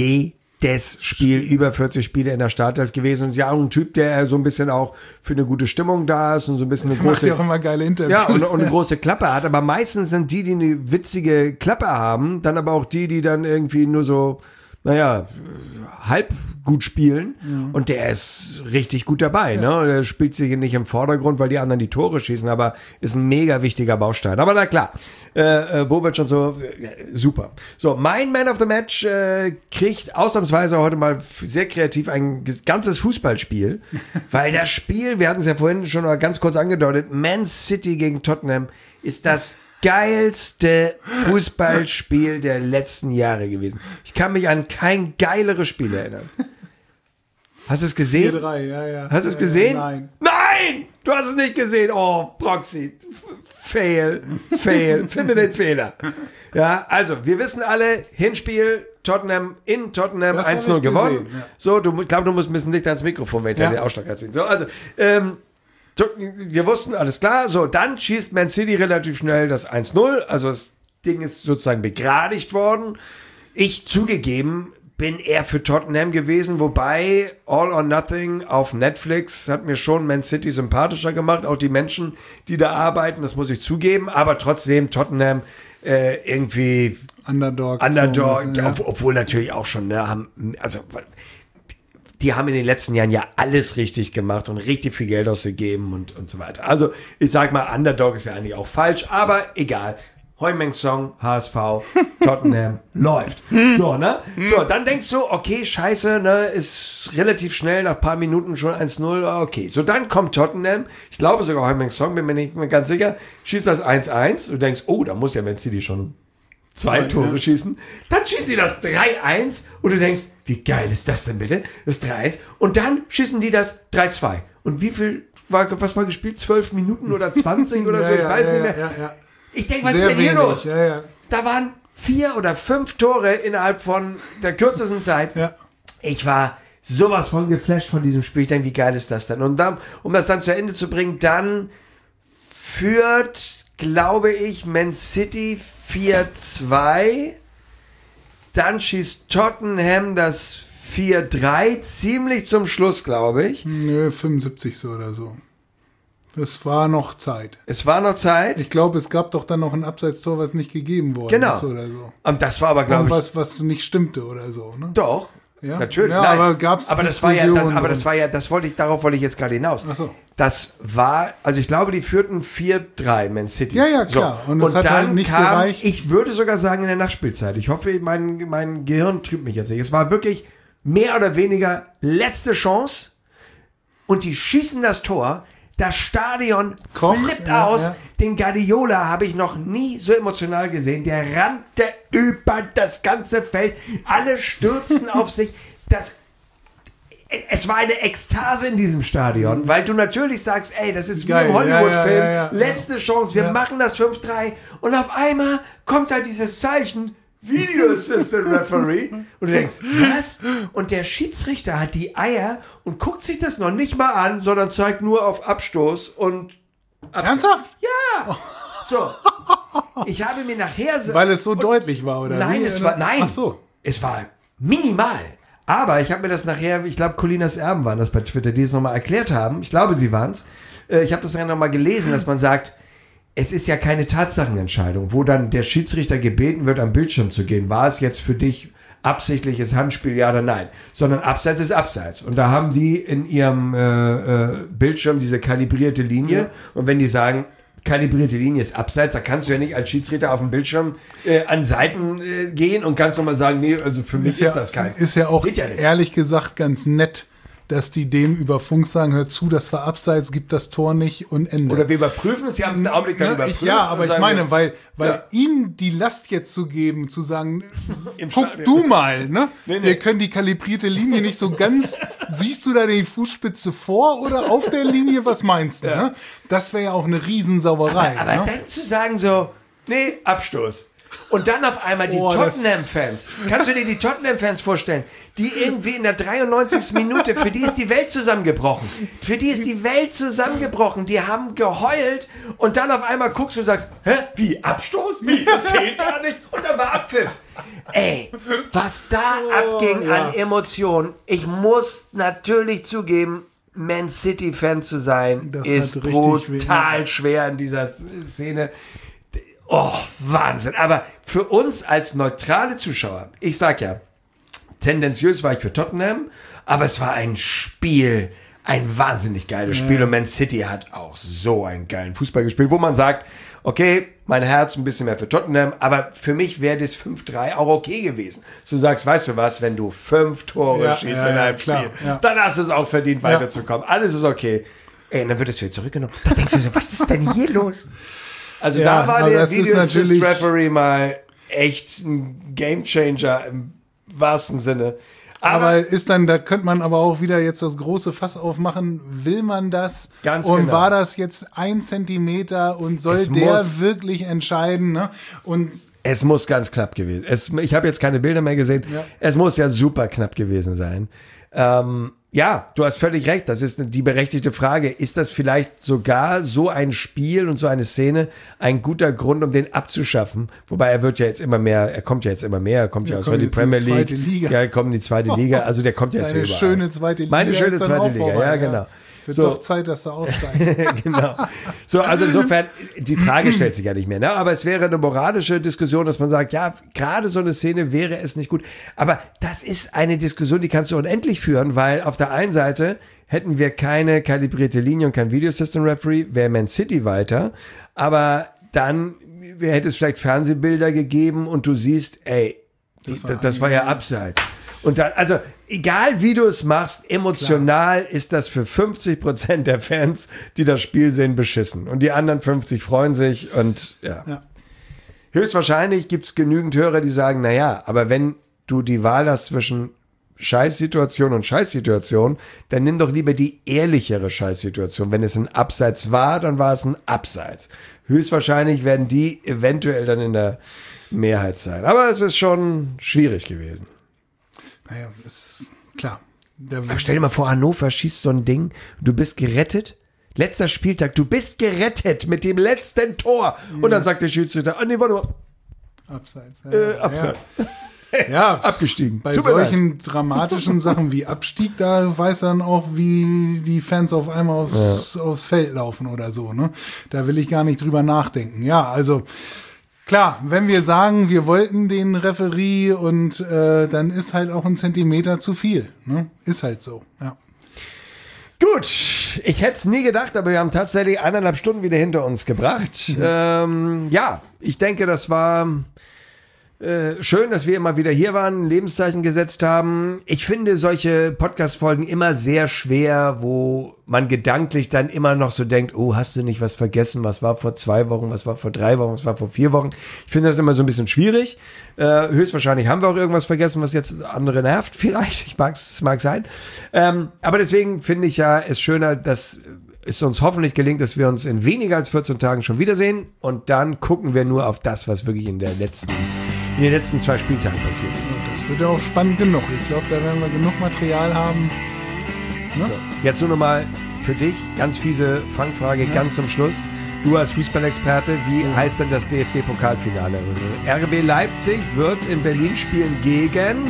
jedes Spiel, über vierzig Spiele in der Startelf gewesen und ist ja auch ein Typ, der so ein bisschen auch für eine gute Stimmung da ist und so ein bisschen eine Macht große... ja auch immer geile Interviews. Ja, und, und eine große Klappe hat. Aber meistens sind die, die eine witzige Klappe haben, dann aber auch die, die dann irgendwie nur so, naja, halb gut spielen. Mhm. Und der ist richtig gut dabei. Ja. Ne? Der spielt sich nicht im Vordergrund, weil die anderen die Tore schießen, aber ist ein mega wichtiger Baustein. Aber na klar, äh, äh, Bobic und so, äh, super. So, mein Man of the Match äh, kriegt ausnahmsweise heute mal sehr kreativ ein ganzes Fußballspiel, weil das Spiel, wir hatten es ja vorhin schon mal ganz kurz angedeutet, Man City gegen Tottenham ist das geilste Fußballspiel der letzten Jahre gewesen. Ich kann mich an kein geileres Spiel erinnern. Hast du es gesehen? vier drei, ja, ja. Hast du es Ja, gesehen? ja, nein. Nein! Du hast es nicht gesehen. Oh, Proxy. Fail. Fail. Finde den Fehler. Ja, also, wir wissen alle, Hinspiel, Tottenham, in Tottenham, Das hab eins null ich gewonnen. gesehen, ja. So, du, ich glaube, du musst ein bisschen dichter ans Mikrofon, wenn ich Ja. dir den Ausschlag erzähle. So, also, ähm, wir wussten, alles klar. So, dann schießt Man City relativ schnell das eins null. Also, das Ding ist sozusagen begradigt worden. Ich zugegeben, bin eher für Tottenham gewesen, wobei All or Nothing auf Netflix hat mir schon Man City sympathischer gemacht, auch die Menschen, die da arbeiten, das muss ich zugeben, aber trotzdem Tottenham äh, irgendwie Underdog. Underdog, so ein bisschen, ja. ob, obwohl natürlich auch schon, ne, haben, also die haben in den letzten Jahren ja alles richtig gemacht und richtig viel Geld ausgegeben und, und so weiter. Also ich sag mal, Underdog ist ja eigentlich auch falsch, aber egal. Heung-Min Son, H S V, Tottenham, läuft. So, ne? So, dann denkst du, okay, scheiße, ne, ist relativ schnell, nach ein paar Minuten schon eins null, okay. So, dann kommt Tottenham, ich glaube sogar Heung-Min Son, bin mir nicht mehr ganz sicher, schießt das eins eins, du denkst, oh, da muss ja Man City schon zwei Zwei, Tore ja. schießen. Dann schießen die das drei eins und du denkst, wie geil ist das denn bitte? Das drei eins. Und dann schießen die das drei zwei. Und wie viel, war, was war gespielt? zwölf Minuten oder zwanzig oder so? Ja, Ich ja, weiß ja, nicht mehr. Ja, ja. Ich denke, was Sehr ist denn hier wenig, los? Ja, ja. Da waren vier oder fünf Tore innerhalb von der kürzesten Zeit. Ja. Ich war sowas von geflasht von diesem Spiel. Ich denke, wie geil ist das denn? Und dann, um das dann zu Ende zu bringen, dann führt, glaube ich, Man City vier zwei. Dann schießt Tottenham das vier drei, ziemlich zum Schluss, glaube ich. Nö, fünfundsiebzig so oder so. Das war noch Zeit. Es war noch Zeit. Ich glaube, es gab doch dann noch ein Abseitstor, was nicht gegeben worden Genau. ist oder so. Und das war aber, glaube Und ich, was, was nicht stimmte oder so. Ne? doch. Ja? Natürlich. Ja, Nein. aber gab's aber das war ja, das, Diskussionen aber das drum? war ja, das wollte ich, darauf wollte ich jetzt gerade hinaus. Ach so. Das war, also ich glaube, die führten vier drei, Man City. Ja, ja, klar. So. Und Und, es hat dann halt nicht kam, gereicht. ich würde sogar sagen, in der Nachspielzeit. Ich hoffe, mein, mein Gehirn trübt mich jetzt nicht. Es war wirklich mehr oder weniger letzte Chance und die schießen das Tor. Das Stadion Koch, flippt ja, aus. ja. Den Guardiola habe ich noch nie so emotional gesehen. Der rannte über das ganze Feld. Alle stürzten auf sich. Das, es war eine Ekstase in diesem Stadion, weil du natürlich sagst, ey, das ist Geil, wie im Hollywood-Film. ja, ja, ja, ja. Letzte Chance, wir Ja. machen das fünf drei. Und auf einmal kommt da dieses Zeichen, Video Assistant Referee. Und du denkst, was? Und der Schiedsrichter hat die Eier und guckt sich das noch nicht mal an, sondern zeigt nur auf Abstoß und Ernsthaft? ja. So. Ich habe mir nachher... Weil es so deutlich war, oder? Nein, wie? es war... Nein. Ach so. Es war minimal. Aber ich habe mir das nachher... Ich glaube, Colinas Erben waren das bei Twitter, die es nochmal erklärt haben. Ich glaube, sie waren es. Ich habe das dann nochmal gelesen, dass man sagt, es ist ja keine Tatsachenentscheidung, wo dann der Schiedsrichter gebeten wird, am Bildschirm zu gehen. War es jetzt für dich absichtliches Handspiel, ja oder nein? Sondern Abseits ist Abseits. Und da haben die in ihrem äh, äh, Bildschirm diese kalibrierte Linie. Ja. Und wenn die sagen, kalibrierte Linie ist Abseits, da kannst du ja nicht als Schiedsrichter auf dem Bildschirm äh, an Seiten äh, gehen und ganz nochmal sagen, nee, also für mich ist, ja, das keins. Ist ja auch Geht ja nicht. ehrlich gesagt ganz nett, dass die dem über Funk sagen, hör zu, das war abseits, gibt das Tor nicht und Ende. Oder wir überprüfen es, sie haben es einen Augenblick lang Ne, überprüft. ich, ja, aber und ich sagen meine, wir, weil, weil Ja. ihm die Last jetzt zu geben, zu sagen, Im guck Stadion. du mal, ne? Nee, nee. Wir können die kalibrierte Linie nicht so ganz, siehst du da die Fußspitze vor oder auf der Linie, was meinst du, ne? Das wäre ja auch eine Riesensauerei. aber ne? dann zu sagen so, nee, Abstoß. Und dann auf einmal die Oh, das- Tottenham-Fans. Kannst du dir die Tottenham-Fans vorstellen? Die irgendwie in der dreiundneunzigsten Minute, für die ist die Welt zusammengebrochen. Für die ist die Welt zusammengebrochen. Die haben geheult und dann auf einmal guckst du und sagst, hä, wie, Abstoß? Wie, das zählt gar nicht? Und dann war Abpfiff. Ey, was da abging ja. an Emotionen. Ich muss natürlich zugeben, Man City-Fan zu sein, Das ist hat richtig weh. brutal schwer in dieser Szene. Oh, Wahnsinn. Aber für uns als neutrale Zuschauer, ich sag ja, tendenziös war ich für Tottenham, aber es war ein Spiel, ein wahnsinnig geiles Spiel. Und Man City hat auch so einen geilen Fußball gespielt, wo man sagt, okay, mein Herz ein bisschen mehr für Tottenham, aber für mich wäre das fünf drei auch okay gewesen. Du sagst, weißt du was, wenn du fünf Tore Ja, schießt ja, in ja, einem klar, Spiel, ja. dann hast du es auch verdient, weiterzukommen. Alles ist okay. Ey, und dann wird es wieder zurückgenommen. Da denkst du so, was ist denn hier los? Also Ja, da war aber der das ist Video Assist natürlich- Referee mal echt ein Gamechanger im wahrsten Sinne. Aber, Aber ist dann, da könnte man aber auch wieder jetzt das große Fass aufmachen. Will man das? Ganz und genau. war das jetzt ein Zentimeter und soll Es der muss- wirklich entscheiden? Ne? Und es muss ganz knapp gewesen. Es, ich habe jetzt keine Bilder mehr gesehen. Ja. Es muss ja super knapp gewesen sein. Ähm, ja, du hast völlig recht. Das ist die berechtigte Frage. Ist das vielleicht sogar so ein Spiel und so eine Szene ein guter Grund, um den abzuschaffen? Wobei er wird ja jetzt immer mehr, er kommt ja jetzt immer mehr, er kommt ja, Er aus kommt der jetzt in die Premier League. zweite Liga. Ja, er kommt in die zweite Liga. Also der kommt jetzt Deine hier überall. schöne zweite Liga. Meine schöne ist dann zweite auch Liga, vorbei, ja, genau. Wird So. doch Zeit, dass du aufsteigst. Genau. So, also insofern, die Frage stellt sich ja nicht mehr, ne? Aber es wäre eine moralische Diskussion, dass man sagt, ja, gerade so eine Szene wäre es nicht gut. Aber das ist eine Diskussion, die kannst du unendlich führen, weil auf der einen Seite hätten wir keine kalibrierte Linie und kein Video System Referee, wäre Man City weiter. Aber dann hätte es vielleicht Fernsehbilder gegeben und du siehst, ey, das war, das war ja abseits. Und dann, also, egal wie du es machst, emotional ist das für fünfzig Prozent der Fans, die das Spiel sehen, beschissen. Und die anderen fünfzig freuen sich und ja. Ja. Höchstwahrscheinlich gibt es genügend Hörer, die sagen, naja, aber wenn du die Wahl hast zwischen Scheißsituation und Scheißsituation, dann nimm doch lieber die ehrlichere Scheißsituation. Wenn es ein Abseits war, dann war es ein Abseits. Höchstwahrscheinlich werden die eventuell dann in der Mehrheit sein. Aber es ist schon schwierig gewesen. Naja, ist klar. Der, Aber stell dir mal vor, Hannover schießt so ein Ding, du bist gerettet. Letzter Spieltag, du bist gerettet mit dem letzten Tor. Und dann sagt der Schiedsrichter, ah nee, warte mal, Abseits. Ja, äh, Abseits. Ja, ja. Abgestiegen. Bei Tut mir leid. solchen dramatischen Sachen wie Abstieg, da weiß dann auch, wie die Fans auf einmal aufs, aufs Feld laufen oder so. Ne? Da will ich gar nicht drüber nachdenken. Ja, also klar, wenn wir sagen, wir wollten den Referee und äh, dann ist halt auch ein Zentimeter zu viel. Ne? Ist halt so, ja. Gut, ich hätte es nie gedacht, aber wir haben tatsächlich eineinhalb Stunden wieder hinter uns gebracht. ähm, ja, ich denke, das war äh, schön, dass wir immer wieder hier waren, ein Lebenszeichen gesetzt haben. Ich finde solche Podcast-Folgen immer sehr schwer, wo man gedanklich dann immer noch so denkt, oh, hast du nicht was vergessen? Was war vor zwei Wochen? Was war vor drei Wochen? Was war vor vier Wochen? Ich finde das immer so ein bisschen schwierig. Äh, höchstwahrscheinlich haben wir auch irgendwas vergessen, was jetzt andere nervt vielleicht. Ich mag's, mag sein. Ähm, aber deswegen finde ich ja es schöner, dass es uns hoffentlich gelingt, dass wir uns in weniger als vierzehn Tagen schon wiedersehen. Und dann gucken wir nur auf das, was wirklich in der letzten, in den letzten zwei Spieltagen passiert ist. So, das wird ja auch spannend genug. Ich glaube, da werden wir genug Material haben. Ne? Jetzt nur noch mal für dich, ganz fiese Fangfrage, ganz zum Schluss. Du als Fußballexperte, wie heißt denn das D F B-Pokalfinale? R B Leipzig wird in Berlin spielen gegen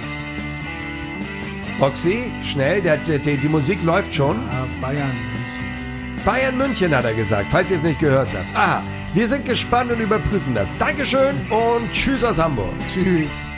Roxy, schnell, der, der, die Musik läuft schon. Ja, Bayern. München. Bayern München hat er gesagt, falls ihr es nicht gehört habt. Aha, wir sind gespannt und überprüfen das. Dankeschön und tschüss aus Hamburg. Tschüss.